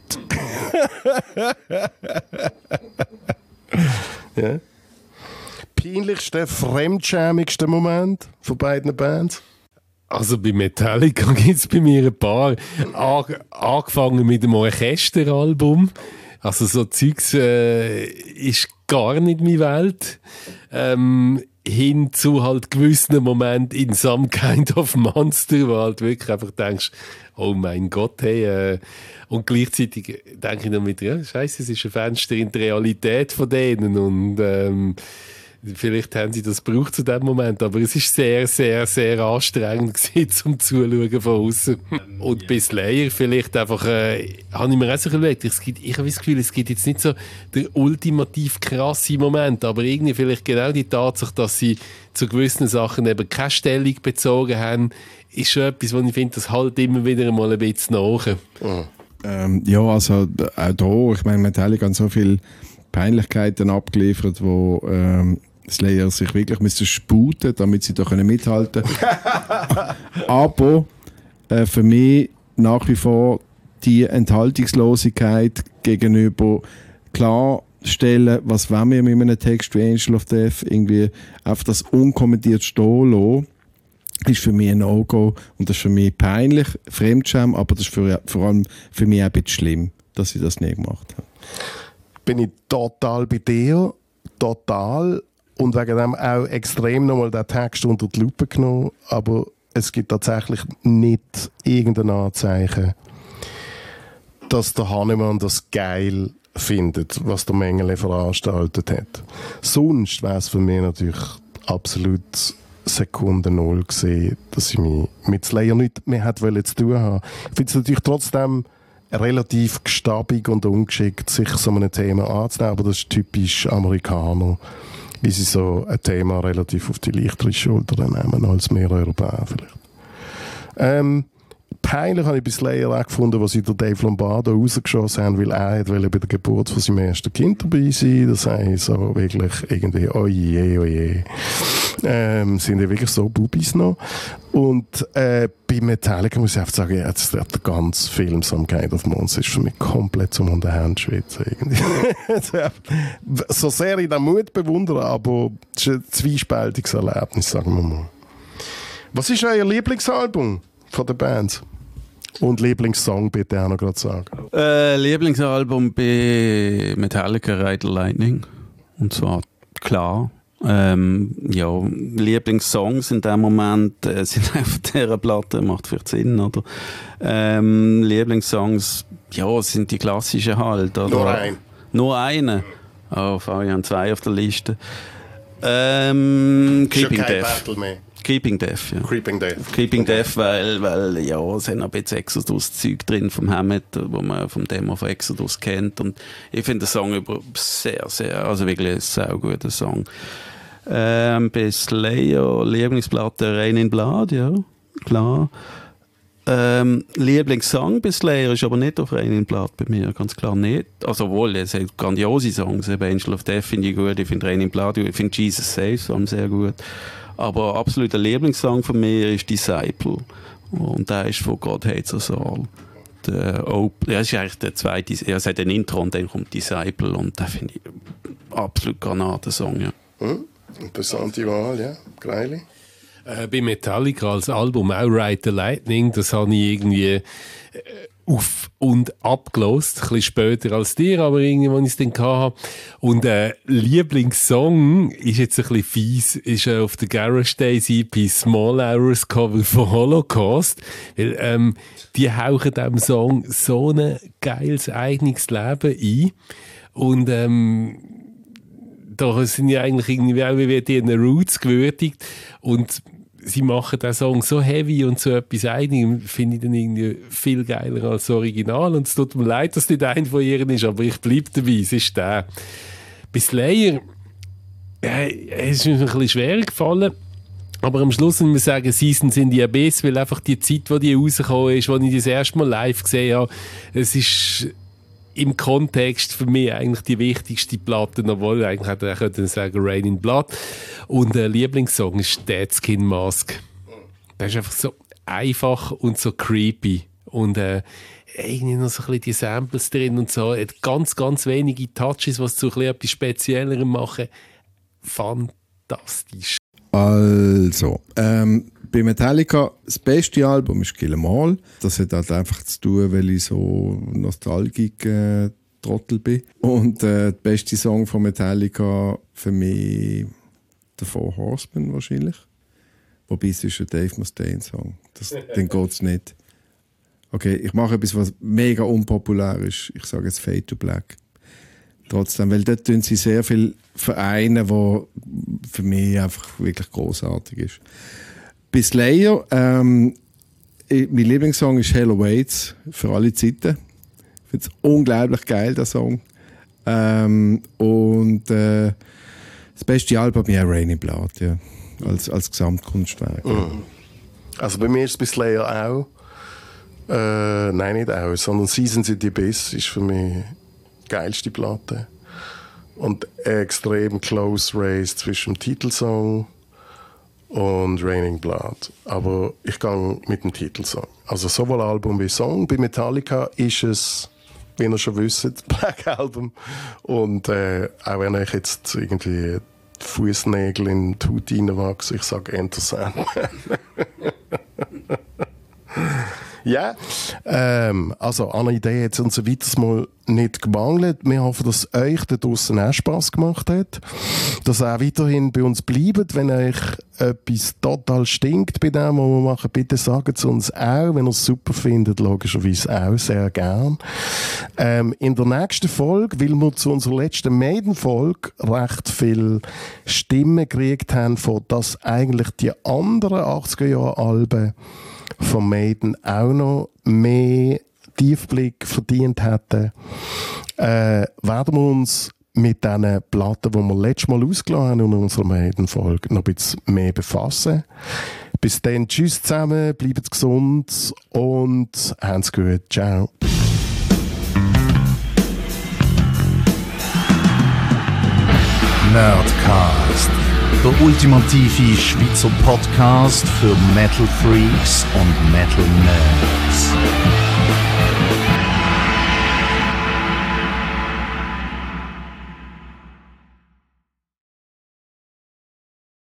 Ja. Peinlichste, fremdschämigste Moment von beiden Bands? Also bei Metallica gibt es bei mir ein paar. Angefangen mit dem Orchesteralbum. Also so Zeugs ist gar nicht meine Welt. Hin zu halt gewissen Momenten in Some Kind of Monster, wo halt wirklich einfach denkst, oh mein Gott, hey. Und gleichzeitig denke ich dann mit, ja, Scheiße, es ist ein Fenster in die Realität von denen und vielleicht haben sie das gebraucht zu dem Moment, aber es ist sehr, sehr, sehr anstrengend gewesen, zum Zuschauen von außen. Und bei Slayer vielleicht einfach, habe ich mir auch so überlegt, ich habe das Gefühl, es gibt jetzt nicht so den ultimativ krassen Moment, aber irgendwie vielleicht genau die Tatsache, dass sie zu gewissen Sachen eben keine Stellung bezogen haben, ist schon etwas, wo ich finde, das halt immer wieder mal ein bisschen nach. Ja, also auch da, ich meine, Metallica hat so viele Peinlichkeiten abgeliefert, wo Slayer sich wirklich müssen sputen, damit sie da mithalten können. Aber für mich nach wie vor die Enthaltungslosigkeit gegenüber klarstellen, was wollen wir mit einem Text wie Angel of Death, irgendwie auf das unkommentiert stehen lassen, ist für mich ein No-Go und das ist für mich peinlich, Fremdscham, aber das ist vor allem für mich auch ein bisschen schlimm, dass sie das nicht gemacht haben. Bin ich total bei dir, total, und wegen dem auch extrem nochmal den Text unter die Lupe genommen, aber es gibt tatsächlich nicht irgendein Anzeichen, dass der Hannemann das geil findet, was der Mengele veranstaltet hat. Sonst wäre es für mich natürlich absolut Sekunde Null gesehen, dass ich mich mit Slayer nichts mehr zu tun habe. Ich finde es natürlich trotzdem relativ gestabig und ungeschickt, sich so einem Thema anzunehmen, aber das ist typisch Amerikaner, wie sie so ein Thema relativ auf die leichtere Schulter nehmen, als mehr Europäer vielleicht. Peinlich habe ich bei Slayer auch gefunden, was sie der Dave Lombardo rausgeschossen haben, weil er bei der Geburt von seinem ersten Kind dabei sein. Das sei so wirklich irgendwie, oje. Sind ja wirklich so Bubis noch. Und bei Metallica muss ich einfach sagen, ja, jetzt der ganze Film Some Kind of Monster ist für mich komplett zum Unterhand-Schwitzen. So sehr ich den Mut bewundere, aber es ist ein zwiespältiges Erlebnis, sagen wir mal. Was ist euer Lieblingsalbum von den Bands? Und Lieblingssong bitte auch noch gerade sagen. Lieblingsalbum bei Metallica, Ride the Lightning. Und zwar klar. Lieblingssongs in dem Moment sind auf dieser Platte, macht vielleicht Sinn, oder? Lieblingssongs, sind die klassischen halt. Oder? Nur einen? Oh, ich habe zwei auf der Liste. Keeping Death. Keeping Death, ja. Keeping Death, weil es hat noch ein bisschen Exodus-Zeug drin vom Hammett, wo man vom Demo von Exodus kennt. Und ich finde den Song sehr, sehr, also wirklich ein sehr guter Song. Bei Slayer, Lieblingsplatte Rain in Blood, ja, klar. Lieblingssong bei Slayer ist aber nicht auf Rain in Blood bei mir, ganz klar nicht. Also wohl, es hat grandiose Songs, Angel of Death finde ich gut, ich finde Rain in Blood, ich finde Jesus Saves sehr gut. Aber absoluter Lieblingssong von mir ist Disciple. Und der ist von God Hates Us All. Das ist eigentlich der zweite, es hat ein Intro und dann kommt Disciple und den finde ich absolut Granatensong, ja. Interessante Wahl, ja. Greili. Bei Metallica als Album auch Ride the Lightning, das habe ich irgendwie auf und abgelost, ein bisschen später als dir, aber irgendwie, als ich es dann hatte. Und Lieblingssong ist jetzt ein bisschen fies, ist auf der Garage Days EP Small Hours Cover von Holocaust, weil die hauchen diesem Song so ein geiles, eigenes Leben ein und da sind ja eigentlich irgendwie auch wie die Roots gewürdigt und sie machen den Song so heavy und so etwas einig, finde ich dann irgendwie viel geiler als das Original und es tut mir leid, dass nicht ein von ihren ist, aber ich bleibe dabei, es ist der. Bei Slayer, es ist mir ein bisschen schwer gefallen, aber am Schluss muss man sagen, Seasons in the Abyss, weil einfach die Zeit, wo die rausgekommen ist, als ich das erste Mal live gesehen habe, es ist im Kontext für mich eigentlich die wichtigste Platte, obwohl eigentlich hätte ich auch sagen Rain in Blood. Und der Lieblingssong ist Dead Skin Mask. Der ist einfach so einfach und so creepy. Und irgendwie noch so ein bisschen die Samples drin und so. Hat ganz, ganz wenige Touches, was zu etwas Speziellerem machen. Fantastisch. Also, bei Metallica, das beste Album ist Kill 'Em All. Das hat halt einfach zu tun, weil ich so Nostalgik-Trottel bin. Und der beste Song von Metallica für mich der Four Horsemen wahrscheinlich. Wobei es ist ein Dave Mustaine-Song. Den geht es nicht. Okay, ich mache etwas, was mega unpopulär ist. Ich sage jetzt Fade to Black. Trotzdem, weil dort tun sie sehr viele Vereine, wo für mich einfach wirklich großartig ist. Bei Slayer, mein Lieblingssong ist Hell Awaits für alle Zeiten. Ich finde es unglaublich geil, der Song. Und das beste Album ist Rain in Blood, ja, als Gesamtkunstwerk. Also bei mir ist es bei Slayer auch. Nein, nicht auch, sondern Seasons in the Abyss ist für mich die geilste Platte. Und extrem close race zwischen dem Titelsong und Raining Blood. Aber ich gehe mit dem Titelsong. Also sowohl Album wie Song. Bei Metallica ist es, wie ihr schon wisst, Black Album. Und auch wenn ich jetzt irgendwie die Fußnägel in die Haut reinwachse, ich sage Enter Sandman. Ja, also an der Idee hat es uns ein weiteres Mal nicht gemangelt. Wir hoffen, dass euch da draussen auch Spass gemacht hat. Dass ihr auch weiterhin bei uns bleibt. Wenn euch etwas total stinkt bei dem, was wir machen, bitte sagt es uns auch. Wenn ihr es super findet, logischerweise auch sehr gern. In der nächsten Folge, weil wir zu unserer letzten Maiden-Folge recht viel Stimmen gekriegt haben, von dass eigentlich die anderen 80er-Jahre-Alben von Maiden auch noch mehr Tiefblick verdient hätten, werden wir uns mit diesen Platten, die wir letztes Mal ausgelassen haben in unserer Maiden-Folge, noch ein bisschen mehr befassen. Bis dann, tschüss zusammen, bleibt gesund und habt's gut. Ciao. Nerdcast, der ultimative Schweizer Podcast für Metal Freaks und Metal Nerds.